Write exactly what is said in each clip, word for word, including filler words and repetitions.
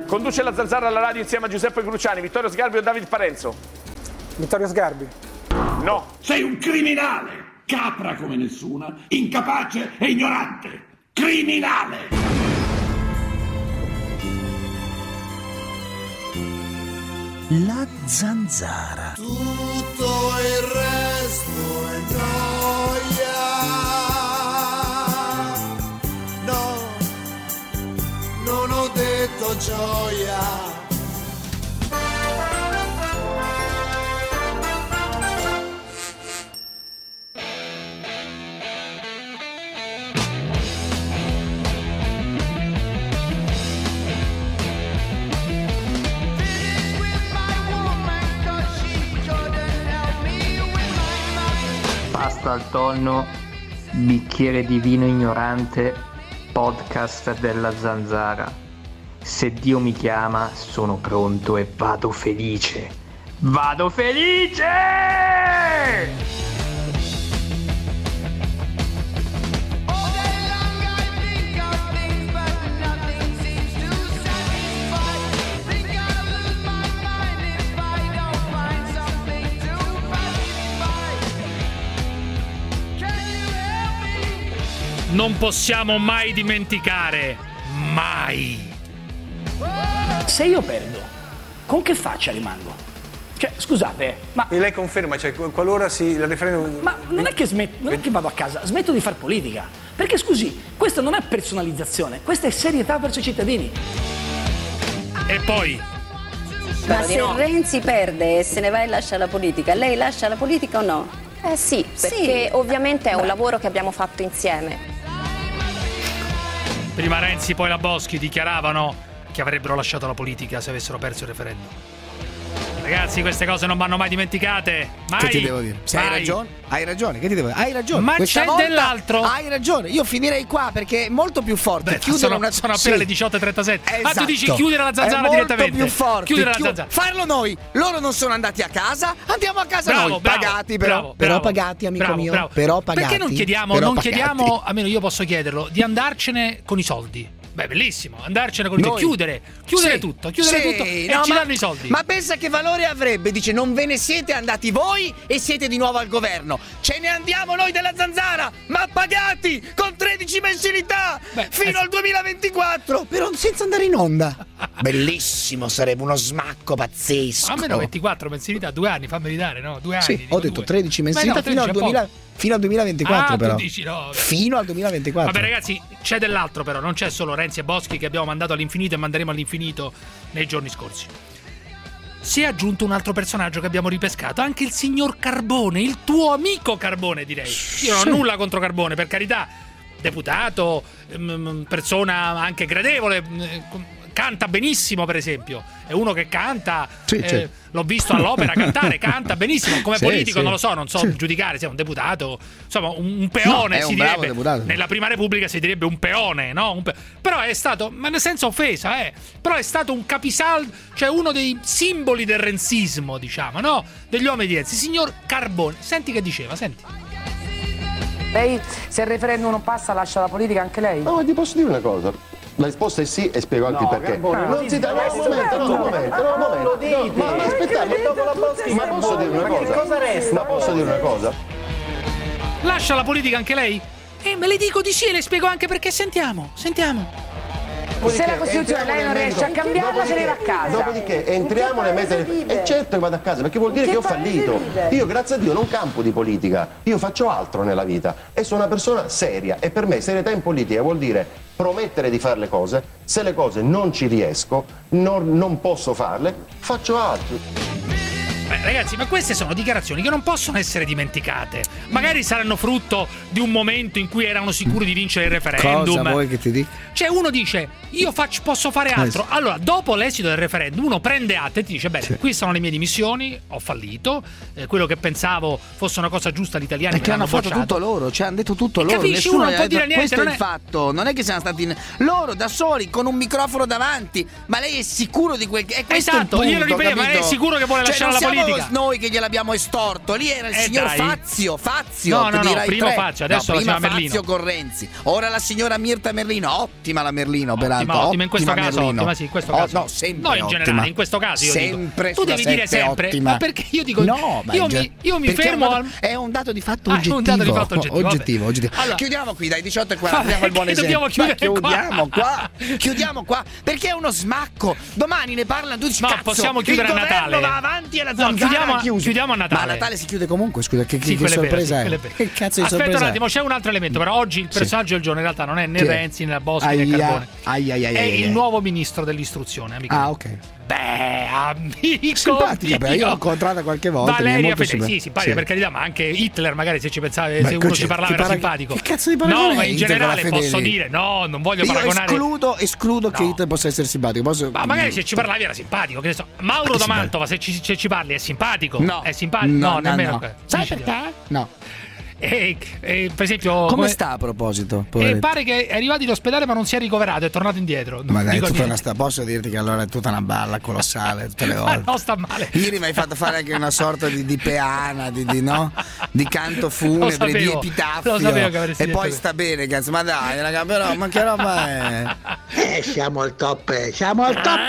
Conduce la Zanzara alla radio insieme a Giuseppe Cruciani, Vittorio Sgarbi o David Parenzo? Vittorio Sgarbi. No. Sei un criminale, capra come nessuna, incapace e ignorante. Criminale! La Zanzara. Tutto il resto è gioia. No, non ho detto gioia. Pasta al tonno, bicchiere di vino ignorante, podcast della Zanzara. Se Dio mi chiama, sono pronto e vado felice. Vado felice! Non possiamo mai dimenticare, mai. Se io perdo, con che faccia rimango? Cioè, scusate, ma... E lei conferma, cioè qualora si il referendum... Ma non è che smetto, non è che vado a casa, smetto di far politica. Perché scusi, questa non è personalizzazione, questa è serietà verso i cittadini. E poi... Ma se Renzi perde e se ne va e lascia la politica, lei lascia la politica o no? Eh sì, perché sì. ovviamente è un Beh. lavoro che abbiamo fatto insieme. Prima Renzi, poi la Boschi dichiaravano che avrebbero lasciato la politica se avessero perso il referendum. Ragazzi, queste cose non vanno mai dimenticate. Mai. Che ti devo dire? Se hai ragione, hai ragione, che ti devo dire? Hai ragione. Ma Questa c'è volta dell'altro. Hai ragione, io finirei qua perché è molto più forte. Beh, chiudere sono, una... sono appena sì. le diciotto e trentasette. Esatto. Ah, tu dici chiudere la Zanzara è direttamente. Molto più forte. Chiudere Chiu- la Zanzara. Farlo noi. Loro non sono andati a casa, andiamo a casa bravo, noi. bravo, pagati però. bravo, però bravo, pagati, amico bravo, mio. bravo. Però pagati. Perché non chiediamo, però non pagati. chiediamo, almeno io posso chiederlo, di andarcene con i soldi? Beh, bellissimo, andarcene con i soldi. Chiudere, chiudere Sì. tutto, chiudere Sì, tutto e no, ci ma, danno i soldi. Ma pensa che valore avrebbe? Dice, non ve ne siete andati voi e siete di nuovo al governo. Ce ne andiamo noi della Zanzara, ma pagati con tredici mensilità Beh, fino eh, al duemilaventiquattro, però senza andare in onda. Bellissimo, sarebbe uno smacco pazzesco. Almeno ventiquattro mensilità, due anni, fammi ridare, no? Due anni. Sì, dico ho detto due. tredici Beh, mensilità no, fino, al tredici è duemila, fino al duemilaventiquattro, Ah, però. tu dici no. Fino al duemilaventiquattro. Vabbè ragazzi, c'è dell'altro però, non c'è solo Renzi e Boschi che abbiamo mandato all'infinito e manderemo all'infinito nei giorni scorsi. Si è aggiunto un altro personaggio che abbiamo ripescato, anche il signor Carbone, il tuo amico Carbone, direi. Io non ho nulla contro Carbone, per carità, deputato, persona anche gradevole, canta benissimo, per esempio. È uno che canta, sì, eh, sì. l'ho visto all'opera cantare, canta benissimo. Come sì, politico sì. non lo so, non so sì. giudicare se è un deputato, insomma un, un peone, no, è si un bravo direbbe. deputato. Nella prima repubblica si direbbe un peone, no? Un pe- però è stato, ma nel senso offesa, eh. Però è stato un capisaldo, cioè uno dei simboli del renzismo, diciamo, no? Degli uomini di Renzi, signor Carbone. Senti che diceva, senti. Lei, se il referendum non passa, lascia la politica anche lei? No, ma ti posso dire una cosa. La risposta è sì e spiego anche no, perché. Carbone, non si dà un momento, no, un momento, no, un momento. No, ma, ma aspettate, ma posso dire una cosa? Che cosa resta? Ma posso dire una cosa? Lascia la politica anche lei? Eh, me le dico di sì e le spiego anche perché. Sentiamo, sentiamo. Se la Costituzione lei non riesce a cambiarla, se ne va a casa. Dopodiché entriamo nelle mete. E certo che vado a casa, perché vuol dire che, che ho fallito. Io, grazie a Dio, non campo di politica. Io faccio altro nella vita. E sono una persona seria. E per me serietà in politica vuol dire promettere di fare le cose. Se le cose non ci riesco, non, non posso farle, faccio altro. Beh, ragazzi, ma queste sono dichiarazioni che non possono essere dimenticate. Magari saranno frutto di un momento in cui erano sicuri di vincere il referendum. Cosa vuoi che ti dica? Cioè uno dice, io faccio, posso fare altro. Allora, dopo l'esito del referendum, uno prende atto e ti dice, bene, sì. qui sono le mie dimissioni, ho fallito, eh, quello che pensavo fosse una cosa giusta, gli italiani perché me l'hanno hanno fatto bocciato. tutto loro, cioè hanno detto tutto e loro. Capisci, Nessuno uno non può dire niente. Questo Non è è il fatto, non è che siano stati in... loro da soli con un microfono davanti, ma lei è sicuro di quel che... È questo esatto, il punto, io lo ripeto, capito? ma lei è sicuro che vuole cioè, lasciare la politica? politica. noi che gliel'abbiamo estorto, lì era il Eh, signor dai. Fazio, Fazio. No, no, di no, Rai prima tre. Fazio, adesso no, la prima signora Fazio Merlino. con Renzi, ora la signora Mirta Merlino, ottima la Merlino peraltro. Ottima, ottima in questo ottima caso, Merlino. ottima, sì, in questo Oh, caso. no, sempre No, in ottima. generale, in questo caso io dico. sempre Tu sulla devi dire sette, sempre, ottima. ma perché io dico no, ma io in gen- mi, io mi perché fermo è un, al dato, è un dato di fatto Ah, è oggettivo. un dato di fatto oggettivo, vabbè. oggettivo, oggettivo. Allora- Chiudiamo qui dai diciotto e quaranta, Vabbè, abbiamo il buon che esempio. dobbiamo chiudere Ma chiudiamo qua. qua. Chiudiamo qua perché è uno smacco. Domani ne parlano tutti. No, cazzo, possiamo chiudere il a governo Natale. va avanti e la No, zanzara chiudiamo a- ha chiuso. chiudiamo a Natale. Ma a Natale si chiude comunque, scusa, che, che, Sì, che quello è vero, sorpresa sì, è? quello è vero. Che cazzo di Aspetta sorpresa un è? attimo, c'è un altro elemento, però oggi il personaggio del giorno in realtà non è né Chi è? Renzi, né Boschi, né Aia, Carbone. aia, aia, È aia, il aia. nuovo ministro dell'istruzione, amico. Ah, ok. Beh, amico Simpatica, però io mio. l'ho incontrata qualche volta. mi è Valeria molto Fedeli, simpa- sì, simpatica sì. per carità, ma anche Hitler magari se ci pensate, Beh, se uno c'è- ci parlava ti era parag- simpatico. che cazzo di paragone No, è ma in Hitler con la generale posso Fedeli? dire, no, non voglio Io paragonare. escludo, escludo che No. Hitler possa essere simpatico. Posso... Ma magari se ci parlavi era simpatico, che ne so. Mauro Che da Mantova, se ci, se ci parli è simpatico? No. È simpatico? No, No, no, nemmeno. no. ok. Sai Dici- perché? No. E, e, per esempio Come sta a proposito? E poveretto? pare che è arrivato in ospedale ma non si è ricoverato, è tornato indietro. Non Ma dai, dico tutta niente. una sta... posso dirti che allora è tutta una balla colossale tutte le Ma volte. no, sta male. Ieri mi hai fatto fare anche una sorta di, di peana, di, di, no? di canto funebre, sapevo, di lo epitaffio. sapevo che avresti E detto poi questo. sta bene, cazzo, ma dai, raga, però, ma che roba è? Eh, siamo al top, siamo al top!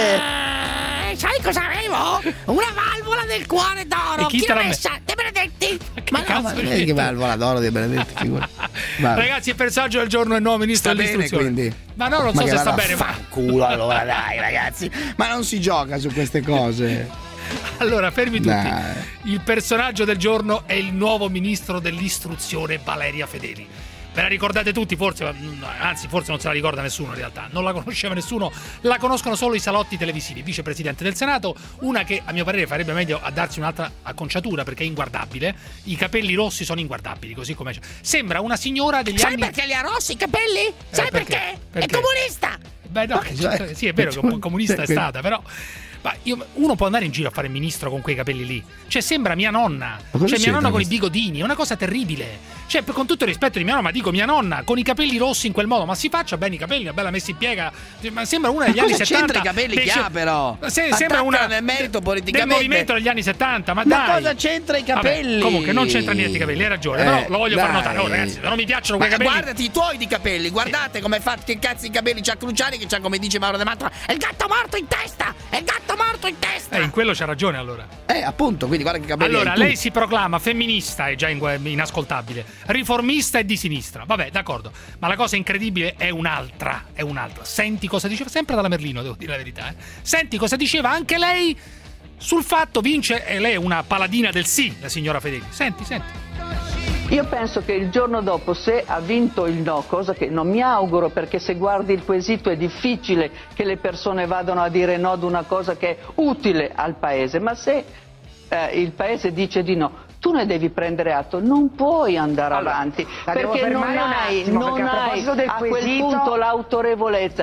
Eh, sai cosa avevo? Una valvola del cuore d'oro. E chi te l'ha messa? De Benedetti. Ma no, cazzo ma hai vedi che detto? valvola d'oro di Benedetti, figura. Vabbè. Ragazzi, il personaggio del giorno è il nuovo ministro Sta bene, dell'istruzione. quindi. Ma no, non Ma so che se sta vada bene. a Ma... fanculo allora, dai, ragazzi. Ma non si gioca su queste cose. Allora, fermi tutti. Dai. Il personaggio del giorno è il nuovo ministro dell'istruzione, Valeria Fedeli. Ve la ricordate tutti, forse, ma, anzi, forse non se la ricorda nessuno in realtà. Non la conosceva nessuno, la conoscono solo i salotti televisivi. Vicepresidente del Senato, una che a mio parere farebbe meglio a darsi un'altra acconciatura perché è inguardabile. I capelli rossi sono inguardabili, così come sembra una signora degli Sai anni. perché li ha rossi i capelli? Sai perché? perché? Perché? È comunista. Beh, no, che c'entra- sì, è vero che un po' comunista è stata, però. Ma io- uno può andare in giro a fare il ministro con quei capelli lì. Cioè, sembra mia nonna. cosa Cioè, mia nonna c'entra con i questo? bigodini. È una cosa terribile. Cioè, per- con tutto il rispetto di mia nonna, ma dico mia nonna con i capelli rossi in quel modo. Ma si faccia bene i capelli, una bella messa in piega. Ma sembra una degli Ma anni cosa settanta. c'entra i capelli dei- che ha, però? Se- sembra Attaccala una. nel merito Del politicamente. movimento degli anni settanta, ma Ma dai. cosa c'entra i capelli? Vabbè, comunque, non c'entra niente i capelli, hai ragione. Eh, però lo voglio far dai. notare. Oh, ragazzi, se non mi piacciono Ma quei capelli. guardati i tuoi di capelli, guardate come fa, che cazzo di capelli c'ha Cruciani, che c'ha, come dice Mauro De Mantova, è il gatto morto in testa! È il gatto morto in testa! Eh, in quello c'ha ragione allora. Eh, appunto, quindi guarda che capelli Allora, hai tu. lei si proclama femminista, è già in- inascoltabile, riformista e di sinistra. Vabbè, d'accordo. Ma la cosa incredibile è un'altra, è un'altra. Senti cosa diceva, sempre dalla Merlino, devo dire la verità. Eh. Senti cosa diceva anche lei sul fatto, vince, e lei è una paladina del sì, la signora Fedeli. Senti, senti. Io penso che il giorno dopo, se ha vinto il no, cosa che non mi auguro, perché se guardi il quesito è difficile che le persone vadano a dire no ad una cosa che è utile al paese, ma se eh, il paese dice di no, tu ne devi prendere atto, non puoi andare Allora, avanti, la devo perché non fermare un hai, attimo, non perché a hai proposito del a quel quesito- punto l'autorevolezza.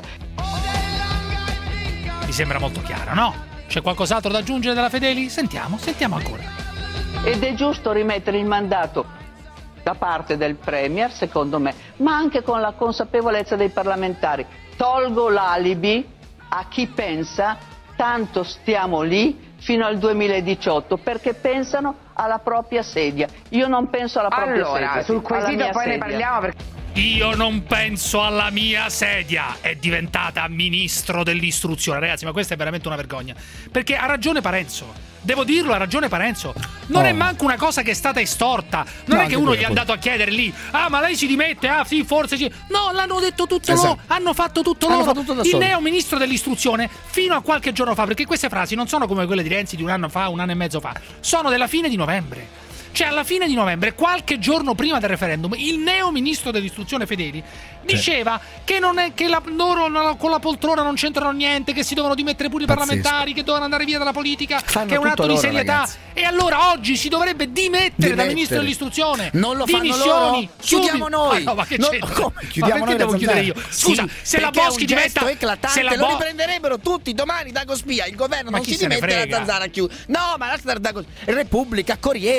Mi sembra molto chiaro, no? C'è qualcos'altro da aggiungere dalla Fedeli? Sentiamo, sentiamo ancora. Ed è giusto rimettere il mandato da parte del Premier, secondo me, ma anche con la consapevolezza dei parlamentari. Tolgo l'alibi a chi pensa tanto stiamo lì fino al duemiladiciotto, perché pensano alla propria sedia. Io non penso alla propria Allora, sedia. sul alla quesito mia poi ne sedia. parliamo perché... Io non penso alla mia sedia. È diventata ministro dell'istruzione. Ragazzi, ma questa è veramente una vergogna. Perché ha ragione Parenzo. Devo dirlo, ha ragione Parenzo. Non Oh. è manco una cosa che è stata estorta. Non No, è che anche uno quello, gli è poi. andato a chiedere lì: ah, ma lei si dimette? Ah, sì, forse sì. No, l'hanno detto tutto Esatto. loro. Hanno fatto tutto Hanno loro. fatto tutto da Il soli. neo ministro dell'istruzione, fino a qualche giorno fa, perché queste frasi non sono come quelle di Renzi di un anno fa, un anno e mezzo fa, sono della fine di novembre. Cioè, alla fine di novembre, qualche giorno prima del referendum, il neo ministro dell'istruzione Fedeli diceva che non è che la, loro no, con la poltrona non c'entrano niente, che si devono dimettere pure i Pazzesco. parlamentari, che devono andare via dalla politica, Fanno che è un tutto atto di loro, serietà. ragazzi. E allora oggi si dovrebbe dimettere, da Dimettere. ministro dell'istruzione. Non lo fanno Dimissioni, loro? Chiudiamo subito. noi. Ah, no, ma che Non- c'entra? come? Ma Chiudiamo perché noi devo la chiudere io? zanzara? Scusa, Sì, se la perché è Boschi un gesto diventa eclatante, se la lo Bo- riprenderebbero tutti domani. Dago Spia, il governo Ma non chi si se ne dimette, la frega? zanzara chiude. No, ma lascia stare Dago. Repubblica, Corriere, lo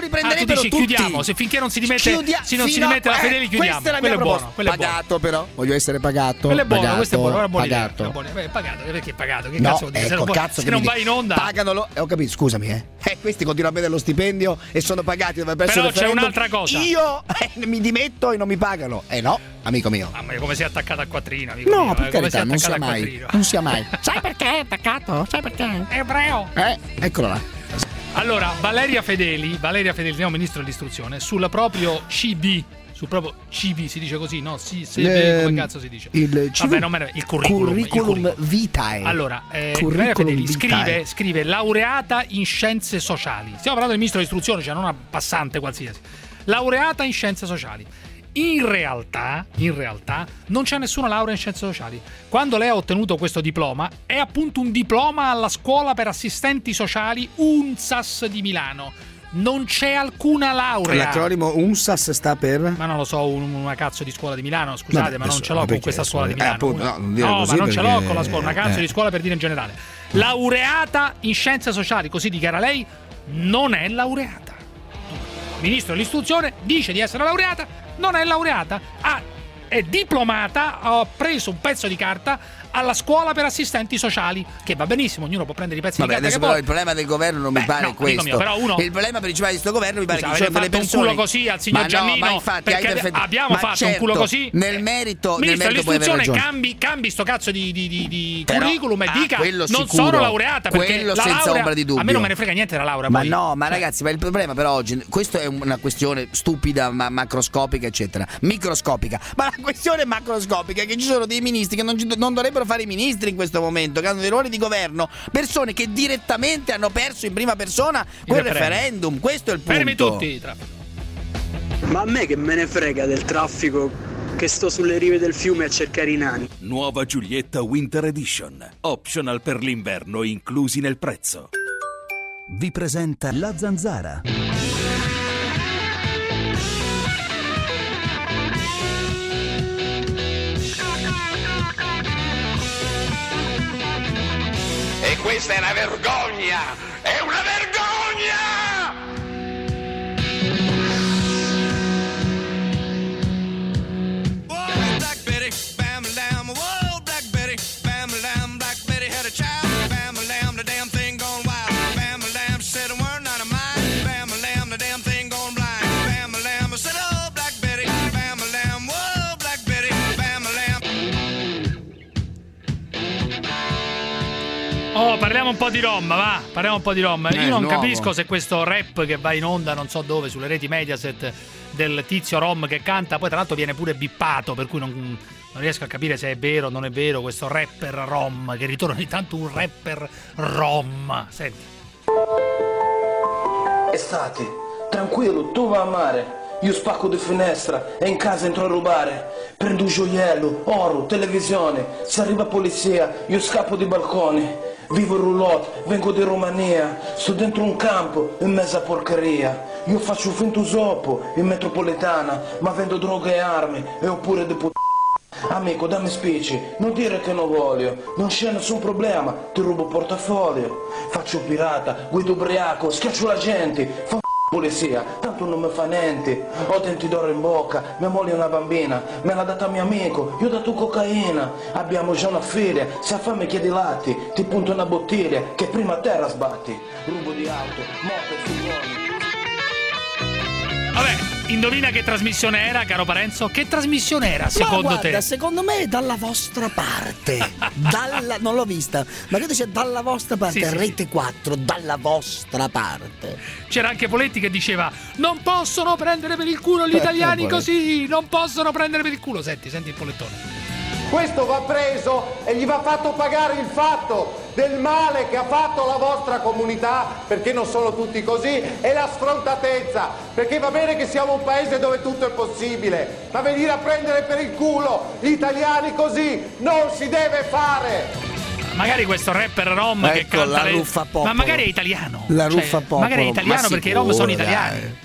riprenderebbero ah, tu dici, tutti. chiudiamo, se finché non si dimette, Chiudia, se non si fino a- dimette la Fedeli, eh, chiudiamo. Questa è la quello mia è buono, proposta. quello è buono. Pagato però, voglio essere pagato. Quello è buono, pagato, questo è buono, è una buona idea, pagato. una buona idea. Beh, pagato, perché è pagato? Che No, cazzo vuol dire? se ecco, non, puoi- cazzo se che non mi vai in onda. Pagano lo, eh, ho capito, scusami, eh. eh questi continuano a avere lo stipendio e sono pagati dove perso Però il c'è referendum. un'altra cosa. Io eh, mi dimetto e non mi pagano. Eh no, amico mio. Mamma mia, come sei attaccato a quattrino, amico No, mio, per eh, come carità, sei non sia attaccato a mai. quattrino. Non sia mai. Sai perché è attaccato? Sai perché? È ebreo. Eh, eccolo là. Allora, Valeria Fedeli, Valeria Fedeli, il ministro dell'istruzione, sul proprio C V, sul proprio C V si dice così, no? Sì, se Ehm, come cazzo si dice? Il C V, Vabbè, non me ne- il curriculum, il curriculum curriculum. vitae. Allora, eh, Curriculum Valeria Fedeli vitae. scrive, scrive laureata in scienze sociali. Stiamo parlando del ministro dell'istruzione, cioè non una passante qualsiasi. Laureata in scienze sociali. In realtà, in realtà, non c'è nessuna laurea in scienze sociali. Quando lei ha ottenuto questo diploma, è appunto un diploma alla scuola per assistenti sociali U N S A S di Milano. Non c'è alcuna laurea. L'acronimo U N S A S sta per? Ma non lo so, un- una cazzo di scuola di Milano, scusate, Vabbè, ma non adesso, ce l'ho con perché questa scuola di eh, Milano. appunto, no, non dire No, così ma non ce l'ho perché- con la scuola, una cazzo eh. di scuola per dire in generale. Laureata in scienze sociali, così dichiara lei, non è laureata. Il ministro dell'istruzione dice di essere laureata, non è laureata, ha, è diplomata, ha preso un pezzo di carta alla scuola per assistenti sociali, che va benissimo, ognuno può prendere i pezzi Vabbè, di carta adesso che però vuole. il problema del governo non mi Beh, pare no, amico questo. mio, però uno- Il problema principale di questo governo mi pare Scusa, che ci sono avete delle fatto un persone. culo così al signor ma Giannino, no, ma infatti perché hai perfett- abbiamo ma fatto certo, un culo così. Nel merito, nel Ministro merito puoi aver dell'istruzione, ragione. cambi, cambi sto cazzo di, di, di, di Però- curriculum e ah, dica quello non sicuro, sono laureata, perché quello la senza laurea, ombra di dubbio. a me non me ne frega niente della laurea. Ma poi. no, ma Cioè, ragazzi, ma il problema però oggi, questo è una questione stupida, ma macroscopica, eccetera, microscopica. Ma la questione macroscopica è che ci sono dei ministri che non, ci- non dovrebbero fare i ministri in questo momento, che hanno dei ruoli di governo, persone che direttamente hanno perso in prima persona quel referendum. referendum. Questo è il punto. fermi tutti. traffico. Ma a me che me ne frega del traffico, che sto sulle rive del fiume a cercare i nani. Nuova Giulietta Winter Edition. Optional per l'inverno inclusi nel prezzo. Vi presenta La Zanzara. E questa è una vergogna! È una vergogna! Black Betty, bam lamb, whoa, Black Betty, bam lamb, Black Betty had a child, bam lamb, the damn thing gone wild, bam lamb said a word not of mine, bam lamb, the damn thing gone blind, bam lamb said, oh, Black Betty, bam lamb, whoa, Black Betty, bam lamb. Oh, parliamo un po' di Rom, va, parliamo un po' di Rom. Eh, Io non nuovo. capisco se questo rap che va in onda, non so dove, sulle reti Mediaset, del tizio Rom che canta, poi tra l'altro viene pure bippato, per cui non, non riesco a capire se è vero o non è vero questo rapper Rom, che ritorna ogni tanto un rapper Rom. Senti. Estate, tranquillo, tu vai a mare. Io spacco di finestra e in casa entro a rubare. Prendo un gioiello, oro, televisione. Se arriva polizia, io scappo di balcone. Vivo il roulotte, vengo di Romania. Sto dentro un campo, in mezzo a porcheria. Io faccio un finto usopo in metropolitana, ma vendo droga e armi e oppure di put... Amico, dammi spicci, non dire che non voglio. Non c'è nessun problema, ti rubo portafoglio. Faccio pirata, guido ubriaco, schiaccio la gente. Fa polizia, tanto non mi fa niente. Ho denti d'oro in bocca, mia moglie è una bambina, me l'ha data mio amico, io ho dato cocaina. Abbiamo già una figlia, se ha fame chiedi latti, ti punto una bottiglia che prima a terra sbatti. Rubo di auto, moto, furgoni. Vabbè, indovina che trasmissione era, caro Parenzo? Che trasmissione era, Ma secondo guarda, te? secondo me è dalla vostra parte. Dalla, non l'ho vista, ma credo sia dalla vostra parte. Sì, sì, Rete quattro, dalla vostra parte. C'era anche Poletti che diceva non possono prendere per il culo gli Eh, italiani eh, così, non possono prendere per il culo. Senti, senti il pollettone. Questo va preso e gli va fatto pagare il fatto del male che ha fatto la vostra comunità, perché non sono tutti così, e la sfrontatezza, perché va bene che siamo un paese dove tutto è possibile, ma venire a prendere per il culo gli italiani così non si deve fare! Magari questo rapper rom che Ecco, canta la le- ruffa popolo. ma magari è italiano. La Cioè, ruffa popolo. magari è italiano Ma perché i rom sono sicuro, italiani. dai.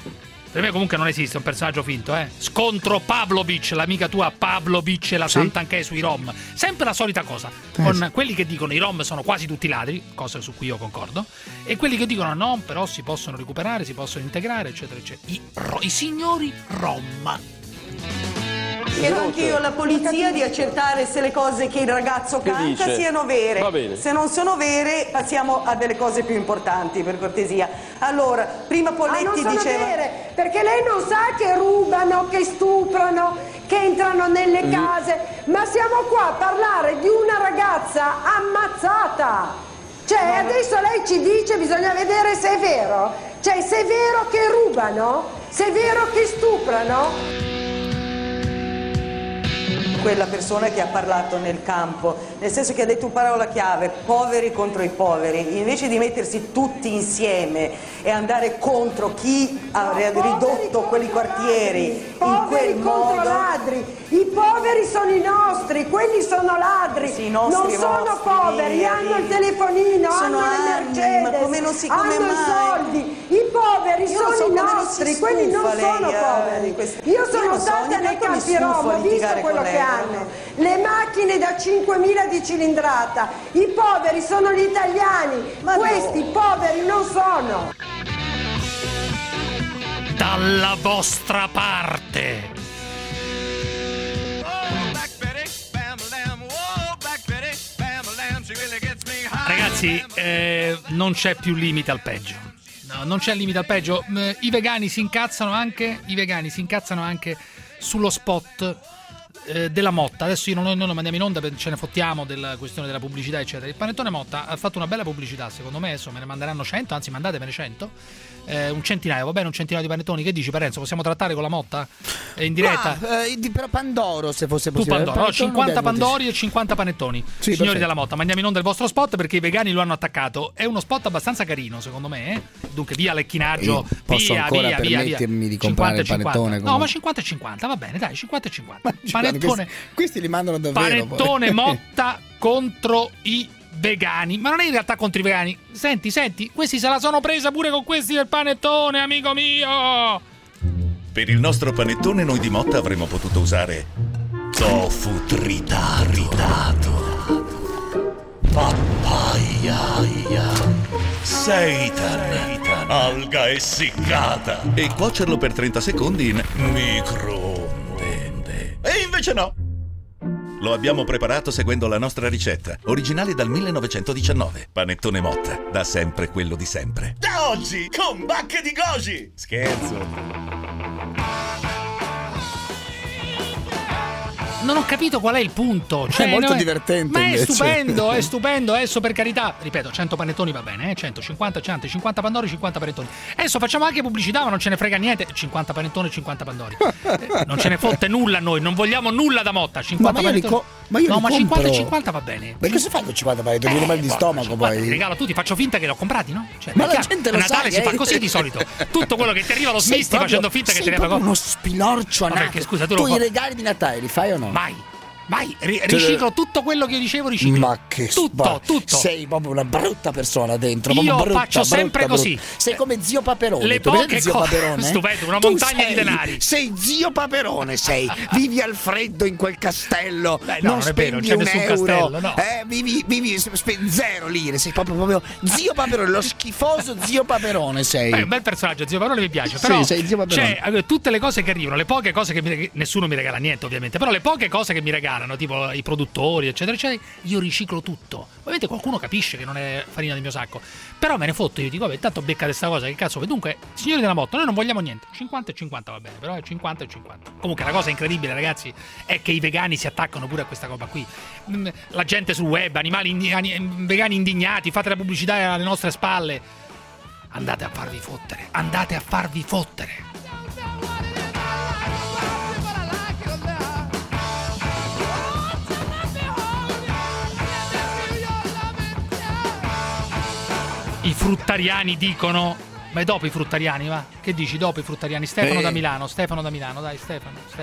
Per me comunque non esiste un personaggio finto, eh. Scontro Pavlovic, l'amica tua Pavlovic e la Sì. Santanchè sui Rom. Sempre la solita cosa. Con quelli che dicono i Rom sono quasi tutti ladri, cosa su cui io concordo, e quelli che dicono no, però si possono recuperare, si possono integrare, eccetera, eccetera. I, ro- i signori Rom. Chiedo anch'io alla polizia di accertare se le cose che il ragazzo Che canta dice? siano vere. Va bene. Se non sono vere, passiamo a delle cose più importanti, per cortesia. Allora, prima Polletti Ah, non sono diceva... vere, perché lei non sa che rubano, che stuprano, che entrano nelle Mm. case, ma siamo qua a parlare di una ragazza ammazzata. Cioè, adesso lei ci dice, bisogna vedere se è vero. Cioè, se è vero che rubano, se è vero che stuprano. Quella persona che ha parlato nel campo, nel senso che ha detto una parola chiave, poveri contro i poveri, invece di mettersi tutti insieme e andare contro chi ha ridotto quei quartieri in Poveri quel contro modo. ladri, i poveri sono i nostri, quelli sono ladri, Sì, i nostri, non i sono vostri, poveri, via, hanno via. il telefonino, Sono hanno le anni, Mercedes, ma come non si- come hanno mai? i soldi, i poveri Io non so sono i come non nostri, si quelli non stufa lei, sono eh, poveri. di questi- Io Io sono non so, stata ogni nei tanto mi campi stufo rom, ho visto litigare quello con che lei, hanno, le macchine da cinquemila di cilindrata, i poveri sono gli italiani, questi poveri non sono. Dalla vostra parte. Ragazzi, eh, non c'è più limite al peggio. No, non c'è limite al peggio. Eh, I vegani si incazzano anche. I vegani si incazzano anche sullo spot eh, della Motta. Adesso io non, noi non lo mandiamo in onda perché ce ne fottiamo della questione della pubblicità, eccetera. Il panettone Motta ha fatto una bella pubblicità, secondo me. Adesso me ne manderanno cento, anzi mandatemene cento. Eh, un centinaio, va bene, un centinaio di panettoni. Che dici, Parenzo? Possiamo trattare con la Motta? Eh, in diretta? Ma, eh, di- però Pandoro, se fosse Tu possibile. Pandoro, no, Panettone cinquanta non deve- Pandori e cinquanta panettoni. Sì, Signori perfetto. della Motta, mandiamo in onda il vostro spot perché i vegani lo hanno attaccato. È uno spot abbastanza carino, secondo me. Eh? Dunque, via lecchinaggio, Io posso via, ancora via, via, via. permettermi di comprare il cinquanta e cinquanta. panettone, No, comunque. ma cinquanta e cinquanta, va bene, dai, cinquanta e cinquanta. Guarda, Panettone, questi, questi li mandano davvero. panettone poi. Motta contro i vegani. Ma non è in realtà contro i vegani. Senti, senti, questi se la sono presa pure con questi del panettone, amico mio. Per il nostro panettone noi di Motta avremmo potuto usare tofu tritato, papaya, seitan, alga essiccata e cuocerlo per trenta secondi in microonde. E invece no! Lo abbiamo preparato seguendo la nostra ricetta, originale dal millenovecentodiciannove. Panettone Motta, da sempre quello di sempre. Da oggi, con bacche di goji! Scherzo! Non ho capito qual è il punto. Cioè, È molto no, divertente, Ma è invece. stupendo, è stupendo. Adesso per carità, ripeto, cento panettoni va bene, eh? cento, cinquanta, cento, cinquanta pandori, cinquanta panettoni. Adesso facciamo anche pubblicità, ma non ce ne frega niente. cinquanta panettoni, cinquanta pandori. Eh, non ce ne fotte nulla a noi, non vogliamo nulla da Motta. cinquanta Ma io li panettoni. co- ma io no, li ma cinquanta e compro. cinquanta va bene. Ma cosa fai con cinquanta panettoni? Viene mal di guarda, stomaco guarda, poi. Li regalo a tutti, faccio finta che li ho comprati, no? Cioè, Ma è la chiaro, gente a lo Natale sa, si fa eh. così di solito. Tutto quello che ti arriva lo Sei smisti proprio- facendo finta che sei te ne arriva proprio qualcosa. uno spilorcio a Ma perché, nato. scusa, tu tu lo i fa- regali di Natale li fai o no? Mai. Vai, ri- Cioè- riciclo tutto quello che io ricevo, riciclo. Ma che tutto, sba- tutto. Sei proprio una brutta persona dentro. Io proprio brutta, faccio sempre brutta, così. brutta. Sei come zio Paperone. Le Tu poche vedi zio cose- Paperone? Stupendo, una Tu montagna sei- di denari. Sei zio Paperone, sei. Vivi al freddo in quel castello. Beh, no, non, non è vero, non spendi c'è un nessun euro. castello, no. Eh, vivi, vivi spe- zero lire. Sei proprio, proprio zio Paperone, lo schifoso zio Paperone sei. Beh, è un bel personaggio, zio Paperone mi piace. Sì, Però sei zio Paperone. cioè, allora, tutte le cose che arrivano, le poche cose che mi, nessuno mi regala niente, ovviamente. Però le poche cose che mi regalano, tipo i produttori, eccetera, eccetera, io riciclo tutto. Ovviamente qualcuno capisce che non è farina del mio sacco. Però me ne fotto, io dico, vabbè, tanto beccate sta cosa, che cazzo. Dunque, signori della Motta, noi non vogliamo niente. cinquanta e cinquanta va bene, però è cinquanta e cinquanta. Comunque la cosa incredibile, ragazzi, è che i vegani si attaccano pure a questa roba qui. Mm, La gente sul web, animali indi- ani- vegani indignati, fate la pubblicità alle nostre spalle. Andate a farvi fottere, andate a farvi fottere. I fruttariani dicono. Ma è dopo i fruttariani, va? Che dici dopo i fruttariani? Stefano Eh. da Milano, Stefano da Milano, dai Stefano, Stefano.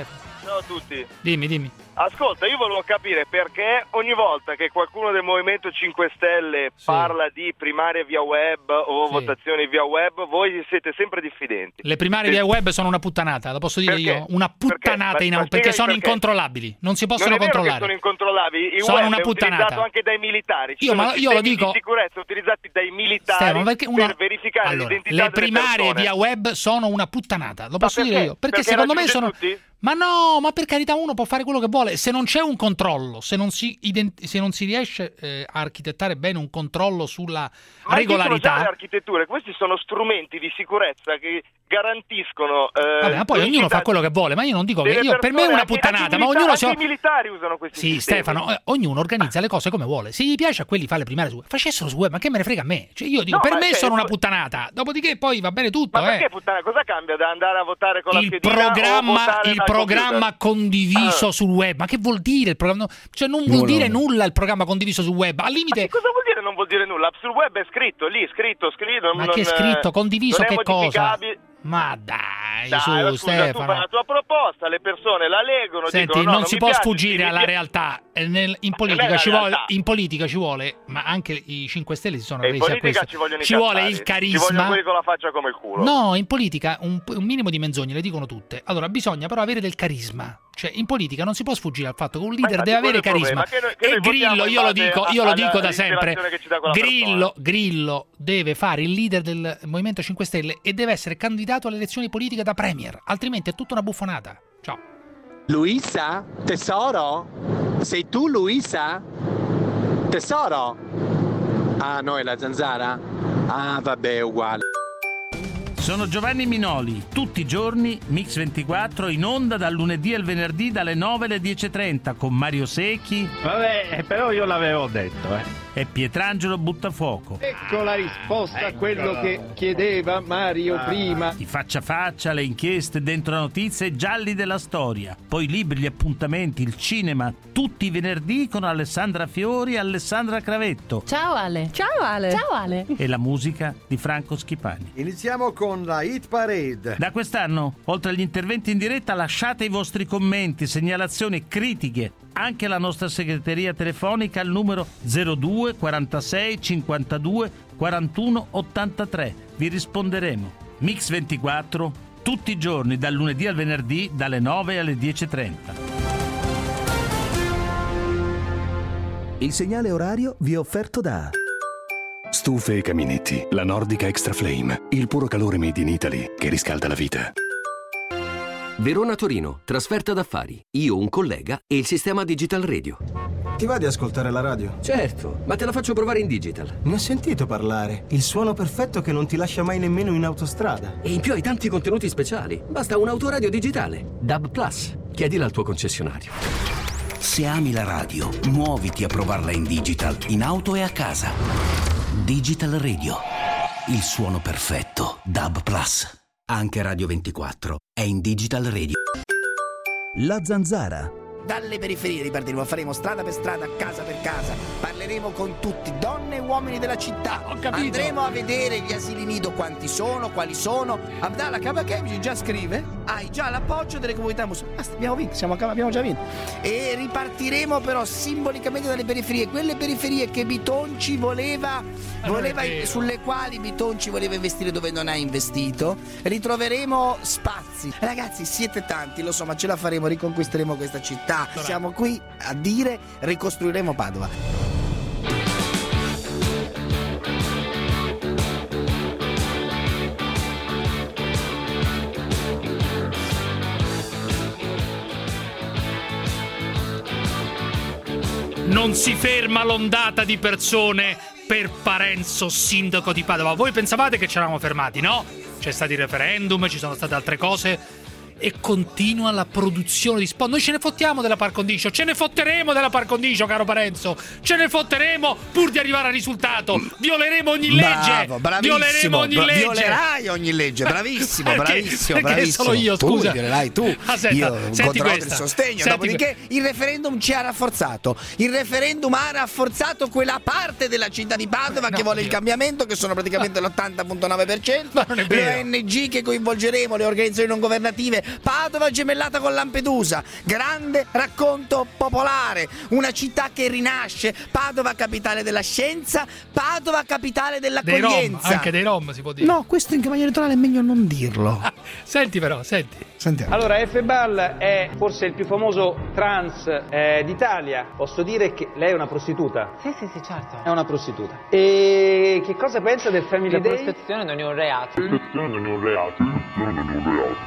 Ciao a tutti. Dimmi, dimmi. Ascolta, io volevo capire perché ogni volta che qualcuno del Movimento cinque Stelle sì. parla di primarie via web o sì. votazioni via web, voi siete sempre diffidenti. Le primarie via web sono una puttanata, lo posso dire perché? io? Una puttanata perché, in, ma perché sono perché? incontrollabili, non si possono non è controllare. Vero che sono incontrollabili, il sono web una è puttanata. utilizzato anche dai militari. Ci io, sono ma, io lo dico di sicurezza utilizzati dai militari Stefano, una... per verificare allora, l'identità le delle primarie persone. via web sono una puttanata, lo posso ma dire io, perché, perché secondo me sono tutti? Ma no, ma per carità uno può fare quello che vuole, se non c'è un controllo, se non si, ident- se non si riesce eh, a architettare bene un controllo sulla ma regolarità. Ma le architetture, questi sono strumenti di sicurezza che garantiscono eh, Vabbè, ma poi ognuno fa quello che vuole, ma io non dico che io, per me è una puttanata, ma ognuno si... i militari usano questi Sì, sistemi. Stefano, eh, ognuno organizza le cose come vuole. Se gli piace a quelli fa le primarie su web, facessero su web, ma che me ne frega a me? Cioè io dico, no, per me cioè, sono una puttanata. Dopodiché poi va bene tutto, ma eh. perché puttana? Cosa cambia da andare a votare con il la schedina programma, o votare il dal programma computer? condiviso ah. sul web? Ma che vuol dire il programma? Cioè non vuol no, dire no. nulla il programma condiviso sul web. Al limite ma che cosa vuol dire non vuol dire nulla? Sul web è scritto, lì scritto, scritto. Ma non, che scritto? Condiviso non che cosa? Dai, Ma dai, dai su, scusa, Stefano. tu fai la tua proposta, le persone la leggono, Senti, dicono, no, non, non si mi può piace, sfuggire sì, alla mi realtà. Eh, nel- in, politica ci vuole, in politica ci vuole, ma anche i cinque Stelle si sono e resi in a politica questo. ci vogliono i Ci vuole cazzari, il carisma. ci vogliono quelli con la faccia come il culo. No, in politica un, un minimo di menzogne le dicono tutte. Allora bisogna però avere del carisma. Cioè in politica non si può sfuggire al fatto che un leader deve avere carisma. Che noi, che e Grillo, io lo dico, io lo dico da sempre. Grillo, Grillo deve fare il leader del Movimento cinque Stelle e deve essere candidato alle elezioni politiche da premier, altrimenti è tutta una buffonata. Ciao. Luisa? Tesoro? Sei tu Luisa? Tesoro? Ah, no, è la zanzara? Ah, vabbè, uguale. Sono Giovanni Minoli, tutti i giorni Mix ventiquattro in onda dal lunedì al venerdì dalle nove alle dieci e trenta con Mario Secchi. Vabbè, però io l'avevo detto, eh. E Pietrangelo Buttafuoco. Ecco la risposta a quello che chiedeva Mario prima. I faccia a faccia, le inchieste, dentro la notizia, i gialli della storia. Poi i libri, gli appuntamenti, il cinema, tutti i venerdì con Alessandra Fiori e Alessandra Cravetto. Ciao Ale. Ciao Ale. Ciao Ale. E la musica di Franco Schipani. Iniziamo con la Hit Parade. Da quest'anno, oltre agli interventi in diretta, lasciate i vostri commenti, segnalazioni, critiche anche alla nostra segreteria telefonica al numero zero due quarantasei cinquantadue quarantuno ottantatré. Vi risponderemo. Mix ventiquattro, tutti i giorni dal lunedì al venerdì dalle nove alle dieci e trenta. Il segnale orario vi è offerto da Stufe e caminetti, la Nordica Extra Flame, il puro calore made in Italy che riscalda la vita. Verona-Torino, trasferta d'affari. Io, un collega e il sistema Digital Radio. Ti va di ascoltare la radio? Certo, ma te la faccio provare in digital. Ne ho sentito parlare. Il suono perfetto che non ti lascia mai nemmeno in autostrada. E in più hai tanti contenuti speciali. Basta un autoradio digitale. D A B Plus. Chiedila al tuo concessionario. Se ami la radio, muoviti a provarla in digital, in auto e a casa. Digital Radio. Il suono perfetto. D A B Plus. Anche Radio ventiquattro è in Digital Radio. La Zanzara. Dalle periferie ripartiremo, faremo strada per strada, casa per casa, parleremo con tutti, donne e uomini della città. Ho capito. Andremo a vedere gli asili nido, quanti sono, quali sono. Abdallah Kabakemici già scrive, hai già l'appoggio delle comunità musulmane. Basta, abbiamo vinto, siamo, abbiamo già vinto. E ripartiremo però simbolicamente dalle periferie, quelle periferie che Bitonci voleva, voleva sulle quali Bitonci voleva investire dove non ha investito. Ritroveremo spazi. Ragazzi, siete tanti, lo so, ma ce la faremo, riconquisteremo questa città. Siamo qui a dire ricostruiremo Padova. Non si ferma l'ondata di persone per Parenzo, sindaco di Padova. Voi pensavate che ci eravamo fermati, no? C'è stato il referendum, ci sono state altre cose. E continua la produzione di spot. Noi ce ne fottiamo della par condicio, ce ne fotteremo della par condicio, caro Parenzo. Ce ne fotteremo pur di arrivare al risultato. Violeremo ogni legge. Bravo, bravissimo. Violeremo ogni Bra- legge. Violerai ogni legge, bravissimo, perché, bravissimo, perché bravissimo. solo io, scusa. Tu violerai tu. Ah, senta, io senti godrò questa. del sostegno. Senti Dopodiché il referendum ci ha rafforzato. Il referendum ha rafforzato quella parte della città di Padova no, che vuole Dio. il cambiamento, che sono praticamente l'ottanta virgola nove per cento. Ma non è vero. Le O N G che coinvolgeremo, le organizzazioni non governative Padova gemellata con Lampedusa, grande racconto popolare, una città che rinasce, Padova capitale della scienza, Padova capitale dell'accoglienza. Dei Rom, anche dei Rom si può dire. No, questo in campagna elettorale è meglio non dirlo. Senti però, senti. Sentiamo. Allora, F-Ball è forse il più famoso trans eh, d'Italia. Posso dire che lei è una prostituta? Sì, sì, sì, certo. È una prostituta. E che cosa pensa del Family La Day? prostituzione non è un reato. Non è un reato, non è un reato.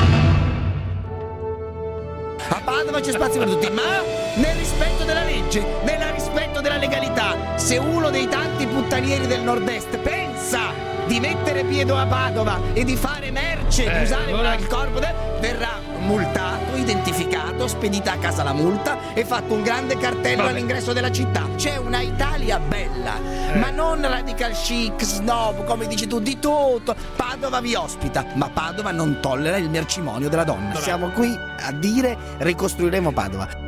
A Padova c'è spazio per tutti, ma nel rispetto della legge, nel rispetto della legalità. Se uno dei tanti puttanieri del nord-est pensa di mettere piede a Padova e di fare merce, Eh, di usare allora- il corpo, de- verrà multato, identificato, spedita a casa la multa e fatto un grande cartello Vabbè. all'ingresso della città. C'è una Italia bella, Eh. ma non radical chic, snob, come dici tu, di tutto. Padova vi ospita, ma Padova non tollera il mercimonio della donna. Siamo qui a dire ricostruiremo Padova.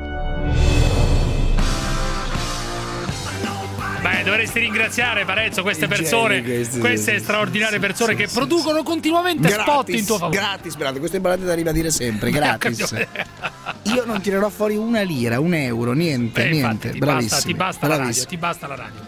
Beh, dovresti ringraziare Parenzo queste I persone, geni questi, queste sì, straordinarie sì, persone sì, che sì, producono continuamente spot Gratis, in tuo favore. gratis, bravo, questo è importante da ribadire sempre, gratis. Io non tirerò fuori una lira, un euro, niente, Eh, infatti, niente, ti bravissimi. basta, ti basta la radio, bravissimi. ti basta la radio.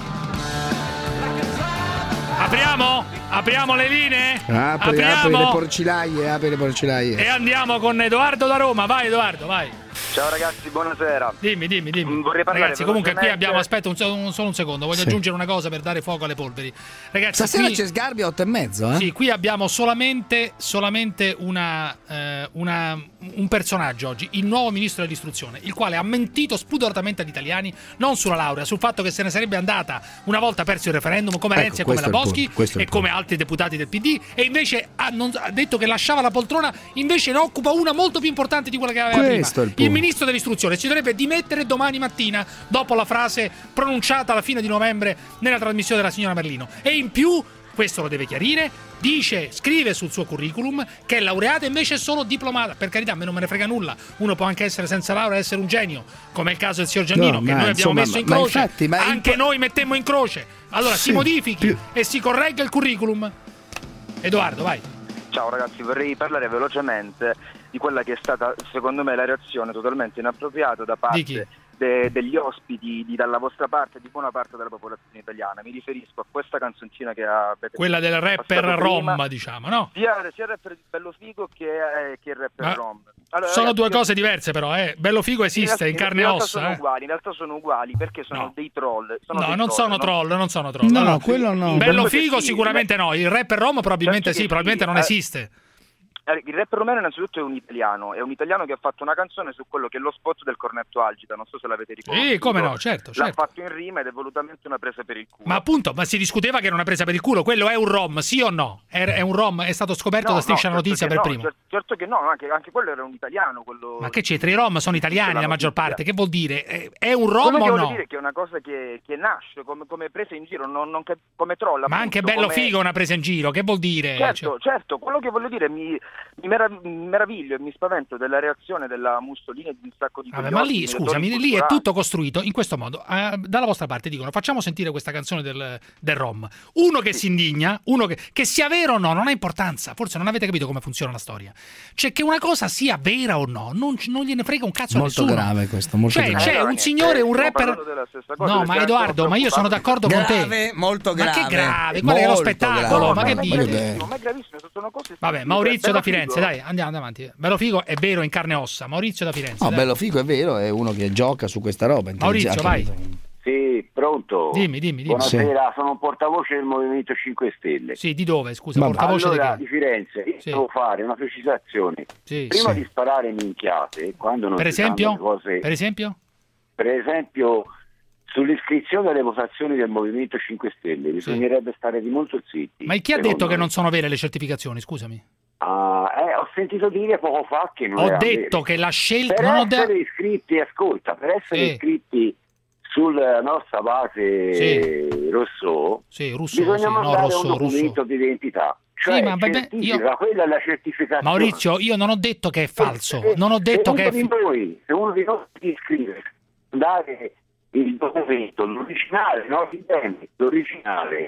Apriamo? Apriamo le linee? Apri, Apriamo? apri le porcilaie, apri le porcilaie. E andiamo con Edoardo da Roma. Vai Edoardo, vai. Ciao ragazzi, buonasera. Dimmi, dimmi, dimmi. Vorrei parlare Ragazzi, comunque qui velocemente- abbiamo, aspetta un, un- solo un secondo, voglio Sì. aggiungere una cosa per dare fuoco alle polveri. Ragazzi, Stasera qui, c'è Sgarbi a otto e mezzo, eh? sì, qui abbiamo solamente, solamente una, eh, una- un personaggio oggi, il nuovo ministro dell'istruzione, il quale ha mentito spudoratamente agli italiani, non sulla laurea, sul fatto che se ne sarebbe andata una volta perso il referendum, come Ecco, Renzi e come la questo è il Boschi punto, questo è e il come altri deputati del P D, e invece ha, non- ha detto che lasciava la poltrona, invece ne occupa una molto più importante di quella che aveva Questo è il prima. punto. Il ministro dell'istruzione si dovrebbe dimettere domani mattina dopo la frase pronunciata alla fine di novembre nella trasmissione della signora Merlino. E in più, questo lo deve chiarire, dice, scrive sul suo curriculum che è laureata e invece è solo diplomata. Per carità, a me non me ne frega nulla. Uno può anche essere senza laurea e essere un genio, come è il caso del signor Giannino, No, che ma noi abbiamo insomma, messo in ma- ma croce. infatti, ma il anche po- noi mettemmo in croce. Allora si Sì, modifichi più- e si corregga il curriculum. Edoardo, vai. Ciao ragazzi, vorrei parlare velocemente di quella che è stata, secondo me, la reazione totalmente inappropriata da Di chi? parte de- degli ospiti di, dalla vostra parte e di buona parte della popolazione italiana. Mi riferisco a questa canzoncina che avete Quella del rapper passato prima, Rom, diciamo, no? sia, sia il rapper Bello Figo che, eh, che il rapper Ma Rom. Allora, Sono ragazzi, due io- cose diverse però, eh. Bello Figo esiste, in carne e realtà ossa, sono eh. uguali, in realtà sono uguali perché sono No. dei troll. Sono No, dei non troll, sono no? troll, non sono troll. No, Allora, quello no. Bello Certo che Figo sì, sicuramente no, il rapper Rom probabilmente Certo che sì, probabilmente sì, non eh. esiste. Eh, Il rapper romeno innanzitutto è un italiano, è un italiano che ha fatto una canzone su quello che è lo spot del cornetto algida, non so se l'avete ricordato. Sì, come no, certo, L'ha certo. fatto in rima ed è volutamente una presa per il culo. Ma appunto, ma si discuteva che era una presa per il culo, quello è un Rom, sì o no? È, è un Rom, è stato scoperto No, da Striscia no, la certo Notizia che per no, primo. cer- certo che no, anche, anche quello era un italiano. Quello... Ma che c'entra? I Rom sono italiani la la maggior notizia. parte, che vuol dire? È, è un Rom Quello che o voglio no? dire è che è una cosa che, che nasce come, come presa in giro, non, non cap- come troll. Ma appunto, anche Bello come... Figo è una presa in giro, che vuol dire? Certo, Cioè- certo, quello che voglio dire, mi, mi, merav- mi meraviglio e mi spavento della reazione della Mussolini e di un sacco di Vabbè, quegli ma ospiti, lì, scusami, lettori lì è culturali. tutto costruito in questo modo. Eh, dalla vostra parte dicono: facciamo sentire questa canzone del, del Rom. Uno che si indigna, uno che, che sia vero o no, non ha importanza. Forse non avete capito come funziona la storia. Cioè, che una cosa sia vera o no, non, non gliene frega un cazzo Molto a nessuno. grave questo, molto Cioè, grave. c'è Allora, un niente, signore, un stiamo rapper. parlando della stessa cosa, No, perché ma anche Edoardo, ma io sono d'accordo con te. Grave, molto grave. Ma che grave? Guarda che è lo Molto spettacolo, grave. ma che ma è dici? gravissimo, ma è gravissimo, sono cose Vabbè, stupide. Maurizio da Bello Firenze, Figo. dai, andiamo avanti. Bello Figo è vero in carne e ossa. Maurizio da Firenze. No, dai. Bello Figo è vero, è uno che gioca su questa roba. Maurizio, intelligente. vai. Sì, pronto? Dimmi, dimmi, dimmi. Buonasera, sono un portavoce del Movimento cinque Stelle. Sì, di dove? Scusa, Vabbè. portavoce allora, di di che? Firenze, io Sì. devo fare una precisazione. Sì. Prima Sì. di sparare minchiate, quando non Per si sanno esempio? le cose... Per esempio? Per esempio, sull'iscrizione alle votazioni del Movimento cinque Stelle, bisognerebbe stare di molto zitti. Ma chi ha secondo detto che me. non sono vere le certificazioni? Scusami. Ah, eh, ho sentito dire poco fa che non Ho era detto vero. che la scelta. Per non ho de- essere iscritti, ascolta, per essere Sì. iscritti sulla nostra base Sì. Rosso, Sì, Russo, bisogna sì, no, mandare Rosso, un documento di identità. Cioè, ma vabbè, certifica, io- quella è la certificazione. Maurizio, io non ho detto che è falso. Se- Non ho detto se che è. uno di noi, se uno di noi si iscrive, dare il documento, l'originale, no? L'originale.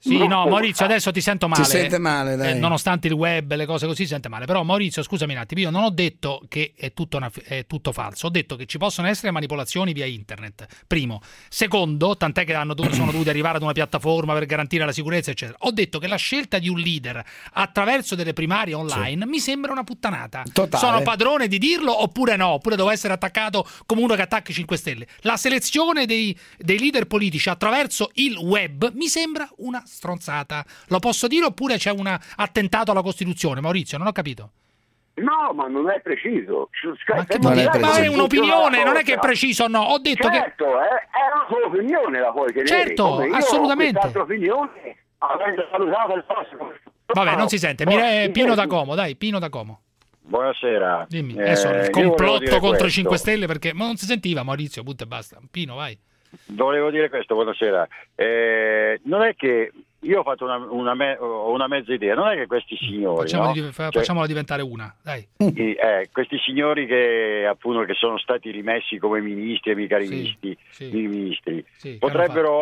Sì, no, Maurizio, adesso ti sento male. Si sente male, dai. Eh, nonostante il web, le cose così, si sente male. Però, Maurizio, scusami un attimo, io non ho detto che è tutto, una, è tutto falso. Ho detto che ci possono essere manipolazioni via internet. Primo. Secondo, tant'è che hanno, sono dovuti arrivare ad una piattaforma per garantire la sicurezza, eccetera. Ho detto che la scelta di un leader attraverso delle primarie online sì. mi sembra una puttanata. Totale. Sono padrone di dirlo oppure no? Oppure devo essere attaccato come uno che attacca i cinque Stelle. La selezione dei, dei leader politici attraverso il web mi sembra una stronzata. Lo posso dire oppure c'è un attentato alla Costituzione? Maurizio, non ho capito. No, ma non è preciso. Ma, che non è, ma è un'opinione, non è che è preciso o no. Ho detto certo, che... è, è una sua opinione la puoi tenere. Certo, io assolutamente. Questa opinione, avendo valutato il vostro... Vabbè, non si sente. Mire, Pino da Como, dai, Pino da Como. Buonasera. Dimmi, eh, adesso il complotto contro questo. i cinque Stelle, perché ma non si sentiva, Maurizio, butta e basta. Pino, vai. Volevo dire questo, buonasera. Eh, non è che io ho fatto una, una, me, una mezza idea, non è che questi signori Facciamola, no? di, fa, cioè, facciamola diventare una, dai. Eh, questi signori che appunto che sono stati rimessi come ministri e mica Sì, rivisti sì. di ministri Sì, potrebbero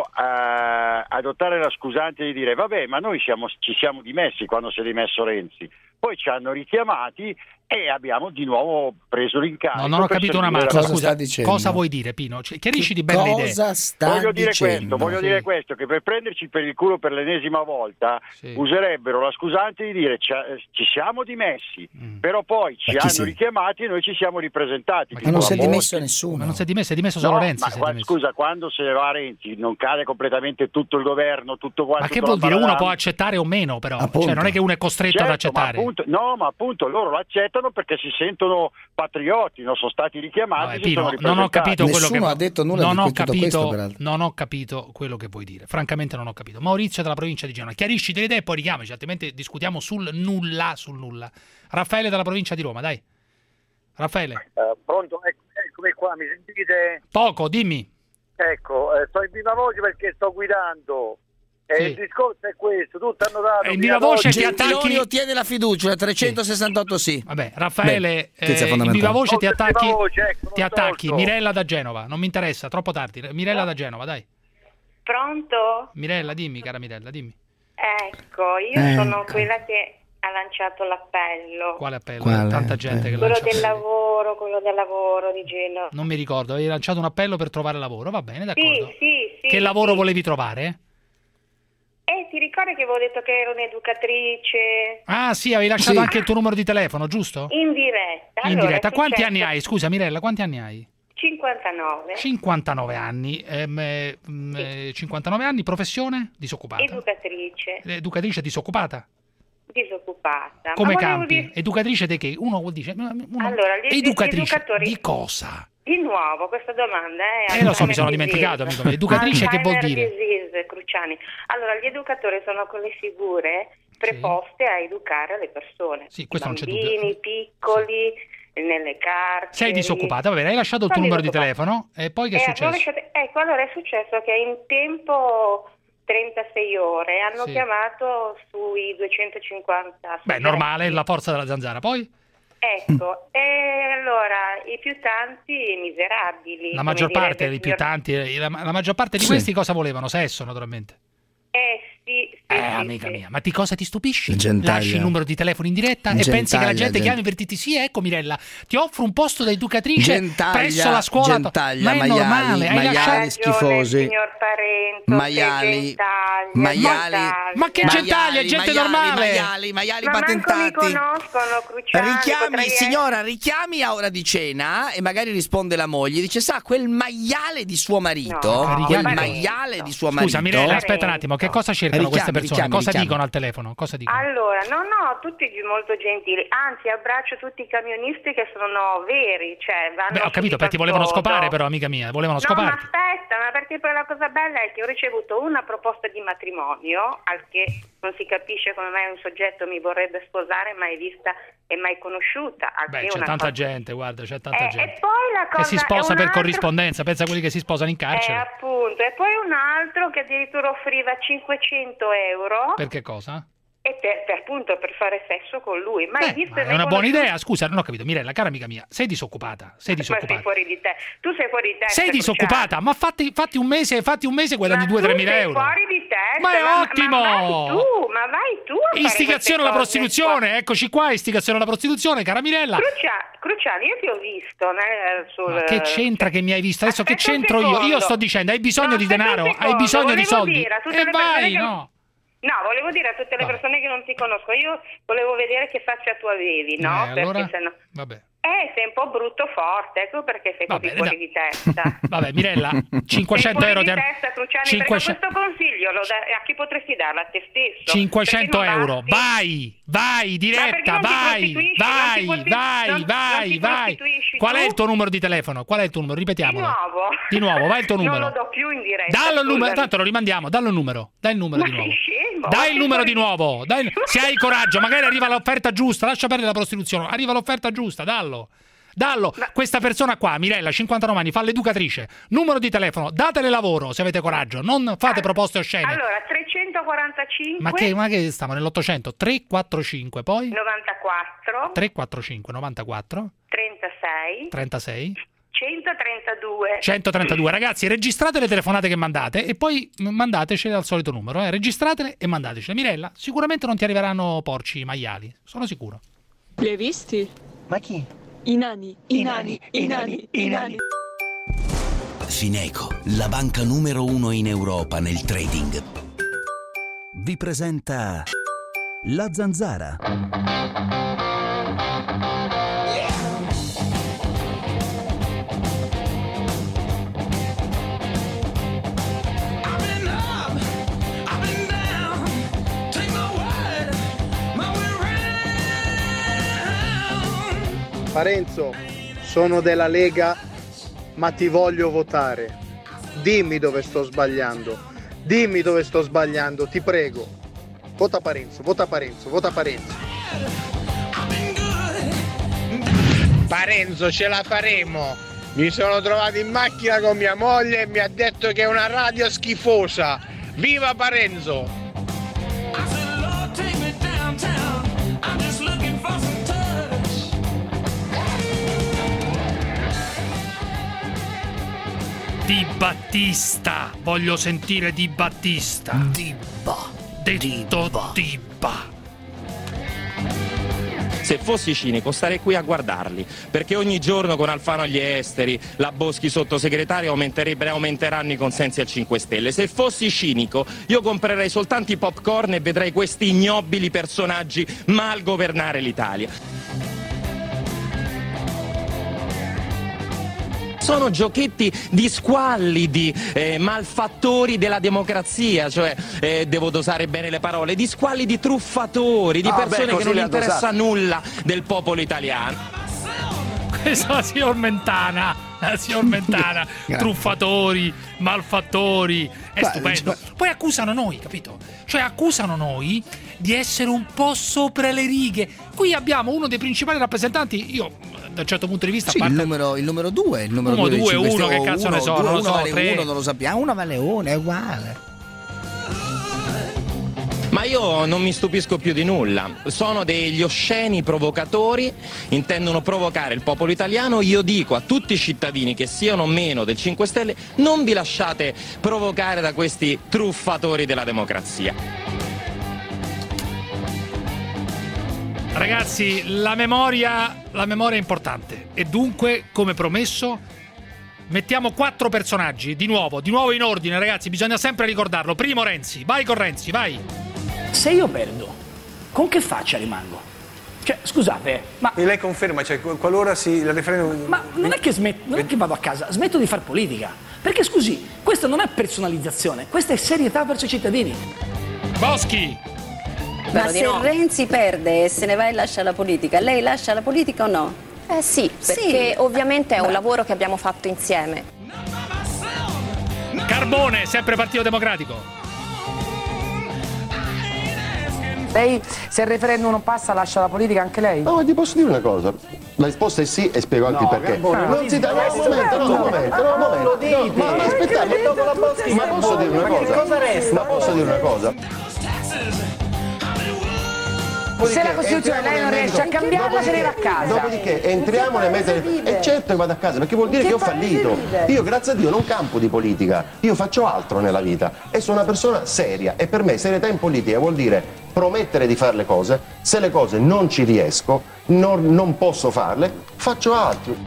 eh, adottare la scusante di dire vabbè, ma noi siamo, ci siamo dimessi quando si è dimesso Renzi, poi ci hanno richiamati e abbiamo di nuovo preso l'incarico. No, non ho capito una mazza, cosa scusa, sta dicendo? cosa vuoi dire, Pino? Cioè, chiarisci di belle idee. Cosa sta voglio dire dicendo? questo, voglio Sì. dire questo, che per prenderci per il culo per l'ennesima volta Sì. userebbero la scusante di dire ci, ci siamo dimessi, Mm. però poi ci Ma chi hanno si- richiamati e noi ci siamo ripresentati. Ma Tipo non si è la Monti. dimesso nessuno. Ma non si è dimesso, è dimesso solo No, Renzi. ma si è qua- dimesso. scusa, quando se ne va Renzi non cade completamente tutto il governo, tutto quanto. Ma che tutta vuol la dire? Uno panorama? può accettare o meno, però. Appunto. Cioè, non è che uno è costretto ad Certo, ma accettare. appunto- no, ma appunto loro lo accettano perché si sentono patrioti, non sono stati richiamati. Vabbè, si sono Pino, non ho ripresentati. capito quello Nessuno che ha detto nulla non di ho tutto capito, questo, peraltro. non ho capito quello che vuoi dire. Francamente non ho capito. Maurizio dalla provincia di Genova, chiarisci delle idee e poi richiamaci, altrimenti discutiamo sul nulla, sul nulla. Raffaele dalla provincia di Roma, dai. Raffaele. Uh, pronto, ecco, eccomi qua, mi sentite? Poco, dimmi. Ecco, eh, sto in viva voce perché sto guidando. E Sì. il discorso è questo, tutti hanno dato E in viva voce ti Gentiloni attacchi. ottiene la fiducia, tretocentosessantotto sì. Vabbè, Raffaele, Beh, questo è eh, in fondamentale. viva voce ti Tolto in attacchi. viva voce, ecco, Ti non attacchi. tolto. Mirella da Genova, non mi interessa, troppo tardi. Mirella da Genova, dai. Pronto? Mirella, dimmi, cara Mirella, dimmi. Ecco, io Ecco. sono quella che ha lanciato l'appello. Quale appello? Quale? Tanta gente che Quello lancia del appelli. lavoro, quello del lavoro di Genova. Non mi ricordo, avevi lanciato un appello per trovare lavoro, va bene, d'accordo. Sì, sì, sì. Che lavoro sì. volevi trovare? Eh, ti ricordi che avevo detto che ero un'educatrice? Ah sì, avevi lasciato Sì. anche il tuo numero di telefono, giusto? In diretta. In Allora, diretta. è Quanti successo- anni hai? Scusa Mirella, quanti anni hai? cinquantanove. cinquantanove anni. Ehm, eh, mm, eh, cinquantanove anni, professione? Disoccupata. Educatrice. Educatrice disoccupata. Disoccupata. Come Ma volevo campi? dire- Educatrice di che? Uno vuol dire... uno- Allora, gli- gli educatrice educatori- di cosa? Di nuovo, questa domanda è... Eh lo so, mi sono Alzheimer dimenticato, disease. amico mio. Educatrice che vuol Alzheimer dire? disease, Cruciani. Allora, gli educatori sono quelle figure preposte a educare le persone. Sì, questo non c'è dubbio. Bambini, piccoli, nelle carceri. Sei disoccupata, va bene, hai lasciato il tuo Sono numero di disoccupata. telefono e poi che è Eh, successo? ho lasciato- Ecco, allora è successo che in tempo trentasei ore hanno Sì. chiamato sui duecentocinquanta. Beh, normale, la forza della zanzara. Poi? Ecco, e allora i più tanti miserabili. La come maggior direbbe parte il dei più signor- tanti, la, la maggior parte di Sì. questi cosa volevano? Sesso, naturalmente. Eh sì, sì, Eh, sì, amica sì. mia, ma di cosa ti stupisci? Gentaglia. Lasci il numero di telefono in diretta e Gentaglia, pensi che la gente gent- chiami per dirti sì, ecco Mirella, ti offro un posto da educatrice Gentaglia, presso la scuola. gentaglia, ma è maiali, normale, hai maiali lasciato... schifosi. Signor Parento, Maiali, che gentaglia, maiali, gentaglia. Ma che gentaglia, è gente maiali, normale. Maiali, maiali Ma manco mi patentati. conoscono, Cruciani. Richiami, potrei signora, richiami a ora di cena e magari risponde la moglie. Dice, sa, quel maiale di suo marito, No, quel richiami. maiale di suo marito. Scusa Mirella, aspetta un attimo, che cosa cercano Richiami, queste persone? richiami, cosa richiami. dicono al telefono? Cosa dicono? Allora, no, no, tutti molto gentili. Anzi, abbraccio tutti i camionisti che sono veri, cioè vanno Beh, ho capito, subito perché ti al volevano sodo. scopare però, amica mia, volevano No, ma scoparti. aspetta, ma perché poi la cosa bella è che ho ricevuto una proposta di matrimonio, al che non si capisce come mai un soggetto mi vorrebbe sposare mai vista e mai conosciuta. Al Beh, che c'è una tanta cosa- gente, guarda, c'è tanta Eh, gente. E poi la cosa Che si sposa è un per altro- corrispondenza, pensa a quelli che si sposano in Eh, carcere. appunto, e poi un altro che addirittura offriva cinquecento euro Per che cosa? e per, per appunto per fare sesso con lui. Mai visto e È mai una buona conosciuto. idea, scusa, non ho capito. Mirella, cara amica mia, sei disoccupata, sei Ma sei disoccupata. fuori di te. Tu sei fuori di te. Sei disoccupata, ma fatti, fatti un mese, fatti un mese e guadagni Ma due o tu tre mila sei euro. fuori di te, Ma è ma, ottimo! Ma vai tu, ma vai tu a Istigazione alla fare queste prostituzione, cose eccoci qua, istigazione alla prostituzione, cara Mirella. Crucia- Cruciani, io ti ho visto nel, sul... Ma che c'entra che mi hai visto? Adesso Aspetta che c'entro io? Io sto dicendo, hai bisogno No, di aspetta un denaro, hai secondo, bisogno di volevo soldi. dire a tutte E le vai, persone che- no. No, volevo dire a tutte le persone che non ti conosco, io volevo vedere che faccia tu avevi, no? Eh, allora? Perché sennò... Vabbè. Eh, sei un po' brutto forte, ecco perché sei così bene, fuori dai. di testa. Vabbè, Mirella, cinquecento sei euro fuori ti di testa, Cruciani, cinquecento perché questo consiglio lo da- a chi potresti darlo? A te stesso? cinquecento Perché non euro, basti? vai, vai, Ma diretta, perché non ti vai, prostituisci? vai, Non ti vai, prostitu- vai, non ti vai. prostituisci Qual è tu? il tuo numero di telefono? Qual è il tuo numero? Ripetiamolo. Di nuovo? Di nuovo, vai il tuo numero. Non lo do più in diretta. Dallo il numero, scusami. tanto lo rimandiamo, dallo il numero, dai il numero Ma di nuovo. sei scemo? Dai il Sei numero fuori- di nuovo, dai il- se hai coraggio, magari arriva l'offerta giusta, lascia perdere la prostituzione, arriva l'offerta giusta, dallo. Dallo, questa persona qua, Mirella, cinquantanove anni, fa l'educatrice, numero di telefono, datele lavoro se avete coraggio, non fate proposte oscene. Allora, trecentoquarantacinque Ma che, ma che stiamo nell'ottocento? tre quattro cinque, poi? novantaquattro tre quattro cinque novantaquattro trentasei trentasei centotrentadue centotrentadue. Ragazzi, registrate le telefonate che mandate e poi mandatecele al solito numero, eh. Registratele e mandatecele. Mirella, sicuramente non ti arriveranno porci maiali, sono sicuro. Li hai visti? Ma chi? I nani, i nani, i nani, i nani. Fineco, la banca numero uno in Europa nel trading, vi presenta La Zanzara. Parenzo, sono della Lega, ma ti voglio votare. Dimmi dove sto sbagliando. Dimmi dove sto sbagliando, ti prego. Vota Parenzo, vota Parenzo, vota Parenzo. Parenzo, ce la faremo. Mi sono trovato in macchina con mia moglie e mi ha detto che è una radio schifosa. Viva Parenzo! Di Battista, voglio sentire Di Battista. Dibba. Detto Dibba. Se fossi cinico starei qui a guardarli, perché ogni giorno con Alfano agli esteri, la Boschi sottosegretario aumenterebbe, aumenteranno i consensi al cinque Stelle. Se fossi cinico io comprerei soltanto i popcorn e vedrei questi ignobili personaggi mal governare l'Italia. Sono giochetti di squallidi, eh, malfattori della democrazia, cioè eh, devo dosare bene le parole, di squallidi truffatori, di Ah, persone beh, che non così le ha interessa dosate. nulla del popolo italiano. Questa è la signor Mentana, la signor Mentana, truffatori, malfattori, è Beh, stupendo. cioè- Poi accusano noi, capito? Cioè accusano noi di essere un po' sopra le righe. Qui abbiamo uno dei principali rappresentanti, io da un certo punto di vista... Sì, a parte- il numero, il numero due, il numero Uno, due, due, dei cinque uno, Stelle, che cazzo uno, ne so, due, non lo uno so, vale tre. uno, non lo sappiamo, uno vale uno, è uguale. Ma io non mi stupisco più di nulla, sono degli osceni provocatori, intendono provocare il popolo italiano. Io dico a tutti i cittadini che siano o meno del cinque Stelle, non vi lasciate provocare da questi truffatori della democrazia. Ragazzi, la memoria, la memoria è importante e dunque, come promesso, mettiamo quattro personaggi, di nuovo, di nuovo in ordine, ragazzi, bisogna sempre ricordarlo. Primo Renzi, vai con Renzi, vai. Se io perdo, con che faccia rimango? Cioè, scusate, ma... E lei conferma, cioè qualora si, il referendum... Ma non è che smetto, non è che vado a casa, smetto di far politica. Perché scusi, questa non è personalizzazione, questa è serietà verso i cittadini. Boschi! Ma se Renzi perde e se ne va e lascia la politica, lei lascia la politica o no? Eh sì, perché Sì. ovviamente è un Beh. lavoro che abbiamo fatto insieme. Carbone, sempre Partito Democratico. Lei, se il referendum non passa, lascia la politica anche lei? No, ma ti posso dire una cosa. La risposta è sì e spiego anche No, il perché. Carbone, non si dà un momento, no, un momento, no, un momento. lo dite. No, ma aspettate, ma posso dire una Ma che cosa? cosa resta? Ma posso dire una cosa? Dopodiché, se la Costituzione lei non riesce a cambiarla, se ne va a casa. Dopodiché entriamo nel mezzo e certo che vado a casa, perché vuol dire che, che ho fallito. Vive? Io grazie a Dio non campo di politica, io faccio altro nella vita e sono una persona seria e per me serietà in politica vuol dire promettere di fare le cose, se le cose non ci riesco, non, non posso farle, faccio altro.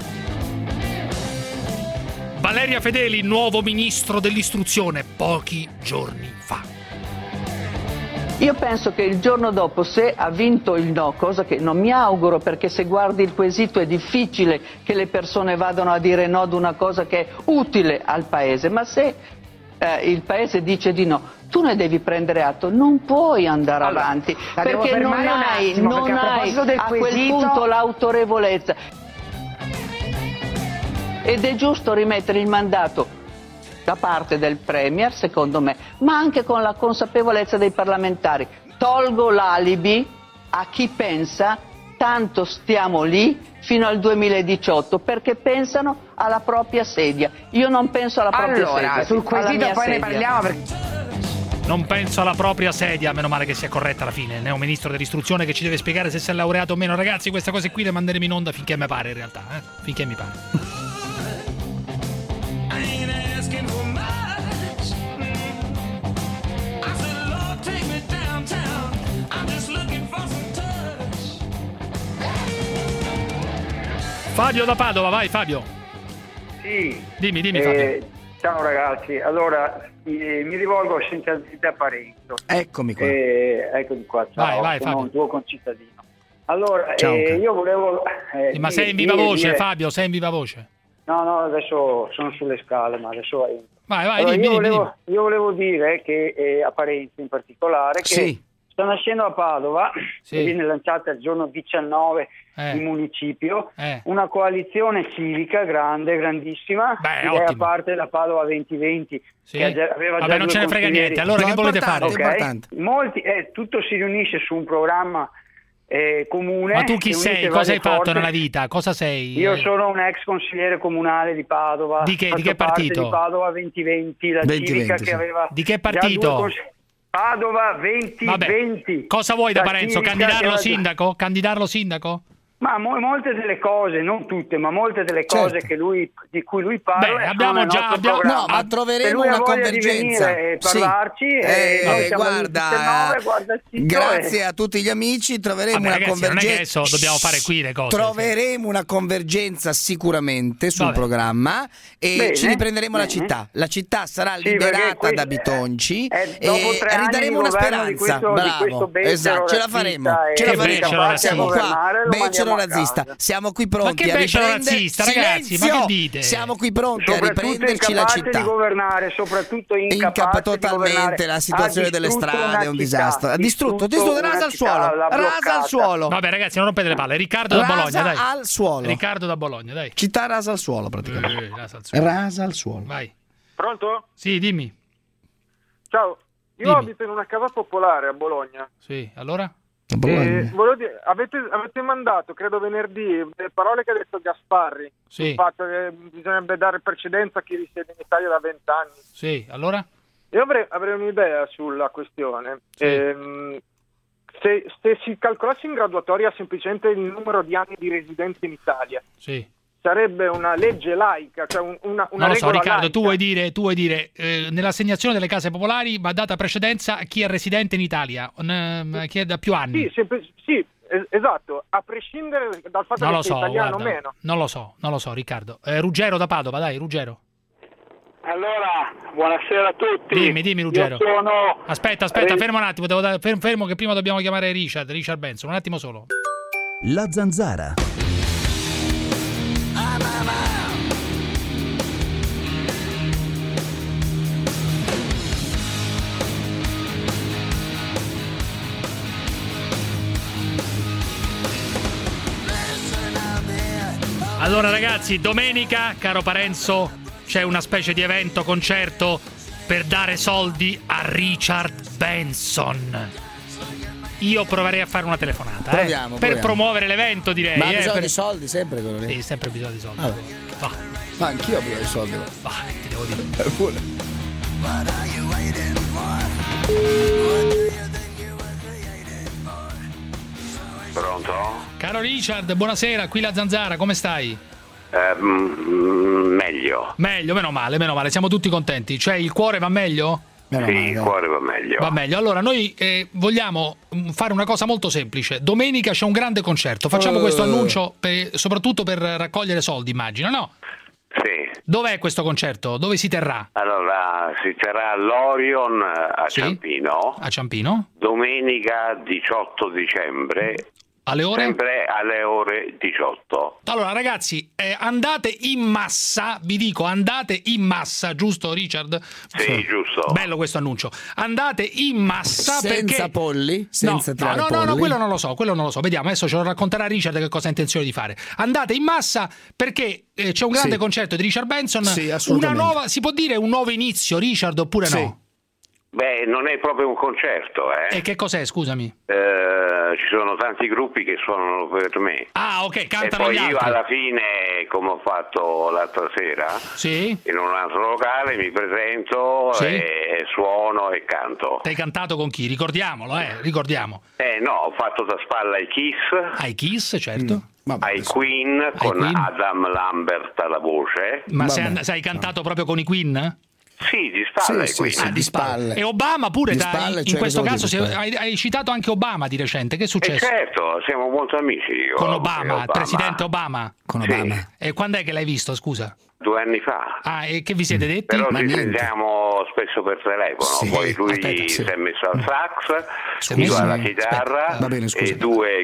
Valeria Fedeli, nuovo ministro dell'istruzione, pochi giorni fa. Io penso che il giorno dopo, se ha vinto il no, cosa che non mi auguro, perché se guardi il quesito è difficile che le persone vadano a dire no ad una cosa che è utile al Paese, ma se eh, il Paese dice di no, tu ne devi prendere atto, non puoi andare allora, avanti, perché non hai, attimo, non perché a, hai del a quel quesito... punto l'autorevolezza. Ed è giusto rimettere il mandato da parte del Premier, secondo me, ma anche con la consapevolezza dei parlamentari. Tolgo l'alibi a chi pensa tanto stiamo lì fino al duemiladiciotto, perché pensano alla propria sedia. Io non penso alla propria allora, sedia. Allora, sul quesito poi sedia. ne parliamo perché... Non penso alla propria sedia, meno male che sia corretta alla fine. Neo ministro dell'istruzione che ci deve spiegare se si è laureato o meno. Ragazzi, queste cose qui le manderemo in onda finché mi pare, in realtà, eh? Finché mi pare. Fabio da Padova, vai Fabio. Sì. Dimmi, dimmi eh, Fabio. Ciao ragazzi, allora eh, mi rivolgo essenzialmente a Parenzo. Eccomi qua. Eh, eccomi qua, ciao, vai, vai, sono Fabio. un tuo concittadino. Allora, Ciao, eh, io volevo... Eh, ma dire, sei in viva dire, voce dire... Fabio, sei in viva voce. No, no, adesso sono sulle scale, ma adesso entro. Vai, vai, allora, dimmi, io, dimmi, volevo, io volevo dire che eh, a Parenzo in particolare, che sì. sta nascendo a Padova, sì. che viene lanciata il giorno diciannove eh. di municipio, eh. una coalizione civica grande, grandissima, Beh, che è a parte la Padova duemilaventi, sì. che già, aveva Vabbè, già non ce ne frega niente, allora no, che volete fare? Okay. Molti, eh, tutto si riunisce su un programma eh, comune. Ma tu chi sei? Cosa hai fatto forze. nella vita? Cosa sei? Io sono un ex consigliere comunale di Padova. Di che, di che partito? Di Padova duemilaventi, la venti, civica venti, che sì. aveva... Di che partito? Padova duemilaventi. Cosa vuoi da La Parenzo? Candidarlo sindaco? Candidarlo sindaco? Ma mo- molte delle cose, non tutte, ma molte delle cose certo. che lui, di cui lui parla. Beh, abbiamo già abbiamo, no, ma troveremo una convergenza. E parlarci, sì. e eh, eh, guarda, diciannove, guarda grazie e... a tutti gli amici, troveremo Vabbè, una ragazzi, convergenza. Non è che adesso dobbiamo fare qui le cose. Troveremo una convergenza sicuramente sul Vabbè. programma e Bene, ci riprenderemo bene. la città. La città sarà sì, liberata questo, da Bitonci eh, e ridaremo una speranza. Di questo, Bravo, di esatto, ce la faremo. Ce la faremo. Siamo qua, becero razzista. Siamo qui pronti ma che a riprenderci razzista, ragazzi, ma che dite? Siamo qui pronti a riprenderci la città. Di governare, soprattutto incappa totalmente la situazione delle strade, è un disastro. Ha distrutto, distrutto, rasa al suolo. Rasa al suolo. Vabbè, ragazzi, non rompete le palle. Riccardo da Bologna, dai. Rasa al suolo. Riccardo da Bologna, dai. Città rasa al suolo, praticamente. Eh, rasa al suolo. Rasa al suolo. Vai. Pronto? Sì, dimmi. Ciao. Io dimmi. abito in una casa popolare a Bologna. Sì, allora? Eh, volevo dire, avete, avete mandato, credo venerdì, le parole che ha detto Gasparri, sì. il fatto che bisognerebbe dare precedenza a chi risiede in Italia da vent'anni. Sì, allora? Io avrei, avrei un'idea sulla questione. Sì. Ehm, se, se si calcolasse in graduatoria semplicemente il numero di anni di residenza in Italia, sì. sarebbe una legge laica, cioè un, una, una non lo so, regola Riccardo, laica. tu vuoi dire, tu vuoi dire eh, nell'assegnazione delle case popolari va data precedenza a chi è residente in Italia, n- chi è da più anni. Sì, sempre, sì, es- esatto, a prescindere dal fatto non che lo sia so, italiano o guarda, meno. Non lo so, non lo so, Riccardo. Eh, Ruggero da Padova, dai, Ruggero. Allora, buonasera a tutti. Dimmi, dimmi Ruggero. Io sono... Aspetta, aspetta, fermo un attimo, devo da- fermo, fermo che prima dobbiamo chiamare Richard, Richard Benson, un attimo solo. La Zanzara. Allora ragazzi, domenica, caro Parenzo, c'è una specie di evento, concerto per dare soldi a Richard Benson. Io proverei a fare una telefonata proviamo, eh, per proviamo. promuovere l'evento, direi. Ma ha eh, bisogno per... di soldi sempre quello lì? Sì, sempre bisogno di soldi. Vabbè. Va. Ma anch'io ho bisogno di soldi. Va, ti devo dire. Pure. Caro Richard, buonasera, qui la Zanzara, come stai? Eh, mm, meglio. Meglio, meno male, meno male, siamo tutti contenti. Cioè, il cuore va meglio? Sì, il cuore va meglio. Va meglio. Allora, noi eh, vogliamo fare una cosa molto semplice. Domenica c'è un grande concerto. Facciamo uh. questo annuncio per, soprattutto per raccogliere soldi, immagino, no? Sì. Dov'è questo concerto? Dove si terrà? Allora, si terrà all'Orion a sì? Ciampino. A Ciampino? Domenica diciotto dicembre. Alle ore? Sempre alle ore diciotto. Allora ragazzi, eh, andate in massa, vi dico, andate in massa, giusto Richard? Sì, giusto. Bello questo annuncio. Andate in massa senza perché... polli? Senza no, no, no, polli. no, quello non lo so, quello non lo so. Vediamo, adesso ce lo racconterà Richard che cosa ha intenzione di fare. Andate in massa perché eh, c'è un grande sì. concerto di Richard Benson. Sì, una nuova, si può dire un nuovo inizio, Richard, oppure sì. no? Beh, non è proprio un concerto, eh. E che cos'è, scusami? Eh, ci sono tanti gruppi che suonano per me. Ah, ok, cantano e poi gli altri. io alla fine, come ho fatto l'altra sera, sì. in un altro locale mi presento sì. e suono e canto. T'hai cantato con chi? Ricordiamolo, eh, ricordiamo. Eh no, ho fatto da spalla ai Kiss. Ai Kiss, certo. Mm. Vabbè, ai Queen, ai con Queen. Adam Lambert alla voce. Ma sei, sei cantato proprio con i Queen? Sì, di spalle, sì, sì, sì, ah, di spalle. E Obama pure, da, spalle, in cioè questo caso se, hai, hai citato anche Obama di recente, che è successo? Eh certo, siamo molto amici io, con Obama, Obama, il presidente Obama. Con sì. Obama. E quando è che l'hai visto, scusa? Due anni fa. Ah, e che vi siete detti? Però Ma ci niente. sentiamo spesso per telefono, sì. poi lui Aspetta, si sì. è messo al sax, Scusa, io alla chitarra Va bene, e due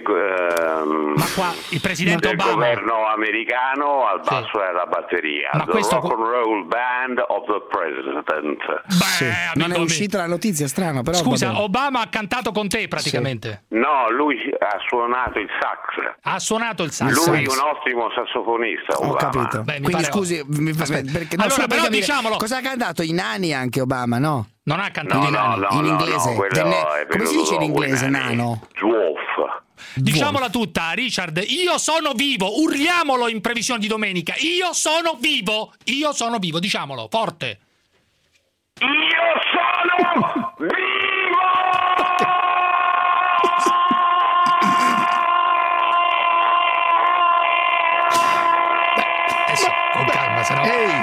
um, Ma qua il presidente del Obama governo americano al basso sì. e alla batteria. Ma the questo... rock and roll band of the president. Beh, sì. Non è uscita la notizia, strana, però. Scusa, Obama ha cantato con te praticamente? Sì. No, lui ha suonato il sax. Ha suonato il sax. Lui è un ottimo sassofonista. Ho Obama. capito. Beh, Quindi pare... scusi, mi... perché non allora, so però capire, diciamolo. Cosa ha cantato? I nani anche Obama, no? Non ha cantato no, i nani no, no, in no, inglese. No, ne... Come si dice in inglese, nano? Dwarf. Diciamola tutta, Richard, io sono vivo, urliamolo in previsione di domenica. Io sono vivo, io sono vivo, diciamolo, forte. Io sono vivo! Beh, adesso con calma, se no. Ehi!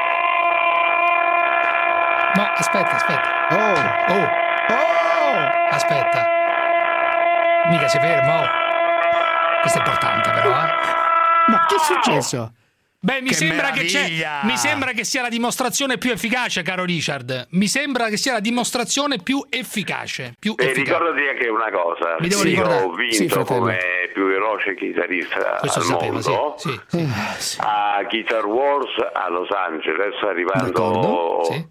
No, aspetta, aspetta. Oh! Oh! Oh! Aspetta. Mica si ferma, oh. Questo è importante però, eh. Ma che è successo? Beh, mi che sembra che c'è, meraviglia! mi sembra che sia la dimostrazione più efficace, caro Richard. Mi sembra che sia la dimostrazione più efficace. Più e efficace. ricordati anche una cosa. Mi devo io ricordare. ho vinto sì, come più veloce chitarrista Questo al sapevo, mondo sì, sì, sì. a Guitar Wars a Los Angeles, arrivando sì.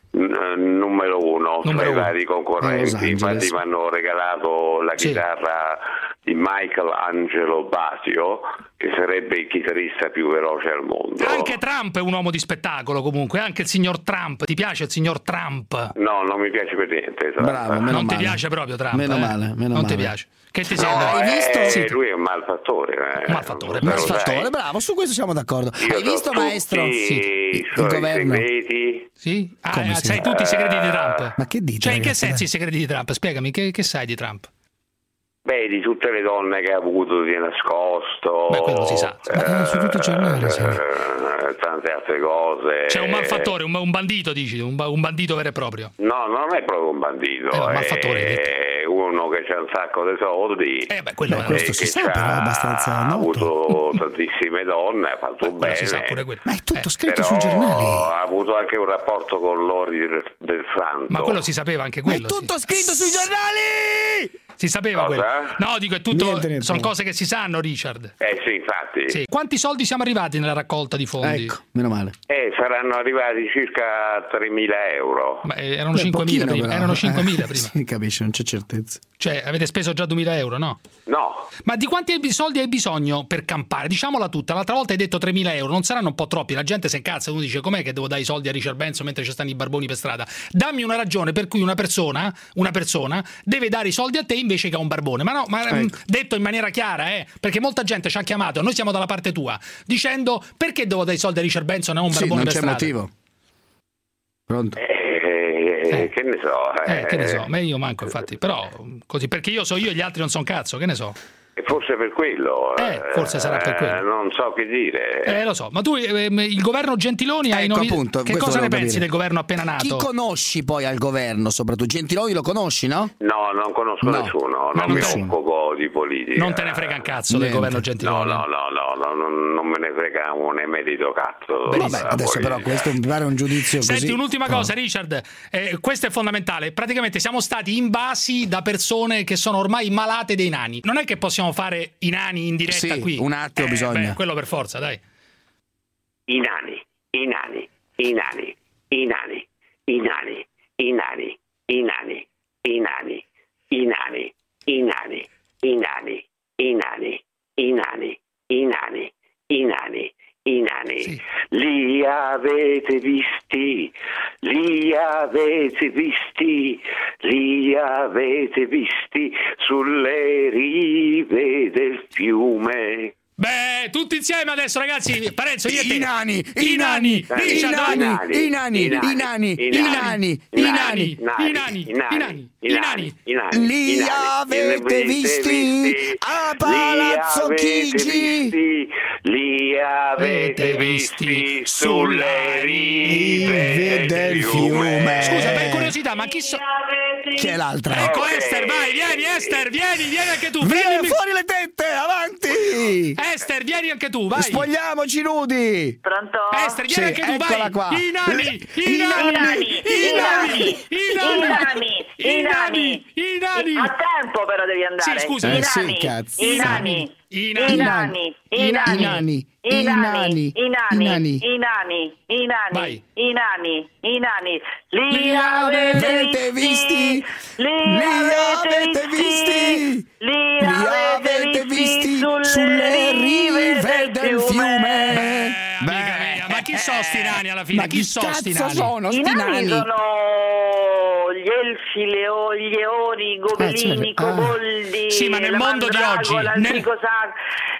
n- numero uno numero tra i uno. vari concorrenti. Infatti mi hanno regalato la sì. chitarra di Michelangelo Basio, che sarebbe il chitarrista più veloce al mondo. Anche Trump è un uomo di spettacolo, comunque, anche il signor Trump. Ti piace il signor Trump? No, non mi piace per niente. Trump. Bravo, meno non male. ti piace proprio Trump? Meno eh? male, meno non male. ti piace. Che ti No, sembra? Hai eh, visto? Sì. Lui è un malfattore. Eh. Un malfattore, Però Malfattore, sai, bravo, su questo siamo d'accordo. io Hai visto, so maestro? tutti Sì. i Il suoi governo. segreti. Sì? Ah, Come eh, si sai fa? tutti i segreti di Trump? Ma che dite, Cioè, in che ragazzi, sensi dai? i segreti di Trump? Spiegami, che, che sai di Trump? Beh, di tutte le donne che ha avuto di nascosto. Beh, quello si sa. Eh, Ma su tutto il giornale, sì. eh, tante altre cose. C'è un malfattore, un, un bandito, dici, un, ba- un bandito vero e proprio. No, non è proprio un bandito, È un è malfattore, uno che c'ha un sacco di soldi. Eh beh, quello Beh, è questo e si che sa, però è c'ha abbastanza noto. avuto tantissime donne, ha fatto Quello bene. si sa pure quello. Ma è tutto Eh, scritto Però sui giornali. ha avuto anche un rapporto con Lori del, del Santo. Ma quello si sapeva anche Ma è quello. tutto sì. scritto sui giornali! Si sapeva Cosa? quello. No, dico, è tutto. Niente, niente. Sono cose che si sanno, Richard. Eh sì, infatti. Sì. Quanti soldi siamo arrivati nella raccolta di fondi? Ecco, meno male. Eh, saranno arrivati circa tremila euro. Ma eh, erano Beh, cinquemila pochino, prima. però. Erano cinquemila Eh, prima. Sì, capisci, non c'è certezza. Cioè, avete speso già duemila euro, no? No. Ma di quanti soldi hai bisogno per campare? Diciamola tutta. L'altra volta hai detto tremila euro. Non saranno un po' troppi? La gente si incazza. Uno dice: com'è che devo dare i soldi a Richard Benson mentre ci stanno i barboni per strada? Dammi una ragione per cui una persona, una persona deve dare i soldi a te invece che a un barbone. Ma no, ma Ecco. mh, detto in maniera chiara, eh? Perché molta gente ci ha chiamato, noi siamo dalla parte tua, dicendo: perché devo dare i soldi a Richard Benson e a un Sì, barbone non per c'è strada? motivo. Pronto? Eh, Eh. Che ne so. Eh, che ne so, ma io manco infatti, però così, perché io so io e gli altri non sono cazzo, che ne so. E forse per quello. Eh, forse sarà per quello. Eh, non so che dire. Eh, lo so, ma tu eh, il governo Gentiloni hai Ecco, nomi- appunto, che questo cosa ne volevo pensi capire. del governo appena nato? Chi conosci poi al governo, soprattutto? Gentiloni lo conosci, no? No, non conosco No. nessuno, Ma non mi nessuno. occupo di politica. Non te ne frega un cazzo del Niente. governo No, Gentiloni. no, no, no, no, non, non me ne frega un emerito cazzo. Vabbè, della adesso però politica. questo mi pare un giudizio Senti, così. un'ultima No. cosa, Richard, eh, questo è fondamentale. Praticamente siamo stati invasi da persone che sono ormai malate dei nani. Non è che possiamo fare i nani in diretta Sì, qui. un attimo Eh, bisogna. beh, quello per forza, dai. I nani, i nani, i nani, i nani, i nani, i nani, i nani, i nani, i nani, i nani, i nani, i nani, i nani, i nani, i nani, i nani. Li avete visti, li avete visti, li avete visti sulle rive del fiume. Beh, tutti insieme adesso, ragazzi. Parenzo, io e te. I nani, I nani, i Richard, nani, dai. i nani, i nani, i nani, i nani, I nani, i nani, i nani, i nani. Li avete visti a Palazzo Chigi? Li avete visti sulle rive del fiume. Scusa, per curiosità, ma chi so... Chi è l'altra? Ecco, Ok. Esther, vai, vieni, Esther, vieni, vieni anche tu. Vieni Prendi il mic- fuori le tette, avanti! Esther, vieni anche tu, vai. Spogliamoci nudi! Pronto? Esther, vieni Sì, anche tu, eccola vai. qua. I nani, i I nani, nani, i nani, i nani, i nani, i nani. A tempo però devi andare. Sì, scusa. I Eh, sì, nani, cazzo. i nani, I i nani. nani, i I nani, nani, i i nani, nani, i i nani, nani. i nani, i nani, Vai. i nani, i nani. Li Li avete visti? Li avete visti? Li avete visti sulle rive del fiume? Eh, amica mia, ma chi sono sti nani alla fine? Ma Chi chi sono sti cazzo nani? sono I sti nani nani? sono gli elfi, le o- gli eoni, i gobelini, i certo. Ah. coboldi, Sì, ma nel la mondo di mandragola, oggi, il nel- tricosac-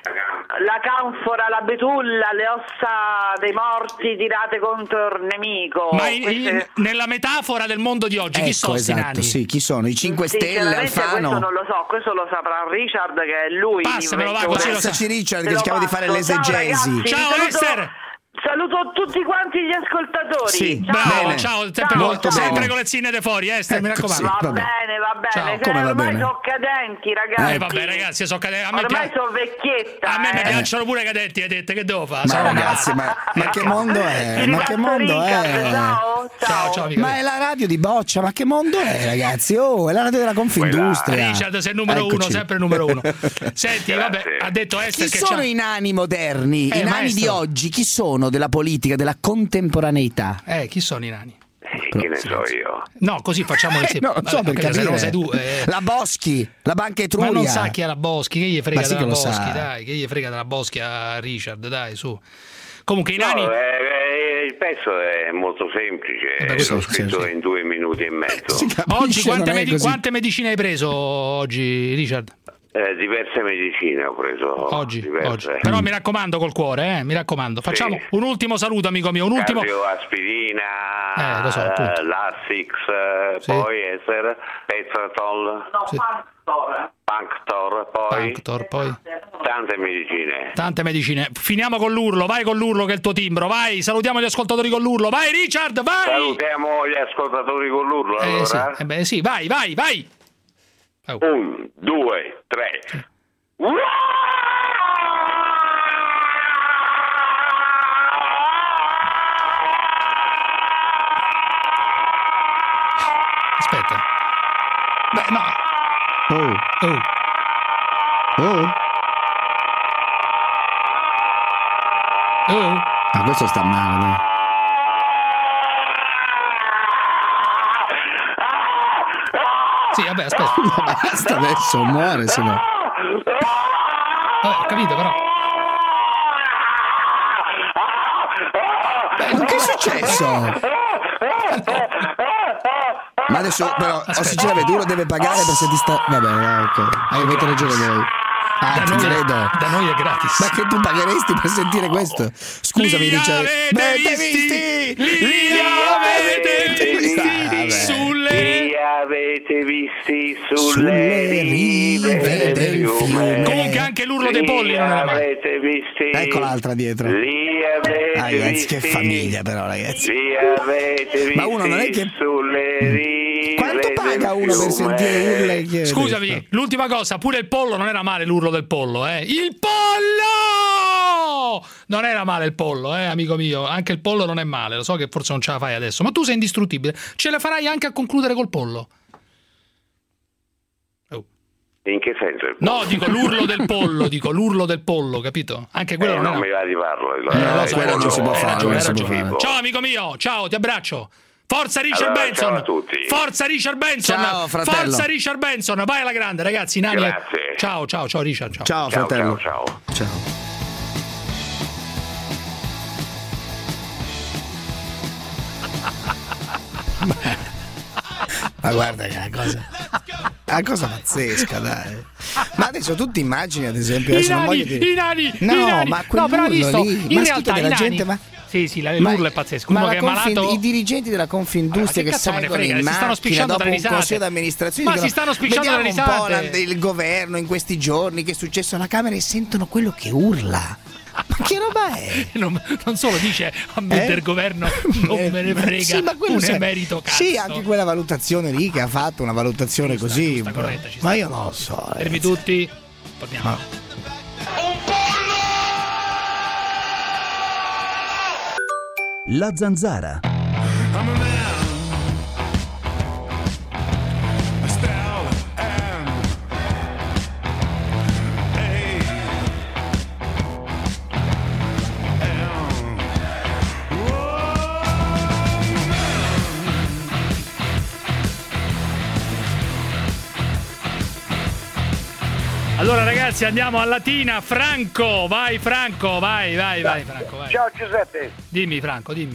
la canfora, la betulla, le ossa dei morti tirate contro il nemico. Ma in- Queste- in- nella metafora del mondo di oggi, chi Ecco, sono sti esatto, nani? sì, chi sono? I cinque Stelle, Sinceramente questo Alfano? non lo so, questo lo saprà Richard, che è lui Passamelo, va, l'inventore. così lo sa. Passaci Richard Te che lo cerchiamo di fare passo. l'esegesi. Ciao, ragazzi, Ciao, saluto- Esther. Saluto tutti quanti gli ascoltatori. Sì, ciao. Bravo, Bene. ciao, sempre, Ciao, con, ciao. sempre con le zinne de fuori, Esther, mi Ecco, raccomando. sì. Va vabbè. bene, va bene. Ciao, Se come va ormai bene? sono cadenti, ragazzi. Eh, vabbè, ragazzi, so cade- a me, Ormai pia- sono vecchietta. a me mi eh. piacciono pure i cadetti, hai detto, che devo fare? Ma Sono- ragazzi, ma, ma che mondo è? Ti Ma che ringrazio, mondo Richard, è? Ciao, ciao. Ciao, ciao, amica Ma mia. è la radio di Boccia, ma che mondo è, ragazzi? Oh, è la radio della Confindustria. Richard, sei il numero uno, Eccoci. sempre il numero uno. Senti, vabbè, Grazie. ha detto Esther Chi che sono c'ha... i nani moderni, Eh, i nani maestro. di oggi? Chi sono della politica, della contemporaneità? Eh, chi sono i nani? Eh, che ne so io. No, così facciamo Eh, insieme. no, non so Vabbè, per perché se no capire. sei tu. eh. La Boschi, la Banca Etruria. Ma non sa chi è la Boschi, che gli frega Ma sì della che lo Boschi, sa. dai, che gli frega della Boschi a Richard, dai, su. Comunque i No, nani... eh, eh, il pezzo è molto semplice, Vabbè, questo- l'ho sì, scritto sì, sì. in due minuti e mezzo. Si capisce, Oggi quante, non è medi- così. quante medicine hai preso oggi, Richard? Eh, diverse medicine ho preso. Oggi, diverse. oggi. Però mi raccomando col cuore, eh, mi raccomando. Facciamo un ultimo saluto, amico mio, un ultimo... Cardio, aspirina, Eh, lo so, appunto. eh, Lasix, eh, Sì. poi Ether, Petratol, No, Sì. Panctor. Panctor, poi Panctor, poi tante medicine. tante medicine. Finiamo con l'urlo, vai con l'urlo che è il tuo timbro, vai, salutiamo gli ascoltatori con l'urlo, vai Richard, vai! Salutiamo gli ascoltatori con l'urlo Eh, allora. sì, eh beh, sì, vai, vai, vai! Oh. Un, due, tre. Aspetta. Beh, no. Oh, Oh. oh. Oh. Ma questo sta male, dai. Sì, vabbè, aspetta. Ma basta adesso, muore se no. Vabbè, ho capito però. Ma che è successo? Ma adesso però, o sinceramente uno deve pagare per se ti sta... Vabbè, ah, ok. Ah, avete ragione voi. Ah, Da ti noi, credo. da noi è gratis. Ma che tu pagheresti per sentire questo? Scusami, Li dice. avete visti? Li avete visti? Vabbè. Sulle... Li avete avete visti sulle, Sulle rive rive del del fiume. Comunque anche l'urlo dei polli non era male. Avete visti. Ecco l'altra dietro. Li avete Ah, ragazzi, visti. che famiglia però, ragazzi. Li avete visti. Ma uno non è che- sulle rive. Quanto paga uno per sentire urla e chiedere? Scusami, l'ultima cosa, pure il pollo non era male l'urlo del pollo, eh. Il pollo! Non era male il pollo, eh, amico mio. Anche il pollo non è male, lo so che forse non ce la fai adesso, ma tu sei indistruttibile. Ce la farai anche a concludere col pollo. In che senso? No, dico l'urlo del pollo, dico l'urlo del pollo, capito? Anche quello Eh, non non era mi va di farlo. Eh, lo so, quello non si può hai fare, ragione, non hai si può ragione. fare. Ciao amico mio, ciao, ti abbraccio. Forza Richard Allora, Benson. ciao a tutti. Forza Richard Benson. Ciao, fratello. Forza Richard Benson. Vai alla grande, ragazzi. Nani. Grazie. Ciao, ciao, ciao Richard. Ciao. Ciao, Ciao, fratello. ciao, ciao. Ciao. Ma guarda che è una cosa, è una cosa pazzesca, dai. Ma adesso tu ti immagini, ad esempio, I adesso non nani, voglio dire... i nani, No, i nani. ma No, però hai visto, quell'urlo lì, in ma realtà scritto i della nani... gente, ma... Sì, sì, la- Ma- l'urlo è pazzesco. ma Uno la che è Confin- malato... i dirigenti della Confindustria Ma che che cazzo me ne salgono frega, in si stanno macchina spicciando dopo dalle un risate. consiglio d'amministrazione Ma dicono, si stanno spicciando dalle vediamo un po' risate. la- il governo in questi giorni, che è successo alla Camera, e sentono quello che urla. Ma che roba è? Non, non solo dice a me Eh? del governo non me ne frega, Sì, ma quello un sai- emerito cazzo. Sì, anche quella valutazione lì che ha fatto, una valutazione così. giusta, corretta, ci sta. Ma io non lo so. Fermi ragazzi. tutti, torniamo. Ma- La zanzara. Allora ragazzi andiamo a Latina. Franco, vai Franco, vai, vai, vai Franco, vai. Ciao Giuseppe. Dimmi Franco, dimmi.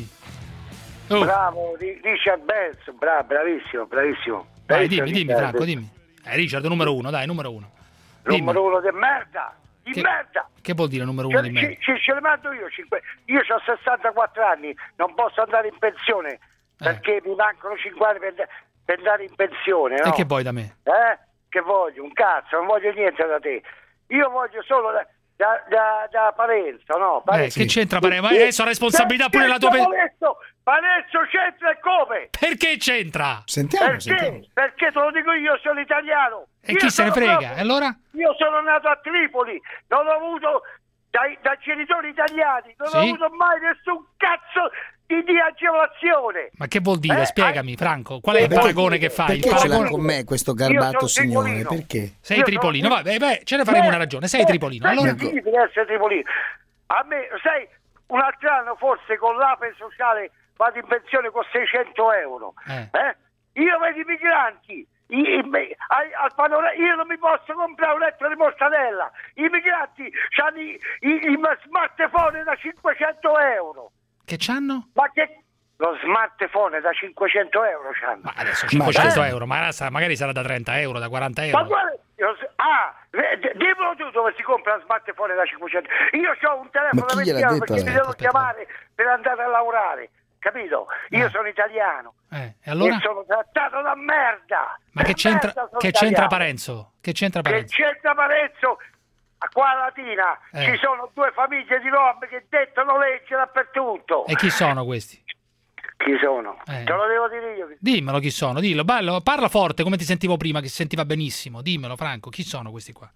Oh. Bravo, Ri- Richard Benson, bravo, bravissimo, bravissimo. Vai, Bravissimo, dimmi, dimmi Richard. Franco, dimmi. Eh, Richard, numero uno, dai, numero uno. Dimmi. Numero uno di merda, di Che- merda. Che vuol dire numero uno Ce, di me? ci- ci- ce le mando io, cinque. Io ho sessantaquattro anni, non posso andare in pensione perché mi mancano cinque anni per, per andare in pensione, no? E che vuoi da me? Eh? Che voglio? Un cazzo, non voglio niente da te. Io voglio solo da, da, da, da Parenzo, no? Eh, Parenzo. che c'entra Pare? Ma adesso la responsabilità pure la tua... pe- Parenzo, Parenzo c'entra e come? Perché c'entra? Sentiamo, Perché? sentiamo. Perché te lo dico io, sono italiano. E Io chi se ne sono frega? proprio- E allora? Io sono nato a Tripoli, non ho avuto dai, dai genitori italiani, non ho Sì? avuto mai nessun cazzo di, di agevolazione. Ma che vuol dire? Eh, Spiegami Franco, qual è il Perché- paragone che fai? Il Perché ce l'ha paragone... con me questo Io garbato sono signore? tripolino. Perché? Sei Io tripolino, sono- vabbè, beh, ce ne faremo Eh, una ragione. Sei eh, tripolino. sai Allora... che significa essere tripolino? A me, sai, un altro anno forse con l'Ape sociale vado in pensione con seicento euro. Eh. Eh? Io vedo i migranti. I, i- ai- al panorama, io non mi posso comprare un letto di mortadella. I migranti hanno i, i, i smartphone da cinquecento euro. Che c'hanno? Ma che lo smartphone da cinquecento euro c'hanno? Ma adesso cinquecento eh? euro, ma sa- magari sarà da trenta euro, da quaranta Ma euro. guarda, io s- ah, eh, d- dimmelo tu dove si compra lo smartphone da cinquecento. Io ho un telefono Ma chi da gliel'ha venti euro detto, perché mi aspetta, devo chiamare per andare a lavorare, capito? Io Eh. sono italiano Eh, e allora? e sono trattato da merda. Ma che Per c'entra, merda sono che c'entra italiano. Parenzo? Che c'entra Che Parenzo? c'entra Parenzo? A qua a Latina Eh. ci sono due famiglie di rom che dettano legge dappertutto. E chi sono questi? Chi sono? Eh. Te lo devo dire io. Dimmelo chi sono, dillo, bello, parla forte come ti sentivo prima, che si sentiva benissimo. Dimmelo Franco, chi sono questi qua?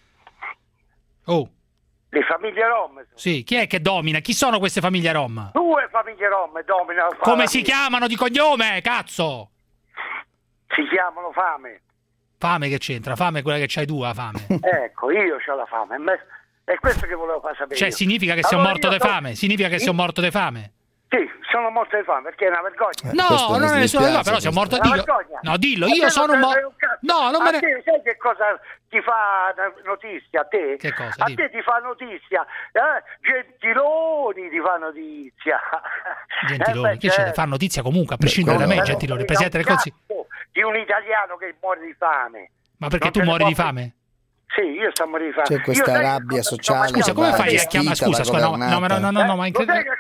Oh, Le famiglie rom. sì, chi è che domina? Chi sono queste famiglie rom? Due famiglie rom dominano qua Come a si Latina. chiamano di cognome, cazzo? Si chiamano fame. Fame che c'entra? Fame è quella che c'hai tu, la fame. Ecco, io ho la fame. Me- È questo che volevo far sapere. Cioè, io. significa che sei Allora, morto io di sono- fame? Significa che Sì, sei morto di fame? Sì, sono morto di fame perché è una vergogna. No, questo non mi è nessuna dispiace, no, però sei questo. morto È una dillo. vergogna. No, dillo, A io te sono non un te ne morto. frega un cazzo. No, non me A ne te, sai che cosa ti fa notizia a te? Che cosa? A Dimmi. te ti fa notizia. Eh? Gentiloni ti fa notizia. Gentiloni, Eh, beh, chi c'è? certo. Fa notizia comunque, a prescindere da me, Non Gentiloni, frega Presidente del un Consiglio. cazzo Di un italiano che muore di fame. Ma perché Non tu te ne muori può di fame? Sì, io sto a morire di fame. C'è questa Io sai che rabbia cosa sto sociale mangiando? Scusa, come va fai a gestita, chiamare? Scusa, va scusa, no, no, no, no, no, no, ma Eh, in lo che... sai che cosa-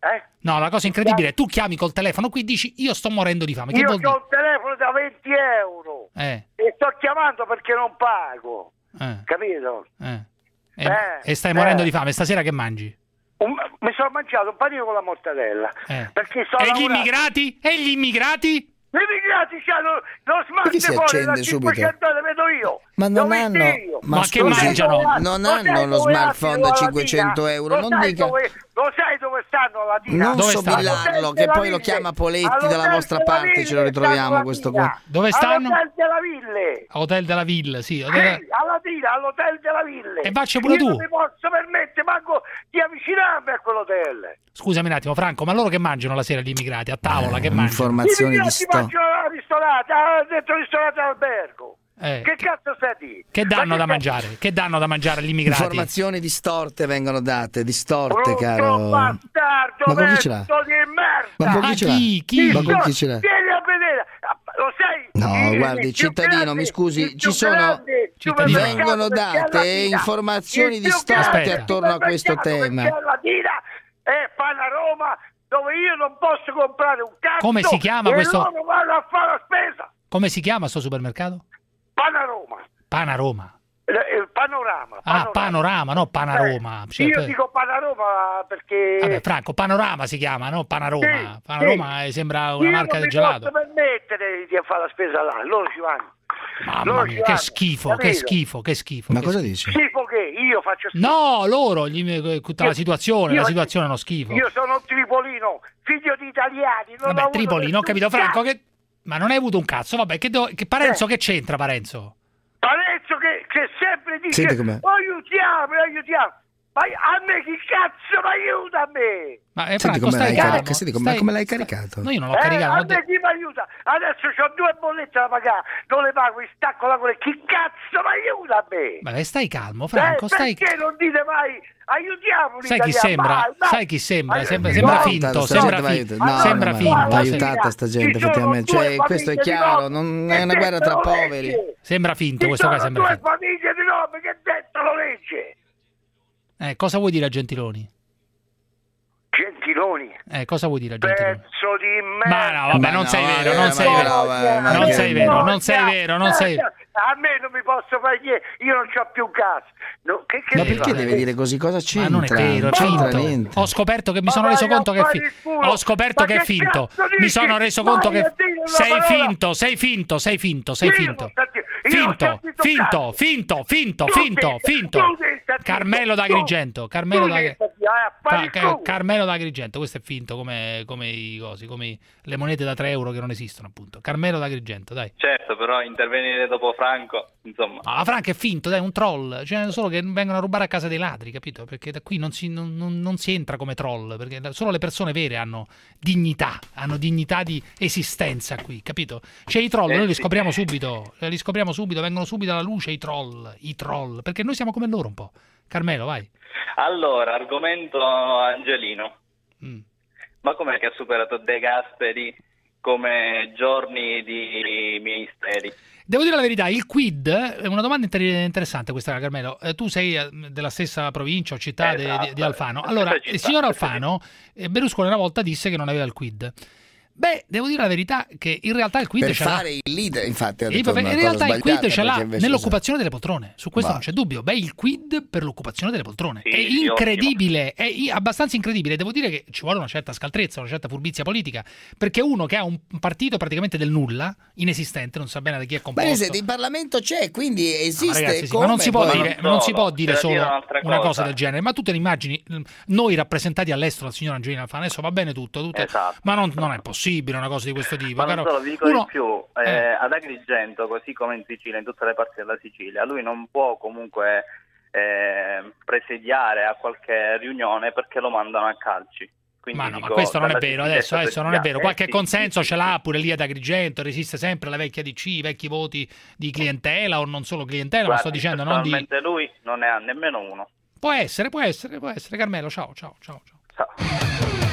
Eh? No, la cosa incredibile è tu chiami col telefono qui, dici io sto morendo di fame. Che Io vuol ho dire? un telefono da venti euro Eh, e sto chiamando perché non pago, eh, capito? eh. E, Eh, e stai morendo eh. di fame. Stasera che mangi? Un- mi sono mangiato un panino con la mortadella. Eh. Perché sto E gli lavorando. immigrati? E gli immigrati? Gli immigrati hanno lo Perché si smartphone da accende subito? cinquecento euro, vedo io. Ma non Dove hanno, stai io? ma, Ma che scusi, mangiano? non Lo sai hanno lo dove smartphone abitano da la cinquecento Latina? euro, Lo non sai dica. dove- Lo sai dove stanno la Latina? Non Dove so stanno? billarlo, che poi lo chiama Poletti dalla All'hotel vostra della parte, Ville ce lo ritroviamo stanno questo Latina. qua. Dove stanno? All'hotel della Ville. Hotel della Ville, sì. Sì, Hotel- a Latina, all'hotel della Ville. E vacci pure Io tu. non mi posso permettere manco di avvicinarmi a quell'hotel. Scusami un attimo, Franco, ma loro che mangiano la sera gli immigrati a tavola? Che mangiano? Informazioni I di migrati sto. mangiano al ristorante, ah, dentro il ristorante albergo. Eh, Che cazzo stai a dire? Che danno Ma da che mangiare? Che danno da mangiare agli immigrati? Informazioni distorte vengono date, distorte, Brutto caro. bastardo, Ma con chi ce l'ha? pezzo di merda. Ma con Ah, chi ce l'ha? chi? Chi? Ma con chi ce l'ha? Vieni a vedere, lo sai? No, il- guardi, il più cittadino, grande- mi scusi, il ci più sono- grande Cittadino. supermercato Vengono che c'è a date Latina. informazioni Il più distorte grande attorno a questo supermercato che tema. c'è a Latina è Panaroma, dove io non posso comprare un cazzo. Come si chiama e questo- loro vanno a fare la spesa. Come si chiama sto supermercato? Panaroma. Panaroma. Il, il panorama. Ah, Panorama, no Panaroma. Eh, Cioè, io per- dico Panorama perché... Vabbè, Franco, Panorama si chiama, no? Panoroma. Sì, Panorama sì. eh, sembra una Io marca non del mi gelato. posso permettere di fare la spesa là, loro ci vanno. Mamma Loro ci mia, che vanno, schifo, capito? che schifo, che schifo. Ma che cosa schifo. dice? Schifo che io faccio schifo. No, loro, gli, tutta la Io- situazione, io- la situazione è uno schifo. Io sono un tripolino, figlio di italiani. Non ho Vabbè, avuto Tripolino, ho nessun capito, Franco, cazzo. che... Ma non hai avuto un cazzo, vabbè, che, devo- che Parenzo Eh. che c'entra, Parenzo? Parenzo che, che sempre dice Senti com'è. aiutiamo, aiutiamo. Ma a me chi cazzo mi aiuta a me? Ma eh, Senti Franco, come stai l'hai calmo. caricato? Senti come, stai- come l'hai caricato? No, io non l'ho Eh, caricato. a non ho me detto- chi mi aiuta? Adesso ho due bollette da pagare, non le pago, mi stacco la quella. Chi cazzo mi aiuta a me? Vabbè, stai calmo, Franco, eh, stai... perché non dite mai aiutiamo Sai chi l'italiano? sembra? Vai, vai. Sai chi sembra? Ai- Sembra, no, sembra no, finto, Sta sembra, gente va fi- aiutata. No, sembra no, finto. va sem- aiutata sta Ci gente, sono effettivamente. due Cioè, questo è famiglie di chiaro, nonni non che è una guerra tra dettano poveri. legge. Sembra finto, Ci questo qua sono sembra due finto. famiglie di nonni che dettano legge. Eh, cosa vuoi dire a Gentiloni? Gentiloni, Eh, cosa vuoi dire a Gentiloni? pezzo di merda. Ma no, vabbè, Ma non no, sei ma vero, che- non ma sei che vero. roba, ma Non che- sei vero, non sei vero, non sei... A me non mi posso fare niente, io non c'ho più un cazzo. No, che, che Ma mi perché fa? deve dire così? Cosa Ma c'entra? non è vero, è c'entra finto. niente. Ho scoperto che mi Ma sono vai reso a conto che è fare fi- il culo. Ho scoperto Ma che è che finto. cazzo Mi dici? sono reso Vai conto a che dire una sei parola. finto, sei finto, sei finto, sei Io finto. non sto zitto. Io non Finto, sto zitto, finto, cazzo. finto, finto, Tu finto, sei- finto. tu sei zitto. Carmelo Tu- d'Agrigento, Carmelo tu da sei zitto. Vai a fare Ca- il culo. Carmelo d'Agrigento, questo è finto come, come i cosi, come i- le monete da tre euro che non esistono, appunto. Carmelo d'Agrigento, dai. Certo, però intervenire dopo Franco, insomma. Ah, Franco è finto, dai, un troll. Cioè, solo che vengono a rubare a casa dei ladri, capito? Perché da qui non si, non, non- non si entra come troll, perché solo le persone vere hanno dignità, hanno dignità di esistenza qui, capito? Cioè i troll, Eh, noi li sì. scopriamo subito, li scopriamo subito, vengono subito alla luce i troll, i troll, perché noi siamo come loro un po'. Carmelo, vai. Allora, argomento Angelino. Mm. Ma com'è che ha superato De Gasperi come giorni di ministeri? Devo dire la verità, il quid è una domanda inter- interessante questa, Carmelo. Eh, tu sei eh, della stessa provincia o città de- Esatto. di, di Alfano. Allora, Città, il signor sì. Alfano, eh, Berlusconi una volta disse che non aveva il quid. Beh, devo dire la verità che in realtà il quid Per ce l'ha. fare il leader, infatti, ha Eh, detto vabbè, una in cosa realtà il quid sbagliata, ce l'ha perché invece nell'occupazione delle poltrone, su questo Va. non c'è dubbio. Beh, il quid per l'occupazione delle poltrone Sì, è sì, incredibile, è i- abbastanza incredibile. Devo dire che ci vuole una certa scaltrezza, una certa furbizia politica, perché uno che ha un partito praticamente del nulla, inesistente, non sa bene da chi è Ma composto. il Parlamento c'è, quindi Ma esiste. ragazzi, sì, come ma non si può poi- dire, non non si solo, può dire c'è da solo dire un'altra una cosa cosa. del genere, ma tu te ne immagini mm, noi rappresentati all'estero dal signor Angelino Alfano, adesso va bene tutto, tutto Esatto. ma non, non è possibile una cosa di questo tipo. Ma non caro. solo, vi dico Uno- di più, eh, eh. ad Agrigento, così come in Sicilia, in tutte le parti della Sicilia, lui non può comunque eh, presidiare a qualche riunione perché lo mandano a calci. Quindi Ma no, ma dico, questo non è dalla vero, Sicilia adesso, stato adesso non è vero. espiato. Qualche Eh, sì, consenso sì, ce sì. l'ha pure lì ad Agrigento, resiste sempre la vecchia D C, i vecchi voti di clientela o non solo clientela, ma sto Guardi, dicendo non di... personalmente lui non ne ha nemmeno uno. Può essere, può essere, può essere. Carmelo, ciao, ciao, ciao, ciao. Ciao.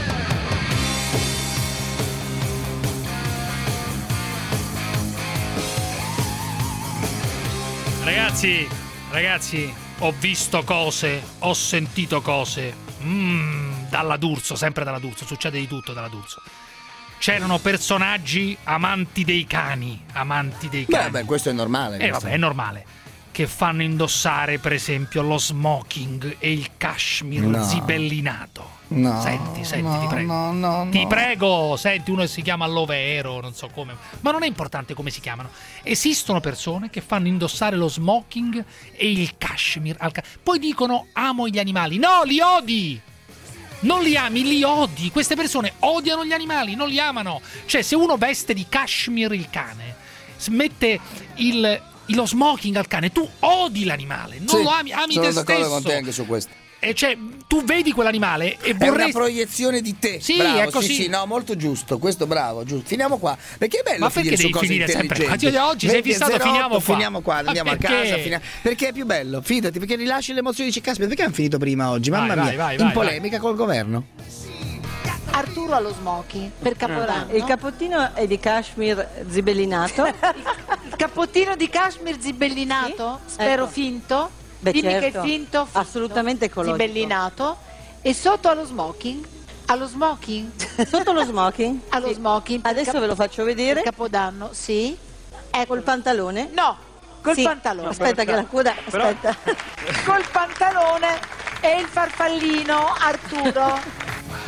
Ragazzi, ragazzi, ho visto cose, ho sentito cose. Mmm, dalla D'Urso, sempre dalla D'Urso, succede di tutto dalla D'Urso. C'erano personaggi amanti dei cani, amanti dei cani. Beh, beh, questo è normale. Eh, vabbè, è normale. Che fanno indossare, per esempio, lo smoking e il cashmere No. zibellinato. No, Senti, senti, no, ti prego. no, no, Ti no. prego, senti, uno si chiama Lovero, non so come. Ma non è importante come si chiamano. Esistono persone che fanno indossare lo smoking e il cashmere. Al ca- Poi dicono amo gli animali. No, li odi! Non li ami, li odi. Queste persone odiano gli animali, non li amano. Cioè, se uno veste di cashmere il cane, mette il, lo smoking al cane, tu odi l'animale, non Sì, lo ami, ami sono te d'accordo stesso. con te anche su questo. E cioè, tu vedi quell'animale e È vorresti... una proiezione di te. Sì, bravo, è così. Sì, sì, no, molto giusto. Questo bravo, giusto. Finiamo qua. Perché è bello Ma perché finire su devi cose finire sempre intelligenti. qua? Io oggi sei venti e fissato, zero otto, finiamo qua. Finiamo qua, Ma andiamo a perché? casa. Finiamo... Perché è più bello, fidati, perché rilasci le emozioni, dici, caspita, perché hanno finito prima oggi? Mamma Vai, mia, vai, vai, in vai, polemica col governo. Arturo allo smoking per Capodanno. Il cappottino è di cashmere zibellinato. Il cappottino di cashmere zibellinato, Sì? spero Ecco. finto. Beh, Dimmi certo. che è finto, finto, Assolutamente ecologico. zibellinato. E sotto allo smoking? Allo smoking? Sotto lo smoking? Allo Sì. smoking. per Adesso Cap- ve lo faccio vedere. per Capodanno, sì. Col pantalone? No, col Sì. pantalone. Aspetta che la coda... Aspetta. Col pantalone e il farfallino, Arturo.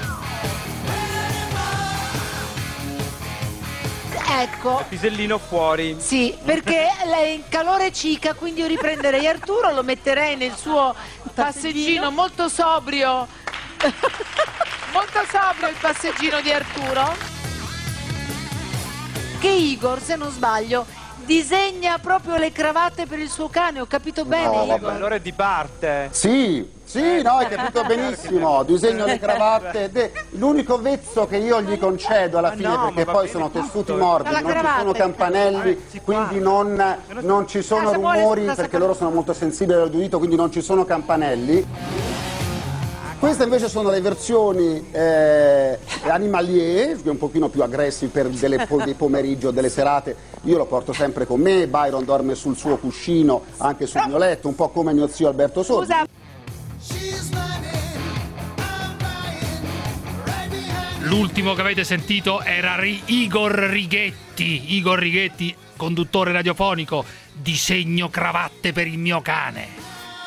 Ecco. Il pisellino fuori. Sì, perché lei è in calore cica, quindi io riprenderei Arturo, lo metterei nel suo passeggino molto sobrio. Molto sobrio il passeggino di Arturo. Che Igor, se non sbaglio, disegna proprio le cravatte per il suo cane, ho capito bene, No, Igor? vabbè, allora è di parte. Sì, sì, no, hai capito benissimo. Disegno le cravatte. De- L'unico vezzo che io gli concedo alla fine, no, ma perché va poi bene sono tutto. tessuti morbidi, Dalla non ci cravatta. sono campanelli, quindi non, non ci sono Ah, Samuele, rumori, sta- perché loro sono molto sensibili all'udito, quindi non ci sono campanelli. Queste invece sono le versioni eh, animalier, un pochino più aggressi per delle, po- dei pomeriggi o delle serate. Io lo porto sempre con me, Byron dorme sul suo cuscino, anche sul mio letto, un po' come mio zio Alberto Sordi. L'ultimo che avete sentito era Ri- Igor Righetti, Igor Righetti, conduttore radiofonico, disegno cravatte per il mio cane.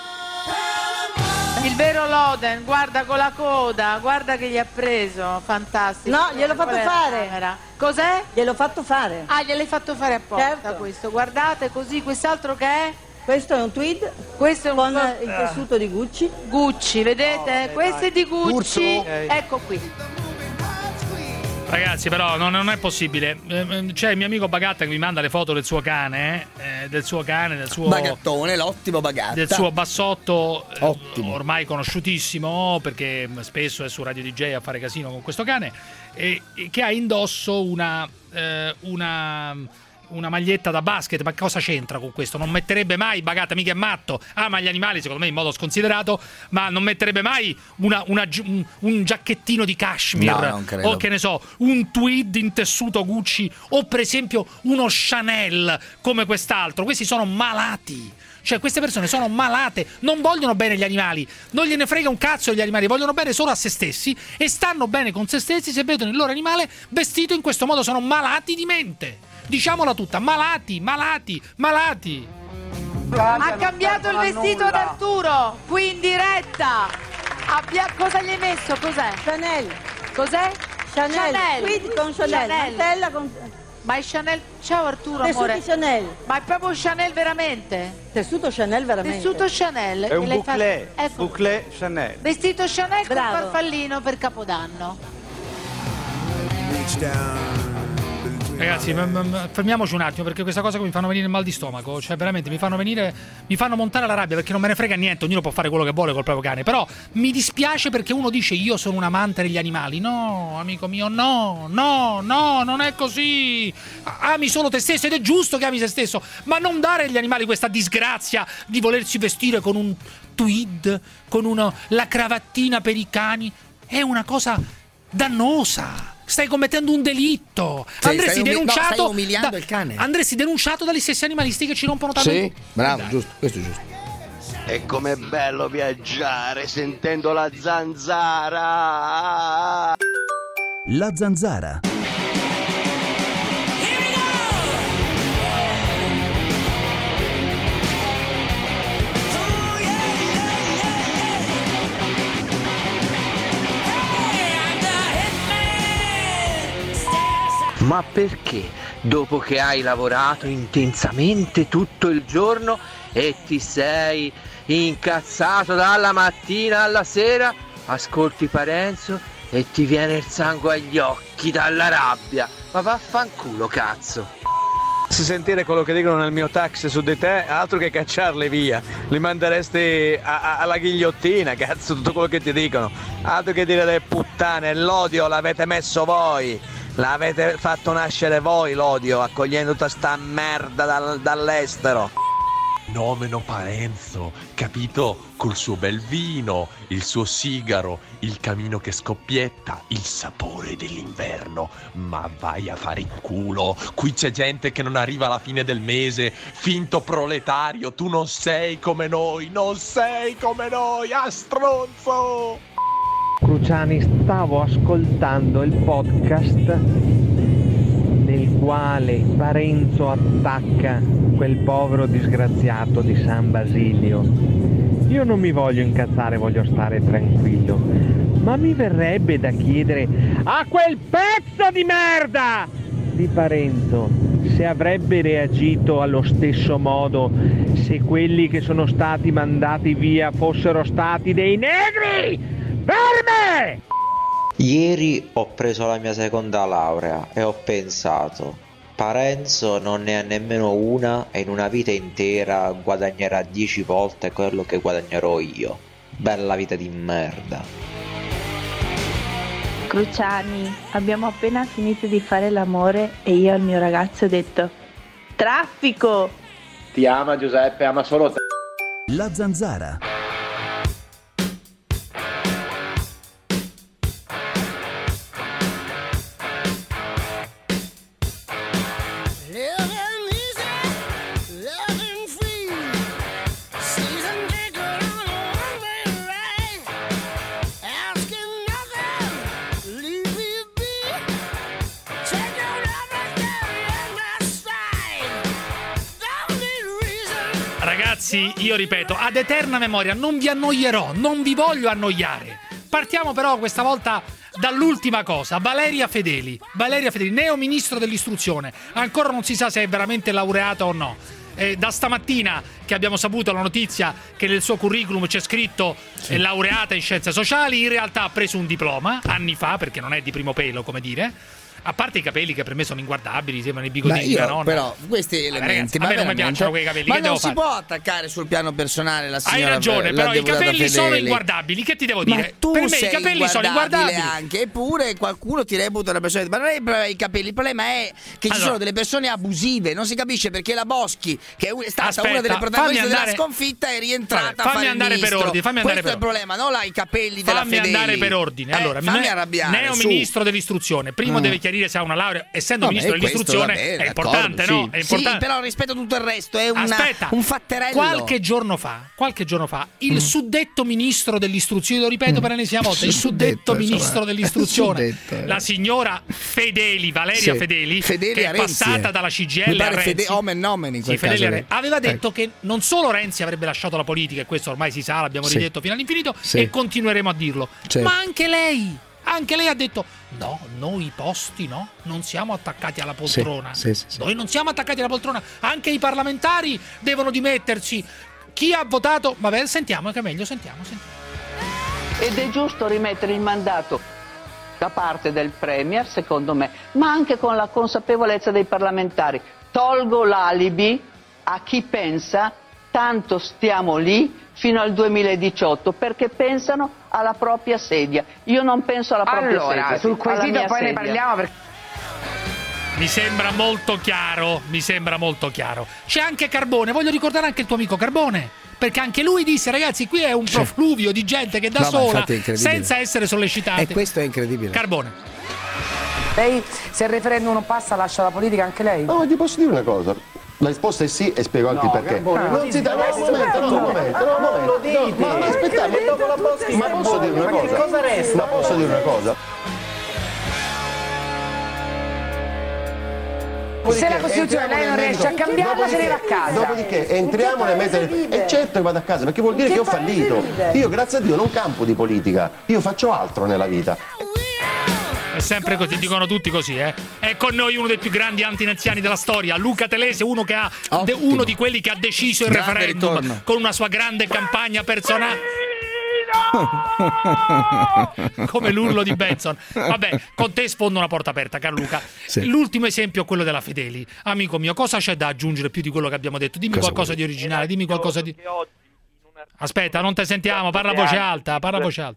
Il vero Loden, guarda con la coda, guarda che gli ha preso, fantastico. No, gliel'ho fatto Qual è la fare. camera? Cos'è? Gliel'ho fatto fare. Ah, gliel'hai fatto fare apposta Certo. questo. Guardate così, quest'altro che è? Questo è un tweed Questo è un con po'- il tessuto di Gucci. Gucci, vedete? Oh, questo dai. è di Gucci. Urso. Ecco qui. Ragazzi, però non, non è possibile. Eh, C'è il mio amico Bagatta che mi manda le foto del suo cane, eh, del suo cane, del suo Bagattone, l'ottimo Bagatta. del suo bassotto, eh, Ottimo. ormai conosciutissimo perché spesso è su Radio D J a fare casino con questo cane, e, e che ha indosso una eh, una una maglietta da basket. Ma cosa c'entra con questo? Non metterebbe mai, Bagatta mica è matto, ama gli animali secondo me in modo sconsiderato, ma non metterebbe mai una, una gi- un, un giacchettino di cashmere, No, non credo. o che ne so, un tweed in tessuto Gucci, o per esempio uno Chanel come quest'altro. Questi sono malati. Cioè, queste persone sono malate, non vogliono bene gli animali, non gliene frega un cazzo degli animali, vogliono bene solo a se stessi e stanno bene con se stessi se vedono il loro animale vestito in questo modo. Sono malati di mente. Diciamola tutta, malati, malati, malati. Ha cambiato il vestito ad Arturo, qui in diretta. Abbia- Cosa gli hai messo? Cos'è? Chanel. Cos'è? Chanel. Tweed con Chanel. Mantella con... Ma è Chanel. Ciao Arturo, Tessuti amore. Chanel. Ma è proprio Chanel veramente? Tessuto Chanel veramente. Tessuto Chanel. È un me l'hai bouclé, fatto- Ecco. bouclé Chanel. Vestito Chanel con Bravo. farfallino per Capodanno. Ragazzi, m- m- fermiamoci un attimo, perché questa cosa che mi fanno venire il mal di stomaco, cioè veramente mi fanno venire, mi fanno montare la rabbia, perché non me ne frega niente, ognuno può fare quello che vuole col proprio cane, però mi dispiace perché uno dice io sono un amante degli animali. No, amico mio, no, no, no, non è così. Ami solo te stesso, ed è giusto che ami se stesso, ma non dare agli animali questa disgrazia di volersi vestire con un tweed, con uno, la cravattina per i cani. È una cosa dannosa. Stai commettendo un delitto. Sì, Andresti stai umi- no, denunciato. stai umiliando da- il cane. Andresti denunciato dagli stessi animalisti che ci rompono tanto. Sì, il- bravo, Dai. giusto, questo è giusto. E com'è bello viaggiare sentendo la zanzara. La Zanzara. Ma perché, dopo che hai lavorato intensamente tutto il giorno e ti sei incazzato dalla mattina alla sera, ascolti Parenzo e ti viene il sangue agli occhi dalla rabbia? Ma vaffanculo, cazzo! Se sentire quello che dicono nel mio taxi su di te, altro che cacciarli via, li manderesti a- a- alla ghigliottina, cazzo, tutto quello che ti dicono. Altro che dire delle puttane, l'odio l'avete messo voi. L'avete fatto nascere voi l'odio, accogliendo tutta sta merda dal- dall'estero. Nomeno Parenzo, capito? Col suo bel vino, il suo sigaro, il camino che scoppietta, il sapore dell'inverno. Ma vai a fare il culo, qui c'è gente che non arriva alla fine del mese, finto proletario, tu non sei come noi, non sei come noi, ah stronzo! Cruciani, stavo ascoltando il podcast nel quale Parenzo attacca quel povero disgraziato di San Basilio. Io non mi voglio incazzare, voglio stare tranquillo, ma mi verrebbe da chiedere a quel pezzo di merda di Parenzo se avrebbe reagito allo stesso modo se quelli che sono stati mandati via fossero stati dei negri. Ferme! Ieri ho preso la mia seconda laurea e ho pensato, Parenzo non ne ha nemmeno una e in una vita intera guadagnerà dieci volte quello che guadagnerò io. Bella vita di merda. Cruciani, abbiamo appena finito di fare l'amore e io al mio ragazzo ho detto traffico! Ti ama Giuseppe, ama solo te. La Zanzara. Ragazzi, io ripeto, ad eterna memoria, non vi annoierò, non vi voglio annoiare. Partiamo però questa volta dall'ultima cosa, Valeria Fedeli. Valeria Fedeli, neo ministro dell'istruzione. Ancora non si sa se è veramente laureata o no. Eh, da stamattina che abbiamo saputo la notizia che nel suo curriculum c'è scritto sì. laureata in scienze sociali, in realtà ha preso un diploma anni fa, perché non è di primo pelo, come dire. A parte i capelli che per me sono inguardabili, sembrano i bigodini di mia nonna. Però questi elementi, ragazzi, a me non mi piacciono quei capelli. Ma che non devo si fare? può attaccare sul piano personale la signora. Hai ragione, la però i capelli Fedeli. sono inguardabili. Che ti devo dire? Ma tu per me sei i capelli sono inguardabili anche, eppure qualcuno ti reputa una persona. Ma non è il problema dei capelli, il problema è che allora, ci sono delle persone abusive. Non si capisce perché la Boschi, che è stata aspetta, una delle protagoniste della sconfitta, è rientrata vabbè, a fare fammi andare per ordine. Fammi andare Questo per è il problema, non là i capelli della Fammi Fedeli. andare per ordine. Allora, eh, fammi ne- arrabbiare. Neo su. ministro dell'istruzione. Primo Mm. deve chiarire se ha una laurea, essendo Vabbè, ministro dell'istruzione. Bene, è importante, d'accordo, no? sì. È importante. Sì, però rispetto a tutto il resto è una, Aspetta, un fatterello. Qualche giorno fa, qualche giorno fa, il mm. suddetto ministro dell'istruzione, lo ripeto mm. per l'ennesima volta, il suddetto, suddetto ministro insomma, dell'istruzione, suddetto, la signora Fedeli, Valeria sì. Fedeli, Fedeli che è Renzi, passata eh. dalla C G L a Renzi, Fede, omen nomen in quel sì, caso Fedeli, aveva detto ecco. che non solo Renzi avrebbe lasciato la politica, e questo ormai si sa, l'abbiamo sì. ridetto fino all'infinito, sì. e continueremo a dirlo, certo. ma anche lei. Anche lei ha detto no, noi i posti no, non siamo attaccati alla poltrona, sì, sì, sì, noi non siamo attaccati alla poltrona, anche i parlamentari devono dimettersi. Chi ha votato? Vabbè, sentiamo, che è meglio, sentiamo, sentiamo. Ed è giusto rimettere il mandato da parte del Premier, secondo me, ma anche con la consapevolezza dei parlamentari. Tolgo l'alibi a chi pensa tanto stiamo lì fino al duemiladiciotto perché pensano alla propria sedia. Io non penso alla propria allora, sedia. Allora, sul quesito poi sedia. ne parliamo perché... Mi sembra molto chiaro, mi sembra molto chiaro. C'è anche Carbone, voglio ricordare anche il tuo amico Carbone, perché anche lui disse ragazzi qui è un profluvio di gente che da no, sola, senza essere sollecitata. E questo è incredibile. Carbone. Lei, se il referendum non passa, lascia la politica anche lei? No, ma ti posso dire una cosa. La risposta è sì e spiego anche No, il perché. Carbone, non si dà, no, un momento, no, un momento, no, un momento. No, ma, ma aspettate, dopo la Boschi ma posso dire una ma che cosa? cosa resta? Ma posso dire una cosa? Se la Costituzione lei non riesce a cambiarla, se ne va a casa. Dopodiché entriamo nel mezzo e certo che vado a casa, perché vuol dire che, che ho fallito. Io grazie a Dio non campo di politica, io faccio altro nella vita. È sempre così, dicono tutti così, eh. È con noi uno dei più grandi antinaziani della storia, Luca Telese, uno che ha de, uno di quelli che ha deciso il Grande referendum ritorno. con una sua grande campagna personale. Come l'urlo di Benson. Vabbè, con te sfondo una porta aperta, Carluca. Sì. L'ultimo esempio è quello della Fedeli. Amico mio, cosa c'è da aggiungere più di quello che abbiamo detto? Dimmi Cosa qualcosa vuoi? di originale, dimmi qualcosa di... Aspetta, non te sentiamo, parla a voce alta, parla a voce alta.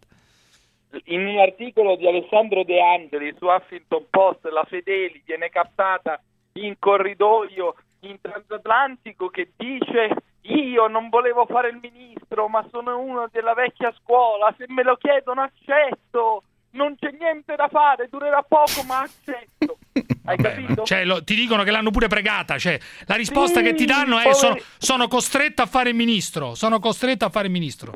In un articolo di Alessandro De Angeli su Huffington Post, la Fedeli viene captata in corridoio in transatlantico che dice: io non volevo fare il ministro, ma sono uno della vecchia scuola, se me lo chiedono accetto, non c'è niente da fare, durerà poco ma accetto. Hai Vabbè, capito? Cioè, lo, ti dicono che l'hanno pure pregata, cioè la risposta Sì, che ti danno è poveri- sono, sono costretto a fare il ministro, sono costretto a fare il ministro.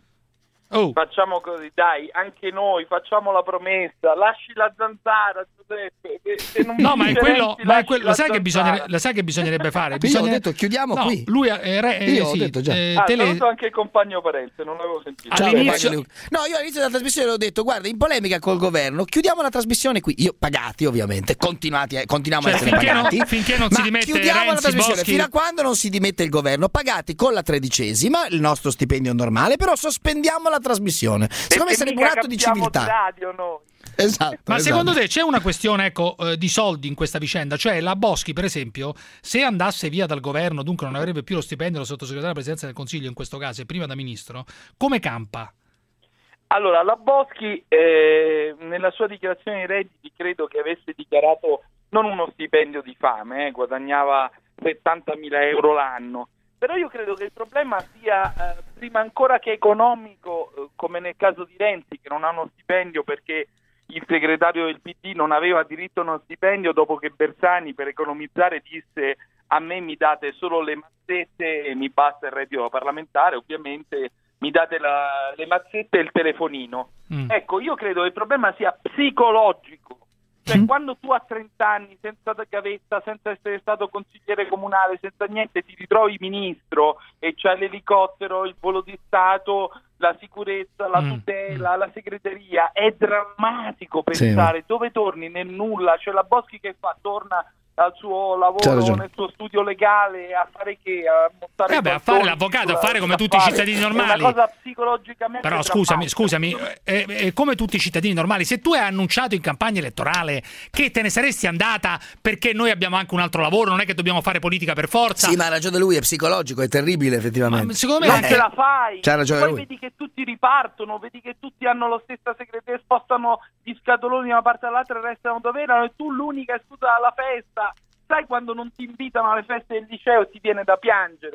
Oh. Facciamo così, dai, anche noi facciamo la promessa, lasci la zanzara, Giuseppe. Se non No, ma è vince quello, Renzi, ma è lasci quello, la lo sai che zanzara. bisognerebbe, lo sai che bisognerebbe fare? Io Bisogna... ho detto chiudiamo no, qui. lui eh, re, eh, Io ho sì, detto già. eh, Ah, te le- saluto anche il compagno Parenzo, non l'avevo sentito. Ciao, All'inizio- compagno Luca. No, io all'inizio della trasmissione ho detto: guarda, in polemica col governo, chiudiamo la trasmissione qui. Io pagati, ovviamente, continuati, a- continuiamo Cioè, a essere finché non- pagati. finché non si ma dimette chiudiamo la Renzi, trasmissione Boschi- fino a quando non si dimette il governo, pagati con la tredicesima, il nostro stipendio normale, però sospendiamo la trasmissione. Secondo me Perché sarebbe un mica atto di cambiamo civiltà. radio noi. Esatto. Ma esatto. secondo te c'è una questione, ecco, eh, di soldi in questa vicenda? Cioè la Boschi, per esempio, se andasse via dal governo, dunque non avrebbe più lo stipendio da sottosegretario alla presidenza del Consiglio in questo caso e prima da ministro, come campa? Allora, la Boschi eh, nella sua dichiarazione di redditi credo che avesse dichiarato non uno stipendio di fame, eh, guadagnava settantamila euro l'anno, però io credo che il problema sia eh, prima ancora che economico, eh, come nel caso di Renzi, che non ha uno stipendio perché il segretario del P D non aveva diritto a uno stipendio dopo che Bersani per economizzare disse: a me mi date solo le mazzette e mi basta il reddito parlamentare, ovviamente mi date la, le mazzette e il telefonino. Mm. Ecco, io credo che il problema sia psicologico. Cioè, mm. quando tu a trenta anni, senza gavetta, senza essere stato consigliere comunale, senza niente, ti ritrovi ministro e c'hai l'elicottero, il volo di Stato, la sicurezza, la Mm. tutela, la segreteria, è drammatico pensare Sì. dove torni nel nulla. Cioè la Boschi che fa? Torna al suo C'ha lavoro, ragione. nel suo studio legale, a fare che? A montare Eh vabbè, a cartoni fare l'avvocato, sulla- a fare come sulla tutti i fare. cittadini È normali. una cosa psicologicamente Però scusami, drammatica. scusami, eh, eh, come tutti i cittadini normali, se tu hai annunciato in campagna elettorale che te ne saresti andata perché noi abbiamo anche un altro lavoro, non è che dobbiamo fare politica per forza. Sì, ma ha ragione lui, è psicologico, è terribile effettivamente. Ma secondo me Non anche- ce la fai, C'ha ragione poi lui. vedi che tutti ripartono, vedi che tutti hanno lo stessa segreteria, spostano gli scatoloni da una parte all'altra e restano dove erano e tu l'unica esclusa dalla festa. Sai quando non ti invitano alle feste del liceo e ti viene da piangere?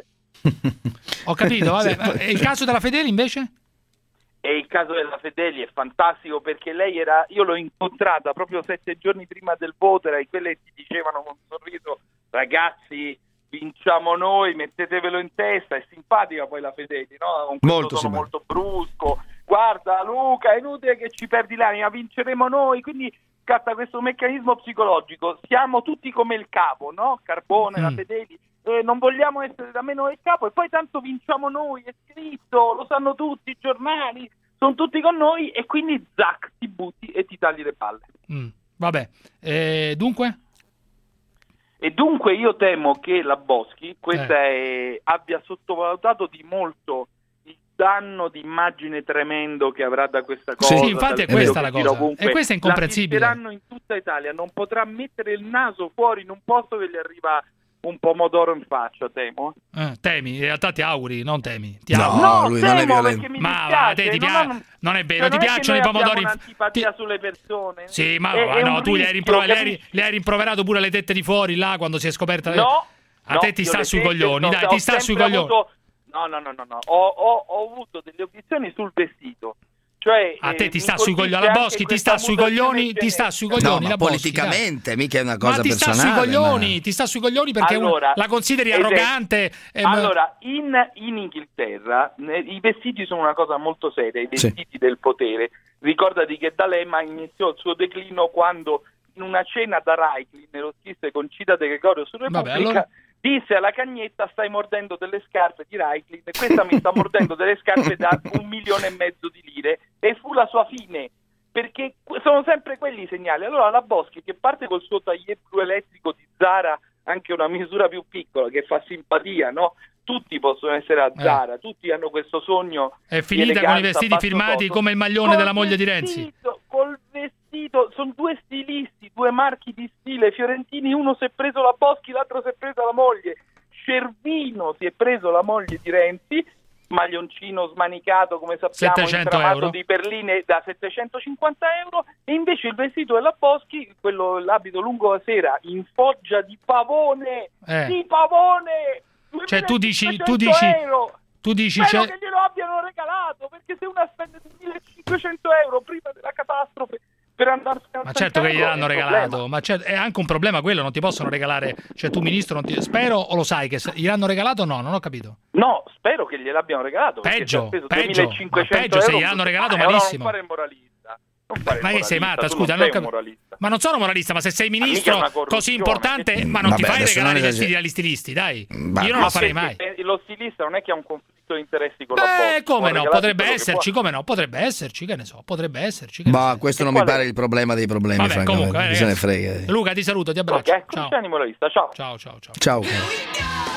Ho capito, vabbè. ma- E il caso della Fedeli invece? E il caso della Fedeli è fantastico perché lei era, io l'ho incontrata proprio sette giorni prima del voto, era di quelle che ti dicevano con un sorriso: ragazzi, vinciamo noi, mettetevelo in testa. È simpatica poi la Fedeli, no? Con questo Molto tono simpatica. molto brusco. Guarda Luca, è inutile che ci perdi l'anima, vinceremo noi. Quindi scatta questo meccanismo psicologico, siamo tutti come il capo, no? Carbone, Mm. la Fedeli, eh, non vogliamo essere da meno del capo e poi tanto vinciamo noi, è scritto, lo sanno tutti i giornali, sono tutti con noi e quindi zac, ti butti e ti tagli le palle. Mm, vabbè, eh, dunque? E dunque io temo che la Boschi questa è, abbia sottovalutato di molto il danno di immagine tremendo che avrà da questa cosa. Sì, infatti è dal questa video la che gira cosa. ovunque. E questa è incomprensibile. La fisseranno in tutta Italia, non potrà mettere il naso fuori in un posto che gli arriva un pomodoro in faccia, temo. Eh, temi, in realtà ti auguri, non temi. Ti No, auguri. No, lui non è temo violento. perché mi Ma dispiace, va, te ti non pia- hanno- non è vero, cioè, ti non è che piacciono i noi pomodori abbiamo in- un'antipatia ti- sulle persone. Sì, ma, È- ma è no, un tu le hai, rischio, rimpro- le, hai, capisci? le hai rimproverato pure le tette di fuori là quando si è scoperta. No, a no, te ti io sta le sui tette coglioni, non- dai, ho ti sta sui sempre coglioni. avuto- No, no, no, no, no. Ho, ho, ho avuto delle obiezioni sul vestito. Cioè, a te eh, ti sta mi sui coglioni, alla colpisce Boschi anche ti sta questa sui coglioni, mutazione ti sta sui coglioni No, ma la Boschi, politicamente, dai. mica è una cosa ma ti personale. sta sui coglioni, ma- ti sta sui coglioni perché Allora, un- la consideri ed è- arrogante. eh, Allora, in, in Inghilterra eh, i vestiti sono una cosa molto seria, i Sì. vestiti del potere. Ricordati che D'Alema iniziò il suo declino quando in una cena da Raiklin, nello schisse con Cida De Gregorio su Repubblica, Vabbè, allora- disse alla Cagnetta: stai mordendo delle scarpe di Raiklin, e questa mi sta mordendo delle scarpe da un milione e mezzo di lire, e fu la sua fine, perché que- sono sempre quelli i segnali. Allora la Boschi, che parte col suo taglier blu elettrico di Zara, anche una misura più piccola, che fa simpatia, no? Tutti possono essere a Zara, tutti hanno questo sogno È di finita con i eleganza, vestiti basso firmati costo. come il maglione Col della moglie di Renzi. vestito, Col vestito, sono due stilisti, due marchi di stile fiorentini, uno si è preso la Boschi, l'altro si è preso la moglie. Cervino si è preso la moglie di Renzi, maglioncino smanicato, come sappiamo, settecento intramato euro. di perline da settecentocinquanta euro, e invece il vestito della Boschi, quello, l'abito lungo la sera, in foggia di pavone, Eh. di pavone, Cioè tu dici, tu duemilacinquecento dici, euro. tu dici, Spero c'è- che glielo abbiano regalato, perché se una spende duemilacinquecento euro prima della catastrofe per andarsene ma al certo che San gliel'hanno Carlo, è un regalato, problema. ma c'è- è anche un problema quello, non ti possono regalare, cioè tu ministro, non ti, spero o lo sai che se- gliel'hanno regalato o no, non ho capito. No, spero che gliel'abbiano regalato. perché Peggio, ci ha speso peggio, duemilacinquecento ma peggio se euro. gliel'hanno regalato Eh, allora malissimo. Non fare il moralista. Non fare il Ma che sei moralista, matta, tu scusa, non non sei un cap- moralista. ma non sono moralista, ma se sei mica ministro una corruzione, così importante, ma non ti Vabbè, fai adesso regalare i non vestiti esager- agli stilisti, dai. Ma- Io non Ma lo farei perché, mai. eh, lo stilista non è che ha un conflitto di interessi con la Beh, Boschi, può come no, regalarti potrebbe quello che esserci, può. come no, potrebbe esserci, che ne so, potrebbe esserci. Che ne Ma so. questo non E mi qual è? pare il problema dei problemi, Vabbè, francamente. comunque, eh, Chi se ne ragazzi. frega. Luca, ti saluto, ti abbraccio. Ok, Ciao. Cristiani moralista, ciao. Ciao, ciao, ciao. Ciao. caro.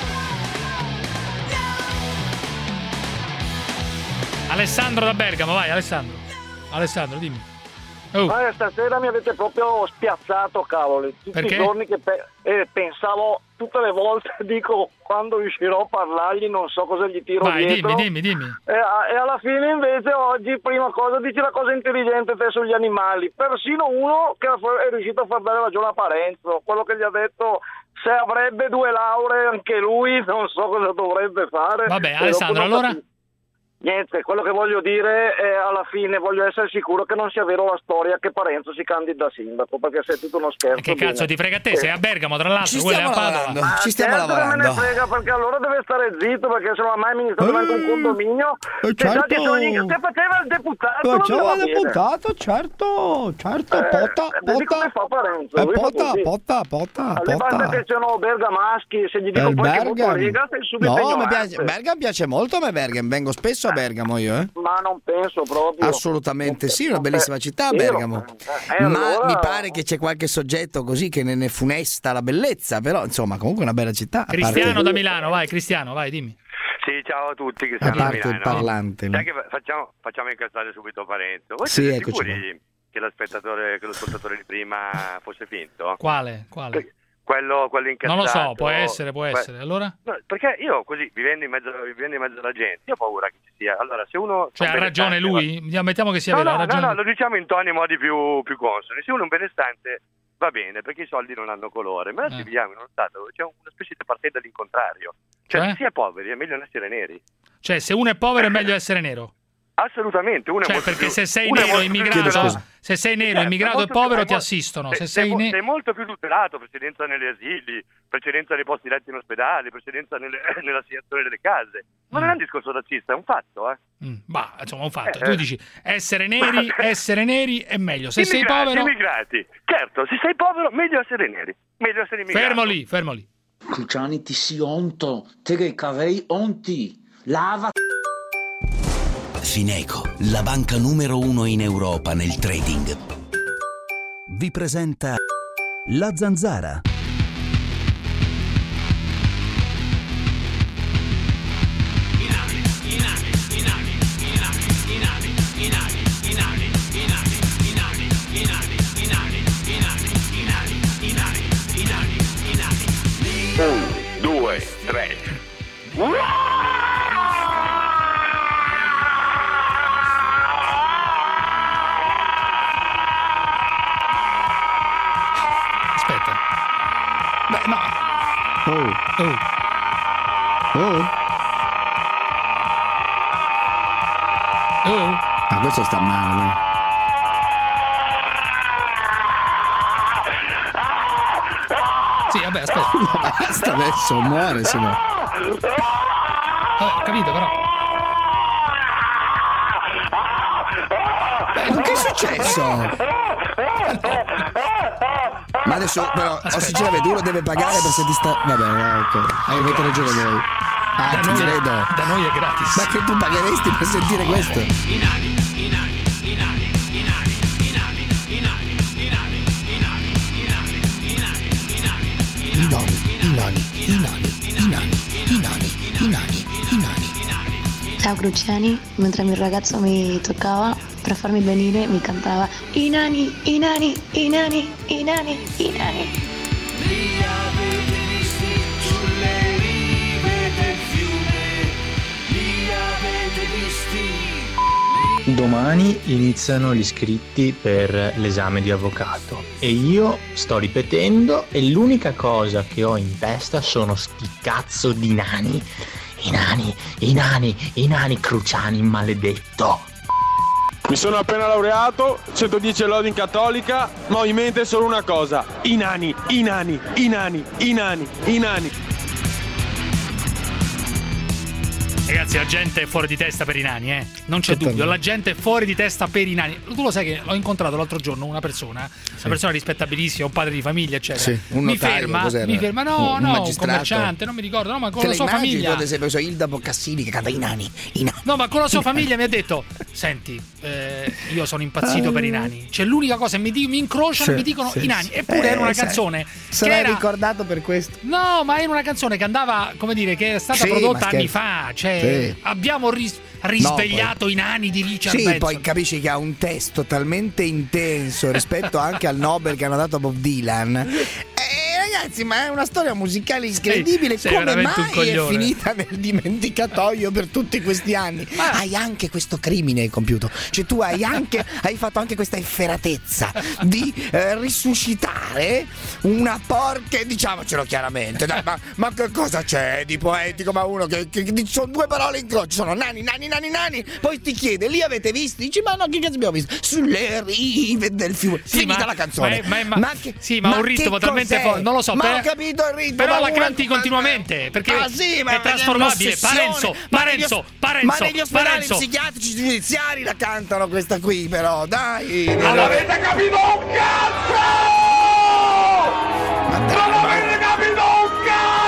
Alessandro da Bergamo, vai, Alessandro. Alessandro, dimmi. Oh. Ma stasera mi avete proprio spiazzato, cavoli. Tutti Perché? i giorni che pe- eh, pensavo, tutte le volte, dico, quando riuscirò a parlargli non so cosa gli tiro Vai, dietro. dimmi, dimmi, dimmi. E, a- e alla fine invece oggi, prima cosa, dici la cosa intelligente te sugli animali. Persino uno che è riuscito a far dare ragione a Parenzo, quello che gli ha detto se avrebbe due lauree anche lui, non so cosa dovrebbe fare. Vabbè, E dopo Alessandro, non allora? capisco. Niente, quello che voglio dire è alla fine voglio essere sicuro che non sia vero la storia che Parenzo si candida a sindaco, perché se è tutto uno scherzo. Che cazzo bene. ti frega a te? Sei a Bergamo, tra l'altro, Ci quella è a stiamo Padova. lavorando. Ma Ci stiamo certo che me ne lavorando. frega, perché allora deve stare zitto, perché se non ha mai amministrato neanche un condominio, eh, se già certo. ci sono gli- se faceva il deputato non Facciamo andava il bene. deputato, certo, certo, Eh, pota, vedi pota. come fa Parenzo, Eh, lui fa pota, così. pota, pota, Alle basta pota. che sono bergamaschi, se gli dico Eh, poi che voto Bergamo. Lega, sei subito No, mi ignorante. piace, Bergamo piace molto a me, Bergamo. Vengo spesso a Bergamo io, eh. Ma non penso proprio. Assolutamente sì, una bellissima città Io- Bergamo. eh, Ma allora- mi pare che c'è qualche soggetto così che ne, ne funesta la bellezza, però insomma comunque è una bella città. a Cristiano parte- da Milano, vai, Cristiano, vai, dimmi. Sì, ciao a tutti che A stanno a parte il Milano. parlante. Sai che fa- facciamo, facciamo incazzare subito Parenzo. Voi Sì, siete eccoci sicuri che l'aspetatore, che lo ascoltatore di prima fosse finto? Quale? Quale? Quello, quello incazzato. Non lo so, può essere, può Que- essere. Allora? No, perché io così, vivendo in, mezzo, vivendo in mezzo alla gente, io ho paura che ci sia. Allora, se uno... Cioè, un ha ragione benestante- lui? Ammettiamo che sia No, vero, ha no, ragione. no, no, lo diciamo in toni e modi più, più consoni. Se uno è un benestante va bene, perché i soldi non hanno colore, ma adesso Eh. viviamo in uno stato dove c'è una specie di partita all'incontrario. Cioè, Cioè? se si è poveri è meglio non essere neri. Cioè, se uno è povero è meglio essere nero. Assolutamente, uno è Cioè, molto perché più- se sei uno è nero, molto più immigrato, tutelato. se sei nero, Certo, immigrato è e molto più- povero è ti molto- assistono. Se sei, sei mo- ne- sei molto più tutelato, precedenza negli asili, precedenza nei posti letti in ospedale, precedenza nelle, nell'assegnazione delle case. Ma non è un discorso razzista, è un fatto, eh. Mm, bah, insomma, un fatto. Eh, Tu eh. dici essere neri, essere neri è meglio. Se sei Immigrati, povero, immigrati. Certo, se sei povero meglio essere neri, meglio essere immigrati. fermo lì, fermo lì. Cruciani ti si onto, te che cavei onti, lava. Fineco, la banca numero uno in Europa nel trading, vi presenta La Zanzara. Un, due, tre. Aspetta. Beh, no. Oh. Oh. Oh. Oh. Ma questo sta male, no? Sì, vabbè, aspetta. Ma basta adesso, muore se no. Ho capito, però. Ma che è successo? Ma adesso però, o sinceramente uno deve pagare per se ti sta... Vabbè, ok. Avete ragione voi. Ah, da ti noi, credo. Da noi è gratis. Ma che tu pagheresti per sentire questo? Inani, inani, inani, inani, inani, inani, inani, inani, inani, inani, inani, Inani, inani, inani, inani, inani, inani. Ciao Cruciani, mentre il mio ragazzo mi toccava per farmi venire mi cantava i nani, i nani, i nani, i nani, i nani. Li avete visti sulle rive del fiume, li avete visti. Domani iniziano gli iscritti per l'esame di avvocato e io sto ripetendo e l'unica cosa che ho in testa sono sti cazzo di nani. I nani, i nani, i nani, Cruciani maledetto. Mi sono appena laureato, centodieci lodi in cattolica, ma ho in mente solo una cosa: i nani, i nani, i nani, i nani, i nani. Ragazzi, la gente è fuori di testa per i nani, eh. Non c'è dubbio, la gente è fuori di testa per i nani. Tu lo sai che l'ho incontrato l'altro giorno una persona, sì. una persona rispettabilissima, un padre di famiglia, eccetera. Sì, un mi notaio, ferma, cos'era? mi ferma, no, un no, magistrato. un commerciante, non mi ricordo, no, ma con Te la sua immagini, famiglia. ad esempio, so Ilda Boccassini che canta i nani, i nani. No, ma con la sua famiglia mi ha detto: senti, eh, io sono impazzito per i nani. Cioè, l'unica cosa mi, di- mi incrociano e Sì, mi dicono sì, i nani. sì. Eppure Eh, era una sai, canzone. Sarà che era... ricordato per questo. No, ma era una canzone che andava, come dire, che è stata Sì, prodotta ma anni scherzo. fa. Cioè, Sì. abbiamo ris- risvegliato No, i nani di Richard Sì, Benson. poi capisci che ha un testo talmente intenso rispetto anche al Nobel che hanno dato a Bob Dylan. Eh, ragazzi, ma è una storia musicale incredibile. sei Come veramente un mai è coglione. finita nel dimenticatoio per tutti questi anni? Ma- Hai anche questo crimine compiuto. Cioè tu hai anche hai fatto anche questa efferatezza di eh, risuscitare una porca, diciamocelo chiaramente. Dai, ma, ma che cosa c'è di poetico? Ma uno che, che, che sono due parole in croce, sono nani, nani, nani, nani. Poi ti chiede, li avete visti? Dici, ma no, che cazzo abbiamo visto? Sulle rive del fiume. Sì, Finita ma- la canzone. ma è- ma- ma- che, sì, ma un ritmo che talmente cos'è? forte, non lo so, Ma per- ho capito il ritmo. però ma la una- canti ma- continuamente, perché ah, sì, ma è trasformabile. un'ossessione. Parenzo, Ma negli Parenzo, os- Parenzo, Ma negli ospedali Parenzo. psichiatrici giudiziari la cantano questa qui, però, dai. Non avete capito un cazzo! Ma dai, Non ma- avete capito un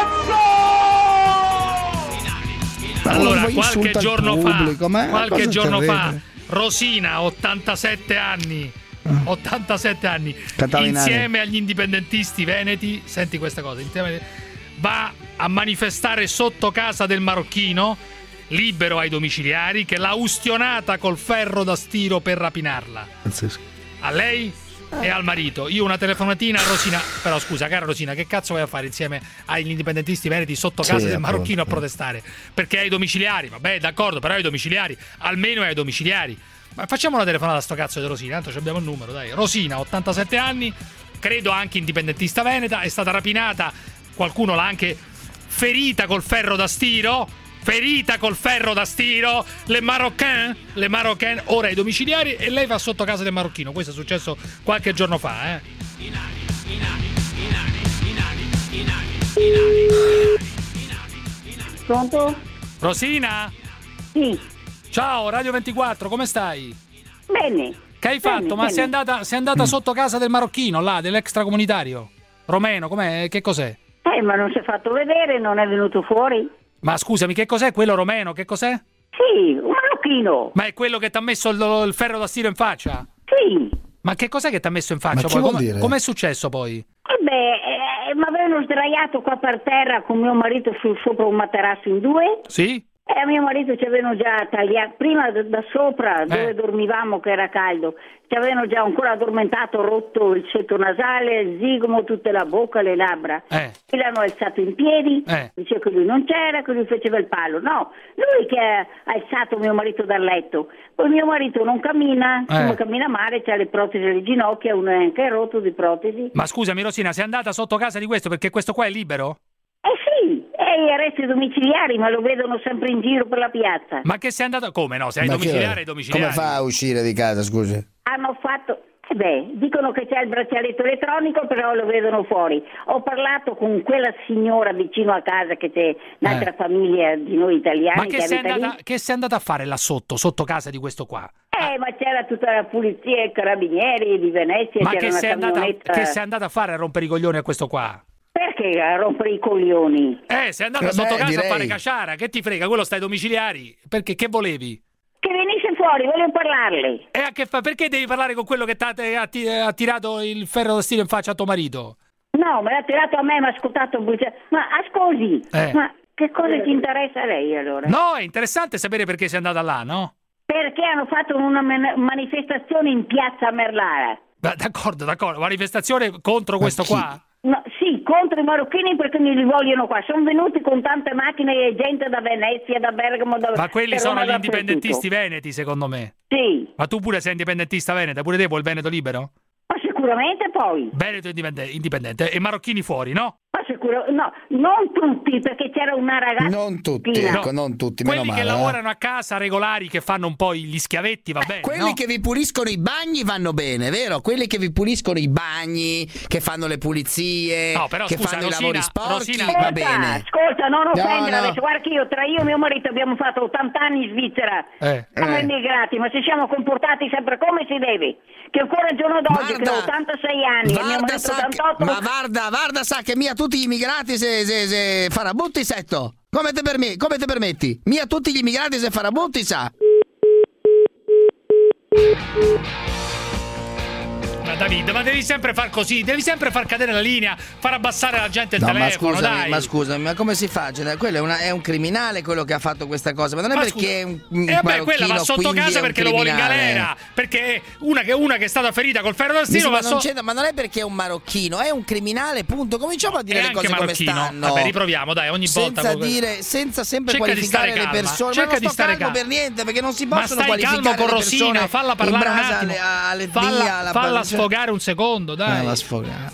cazzo! Ma Allora, poi qualche insulta il giorno pubblico, ma fa, è una qualche cosa giorno fa, terribile. Rosina, ottantasette anni, ottantasette anni, Cantava in insieme agli indipendentisti veneti, senti questa cosa, insieme, va a manifestare sotto casa del marocchino, libero ai domiciliari, che l'ha ustionata col ferro da stiro per rapinarla. A lei e al marito. Io una telefonatina a Rosina. Però scusa, cara Rosina, che cazzo vai a fare insieme agli indipendentisti veneti sotto casa Sì, del appunto. marocchino a protestare? Perché ai domiciliari, vabbè, d'accordo, però ai domiciliari, almeno ai domiciliari. Ma facciamo una telefonata a sto cazzo di Rosina, tanto ci abbiamo il numero, dai. Rosina, ottantasette anni, credo anche indipendentista veneta, è stata rapinata, qualcuno l'ha anche ferita col ferro da stiro. Ferita col ferro da stiro, le Marocain, le Marocain, ora ai domiciliari e lei va sotto casa del marocchino. Questo è successo qualche giorno fa, eh. Pronto? Rosina? Sì. Ciao, Radio ventiquattro, come stai? Bene. Che hai fatto? Bene, Ma bene. sei andata, sei andata sotto casa del marocchino, là, dell'extracomunitario? Romeno, com'è? Che cos'è? Eh, ma non si è fatto vedere, non è venuto fuori? Ma scusami, che cos'è quello romeno? Che cos'è? Sì, un marocchino. Ma è quello che ti ha messo il, il ferro da stiro in faccia? Sì. Ma che cos'è che ti ha messo in faccia? Ma che poi? vuol Come- dire? Com'è successo poi? E beh, eh, mi avevano sdraiato qua per terra con mio marito su, sopra un materasso in due. Sì? E a mio marito ci avevano già tagliato, prima da, da sopra dove Eh. dormivamo che era caldo, ci avevano già ancora addormentato, rotto il setto nasale, il zigomo, tutta la bocca, le labbra. Eh. E l'hanno alzato in piedi, Eh. diceva che lui non c'era, che lui faceva il palo. No, lui che ha alzato mio marito dal letto. Poi mio marito non cammina, Eh. come cammina male, c'ha le protesi alle ginocchia, uno è anche rotto di protesi. Ma scusami Rosina, sei andata sotto casa di questo perché questo qua è libero? Eh sì, eh, Lei è arresti domiciliari, ma lo vedono sempre in giro per la piazza. Ma che sei andata come no? Sei Ma domiciliare che- ai domiciliari. Come fa a uscire di casa, scusi? Hanno fatto... Eh beh, dicono che c'è il braccialetto elettronico, però lo vedono fuori. Ho parlato con quella signora vicino a casa, che c'è un'altra Eh. famiglia di noi italiani Ma che sei, abita lì. andata, che sei andata a fare là sotto, sotto casa di questo qua? Eh, ma c'era tutta la polizia, i carabinieri di Venezia, Ma c'era che una sei, andata, camionetta. che sei andata a fare a rompere i coglioni a questo qua? Perché a rompere i coglioni? Eh, sei andata Eh sotto beh, casa direi. a fare casciara, che ti frega? Quello stai domiciliari. Perché che volevi? Che venisse fuori, voglio parlarle. E a che fa? Perché devi parlare con quello che t'ha- ha, ti- ha tirato il ferro da stiro in faccia a tuo marito? No, me l'ha tirato a me, mi ha ascoltato buccia- Ma ascolti, Eh. ma che cosa ti interessa a lei allora? No, è interessante sapere perché sei andata là, no? Perché hanno fatto una man- manifestazione in piazza Merlara. Beh, d'accordo, d'accordo. Manifestazione contro questo qua? No, sì, contro i marocchini perché non li vogliono qua. Sono venuti con tante macchine e gente da Venezia, da Bergamo, da Ma quelli da sono Roma, gli indipendentisti veneti, secondo me. Sì. Ma tu pure sei indipendentista veneta? Pure te vuoi il Veneto libero? Ma sicuramente poi. Veneto indipende- indipendente. E marocchini fuori, no? Ma sicuro, no, non tutti, perché c'era una ragazza. Non tutti, Pina. ecco, non tutti, meno Quelli male. che eh. lavorano a casa, regolari, che fanno un po' gli schiavetti, va bene, Quelli no? che vi puliscono i bagni vanno bene, vero? Quelli che vi puliscono i bagni, che fanno le pulizie, No, però che scusa, fanno Rosina, i lavori sporchi, Rosina- va Ascolta, bene. ascolta, non No, offendere no. adesso. Guarda che io, tra io e mio marito abbiamo fatto ottanta anni in Svizzera. Eh. Siamo Eh. immigrati, ma ci siamo comportati sempre come si deve. Che ancora il giorno d'oggi, che ho ottantasei anni, e mio Varda marito sa che, ottantotto. ma Varda, Varda sa che mia tutti gli immigrati se, se, se farabutti setto. Come te, permi- come te permetti? Mia tutti gli immigrati se farabutti sa. Ma David, ma devi sempre far così, devi sempre far cadere la linea, far abbassare la gente il No, ma telefono, scusami, dai. ma scusami, ma come si fa? Cioè, quello è, una- è un criminale quello che ha fatto questa cosa, ma non è Ma perché è un, un E vabbè, quella va marocchino, sotto quindi casa è un perché lo vuole in criminale. galera. Perché una che, una che è stata ferita col ferro da Mi stiro sembra va non so- c'entra, ma non è perché è un marocchino, è un criminale, punto. Cominciamo a dire È le anche cose come marocchino. stanno. Vabbè, riproviamo, dai, ogni volta. Senza con- dire, senza sempre Cerca di stare qualificare le calma, persone. cerca ma non di sto stare calmo calma. per niente, perché non si Ma possono stai qualificare calmo con le Rosina, persone falla parlare in un base attimo. alle, alle Falla, via, alla falla cioè- sfogare un secondo, dai. Falla sfogare.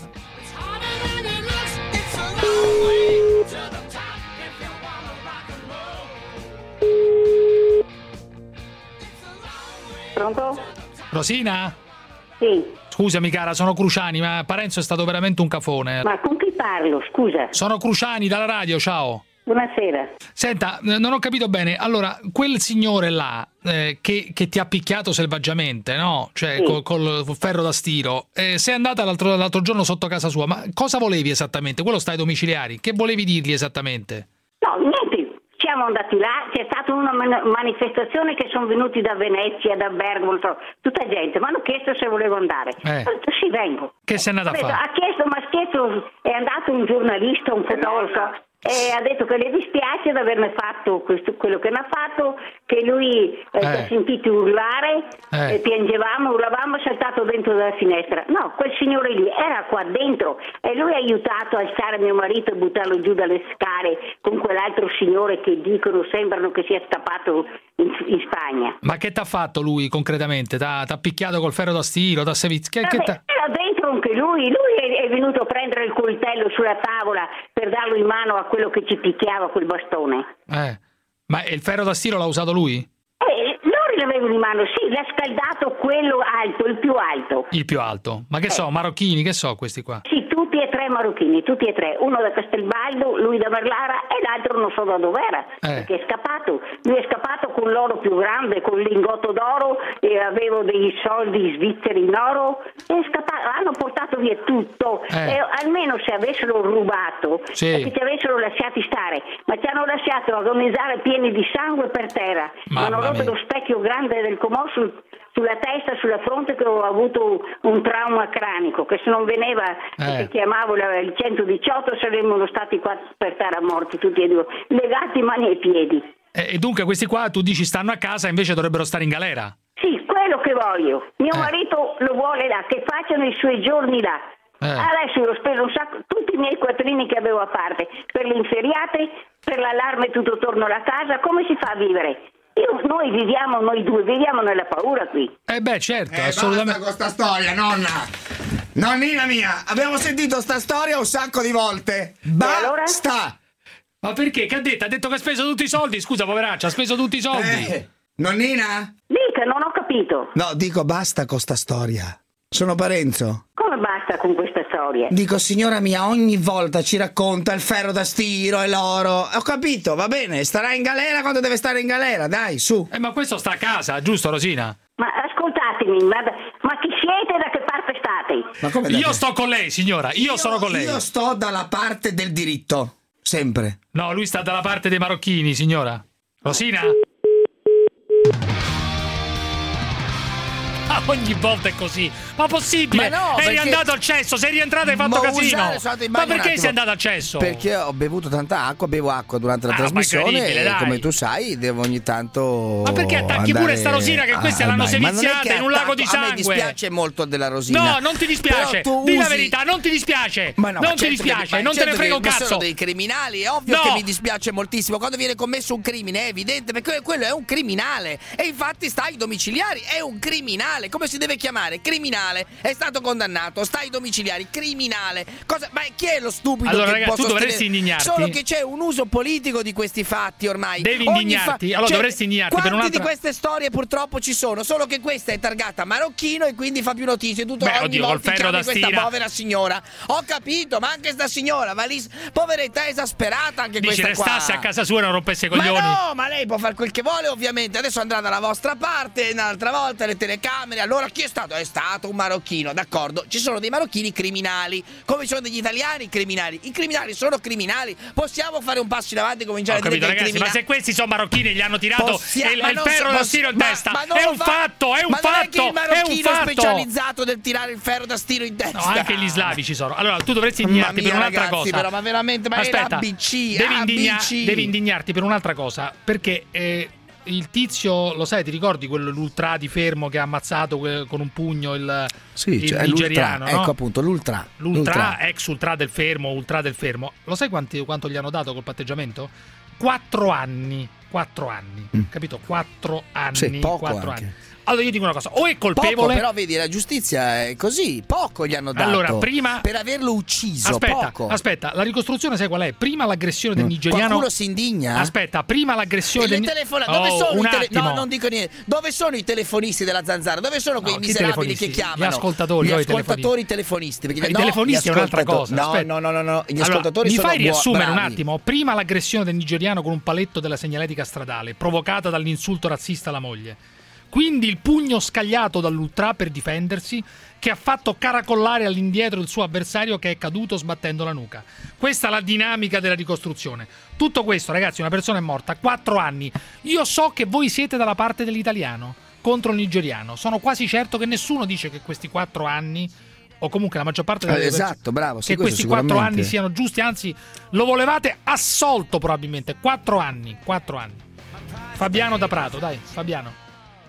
Pronto? Rosina? Sì. Scusami cara, sono Cruciani, ma Parenzo è stato veramente un cafone. Ma con chi parlo, scusa? Sono Cruciani dalla radio, ciao. Buonasera. Senta, eh, non ho capito bene. Allora, quel signore là eh, che, che ti ha picchiato selvaggiamente, no? Cioè Sì. col, col ferro da stiro, eh, sei andata l'altro, l'altro giorno sotto casa sua, ma cosa volevi esattamente? Quello stai domiciliari, che volevi dirgli esattamente? No, niente, siamo andati là, c'è stata una man- manifestazione che sono venuti da Venezia, da Bergamo, non so, tutta gente, mi hanno chiesto se volevo andare. Eh. Ho detto sì, vengo. Che sei andata Ho a detto, fare? ha chiesto, ma ha chiesto, è andato un giornalista, un fotografo, e ha detto che le dispiace di averne fatto questo, quello che ne ha fatto, che lui eh, Eh. si è sentito urlare, Eh. e piangevamo, urlavamo, è saltato dentro dalla finestra. No, quel signore lì era qua dentro e lui ha aiutato a alzare mio marito e buttarlo giù dalle scale con quell'altro signore che dicono, sembrano che sia scappato in, in Spagna. Ma che t'ha fatto lui concretamente? T'ha, t'ha picchiato col ferro da stiro? T'ha seviz- che, che Vabbè, t'ha- era dentro anche lui, lui è, è venuto a prendere il coltello sulla tavola per darlo in mano a quello che ci picchiava quel bastone. eh. Ma il ferro da stiro l'ha usato lui? Eh, loro l'avevano in mano, sì, l'ha scaldato quello alto, il più alto. Il più alto. Ma che so, marocchini, che so questi qua? Sì, tutti e tre marocchini, tutti e tre, uno da Castelbaldo, lui da Merlara e l'altro non so da dov'era, Eh. perché è scappato. Lui è scappato con l'oro più grande, con il lingotto d'oro, e avevo dei soldi svizzeri in oro, e è scappato, hanno portato via tutto. Eh. E almeno se avessero rubato, Sì. e che ci avessero lasciati stare, ma ci hanno lasciato agonizzare pieni di sangue per terra. Mi hanno Mamma rotto mia. lo specchio grande del comò sul- sulla testa, sulla fronte, che ho avuto un trauma cranico, che se non veniva Eh. che chiamavo la- il centodiciotto saremmo stati qua per terra morti tutti e due, legati mani e piedi. E, e dunque questi qua tu dici stanno a casa, invece dovrebbero stare in galera. Sì, quello che voglio. Mio Eh. marito lo vuole là, che facciano i suoi giorni là. Eh. Adesso io ho speso un sacco, tutti i miei quattrini che avevo a parte, per le inferiate, per l'allarme tutto attorno alla casa, come si fa a vivere? Io, noi viviamo, noi due, viviamo nella paura qui. Eh beh, certo, Eh, assolutamente. basta con sta storia, nonna. Nonnina mia, abbiamo sentito sta storia un sacco di volte. Basta. Ma perché? Che ha detto? Ha detto che ha speso tutti i soldi? Scusa, poveraccia, ha speso tutti i soldi. Eh, nonnina? Dica, non ho capito. No, dico basta con sta storia. Sono Parenzo. Come basta con questa storia? Dico, signora mia, ogni volta ci racconta il ferro da stiro e l'oro. Ho capito, va bene, starà in galera quando deve stare in galera, dai, su. Eh, ma questo sta a casa, giusto, Rosina? Ma ascoltatemi, ma, ma chi siete e da che parte state? Ma come da Io che? sto con lei, signora, io, Io- sono con lei. Io sto dalla parte del diritto, sempre. No, lui sta dalla parte dei marocchini, signora. Rosina? Ah, ogni volta è così. Ma possibile? Ma no, Eri perché- andato al cesso, sei rientrato e hai fatto Ma casino. usare, sono andato in Ma bagno un perché attimo. sei andato al cesso? Perché ho bevuto tanta acqua, bevo acqua durante la Ah, ma trasmissione incredibile, e dai. come tu sai devo ogni tanto. Ma perché attacchi pure andare sta Rosina che queste al l'hanno bagno? Ma non è seviziata che in un lago di attacco, A me sangue? dispiace molto della Rosina. No, non ti dispiace. Però tu Di la usi- verità, non ti dispiace. Ma no, non ma ti certo dispiace, che- ma non te certo ne frega un che cazzo. sono dei criminali, è ovvio No. che mi dispiace moltissimo quando viene commesso un crimine, è evidente, perché quello è un criminale e infatti sta ai domiciliari, è un criminale, come si deve chiamare? Criminale, è stato condannato, sta ai domiciliari, criminale. Cosa? Ma chi è lo stupido Allora, che ragazzi, può tu sostenere? dovresti indignarti. Solo che c'è un uso politico di questi fatti ormai. Devi Ogni indignarti. fa- Allora, cioè, dovresti indignarti per quanti un'altra- di queste storie purtroppo ci sono, solo che questa è targata marocchino e quindi fa più notizie. Tutto Beh, ogni oddio, col volta ferro chiami da questa stira. povera signora. Ho capito, ma anche sta signora va lì, poveretta esasperata anche Dici questa qua. restasse a casa sua e non rompesse i Ma coglioni. no, ma lei può fare quel che vuole, ovviamente. Adesso andrà dalla vostra parte, un'altra volta le telecamere. Allora chi è stato? È stato un marocchino, d'accordo. Ci sono dei marocchini criminali, come ci sono degli italiani criminali. I criminali sono criminali. Possiamo fare un passo in avanti e cominciare Ho a dire capito, che i ragazzi, ma criminali... se questi sono marocchini e gli hanno tirato Possia- il, ma il non ferro so- da pos- stiro in ma- testa, ma non è lo un fa- fatto, è un ma non è che fatto, il è un marocchino fatto. specializzato nel tirare il ferro da stiro in testa. No, anche gli slavi ci sono. Allora, tu dovresti Mamma indignarti mia, per un'altra ragazzi, cosa. però, ma veramente, ma è Aspetta, l'A B C, devi, indigna- A B C. devi indignarti per un'altra cosa, perché eh, il tizio, lo sai, ti ricordi quello l'ultra di Fermo che ha ammazzato que- con un pugno il, Sì, il cioè, nigeriano, l'ultra, no? ecco appunto, l'ultra. L'ultra, ex ultra del Fermo, ultra del Fermo. Lo sai quanti, quanto gli hanno dato col patteggiamento? Quattro anni. Quattro anni. Capito? Quattro anni. Sì, poco quattro anche. anni. Allora io dico una cosa, o è Poco, colpevole. però vedi, la giustizia è così, poco gli hanno dato. Allora, prima- per averlo ucciso, Aspetta, poco. aspetta, la ricostruzione sai qual è? Prima l'aggressione del Mm. nigeriano. Qualcuno si indigna? Aspetta, prima l'aggressione E le del telefona- Oh, dove sono un i tele- attimo. No, non dico niente. Dove sono i telefonisti della Zanzara? Dove sono quei No, chi miserabili che telefonisti? chiamano? Gli ascoltatori, Gli no, i ascoltatori telefonisti. perché- I no, telefonisti gli è un'altra ascoltatori- cosa. No, aspetta. no, no, no, no. Gli Allora, ascoltatori mi sono fai buo- riassumere un bravi. attimo? Prima l'aggressione del nigeriano con un paletto della segnaletica stradale, provocata dall'insulto razzista alla moglie. Quindi il pugno scagliato dall'ultra per difendersi, che ha fatto caracollare all'indietro il suo avversario che è caduto sbattendo la nuca. Questa è la dinamica della ricostruzione. Tutto questo, ragazzi, una persona è morta, quattro anni. Io so che voi siete dalla parte dell'italiano contro il nigeriano. Sono quasi certo che nessuno dice che questi quattro anni, o comunque la maggior parte delle Eh, persone, esatto, bravo, sì, che questo questi quattro sicuramente. anni siano giusti, anzi lo volevate assolto probabilmente. Quattro anni, quattro anni. Fabiano da Prato, dai, Fabiano.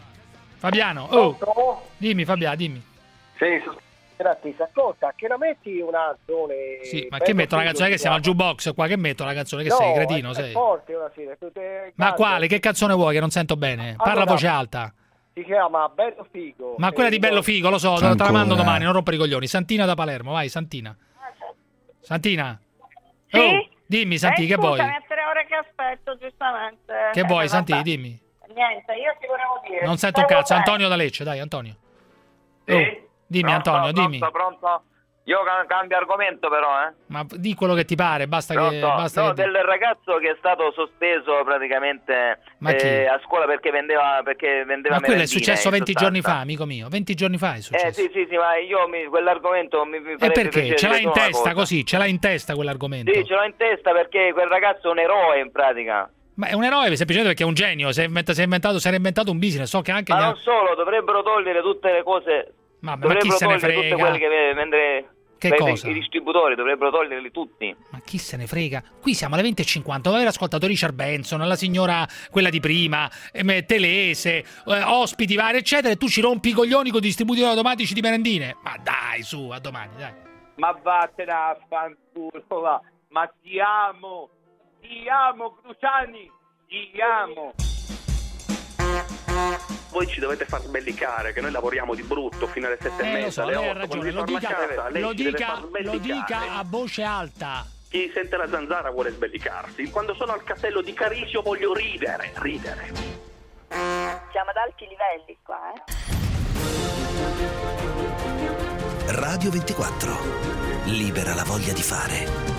Fabiano, oh, dimmi Fabiano, dimmi. Sì, grazie. Ascolta, che la metti una canzone. Sì, ma che metto la canzone? Che siamo al jukebox qua? Che metto la canzone? Che sei, cretino? È, Sei? è forte una sera. tutte Ma case. quale? Che canzone vuoi che non sento bene? Parla a Allora, voce alta. Si chiama Bello Figo. Ma quella E di Bello io- Figo, lo so, te la Ancora. mando domani, non rompere i coglioni. Santina da Palermo, vai, Santina. Santina. Sì? Oh, dimmi, Santi, eh, che vuoi? scusami, è tre ore che aspetto, giustamente. Che Eh, vuoi, vabbè. Santi, dimmi. Niente, io ti volevo dire. Non sento un Stavo cazzo, bene. Antonio da Lecce, dai, Antonio. Sì? Oh, dimmi, Pronto, Antonio, dimmi. Pronto, pronto? Io ca- cambio argomento però, eh. Ma di quello che ti pare, basta che... Pronto? Basta no, che... del ragazzo che è stato sospeso praticamente Ma chi? eh, a scuola perché vendeva perché vendeva Ma quello è merendine, successo in venti sostanza. giorni fa, amico mio. venti giorni fa è Eh successo. sì, sì, sì, ma io mi, quell'argomento mi, mi E farebbe perché? piacere Ce l'hai dire in una testa cosa. così, ce l'hai in testa quell'argomento. Sì, ce l'ho in testa perché quel ragazzo è un eroe in pratica. Ma è un eroe semplicemente perché è un genio, si è inventato, si è inventato, si era inventato un business, so che anche... Ma gli ha- non solo, dovrebbero togliere tutte le cose. Ma, ma dovrebbero chi se ne togliere tutte frega? quelle che vende Che i- cosa? i distributori, dovrebbero toglierli tutti. Ma chi se ne frega? Qui siamo alle venti e cinquanta, dove aver ascoltato Richard Benson, la signora quella di prima, ehm, Telese, eh, ospiti vari, eccetera, e tu ci rompi i coglioni con i distributori automatici di merendine? Ma dai, su, a domani, dai. Ma vattene a fanculo, va. Ma ti amo, ti amo, Cruciani, ti amo. Voi ci dovete far sbellicare, che noi lavoriamo di brutto fino alle sette e Eh, lo mezza, so, alle lei ha otto. Quando ragione, vi lo torna a dica, casa, lei lo ci deve dica, far lo sbellicare. dica a voce alta. chi sente la zanzara vuole sbellicarsi. Quando sono al castello di Carisio voglio ridere, ridere. Siamo ad alti livelli qua, eh? Radio ventiquattro. Libera la voglia di fare.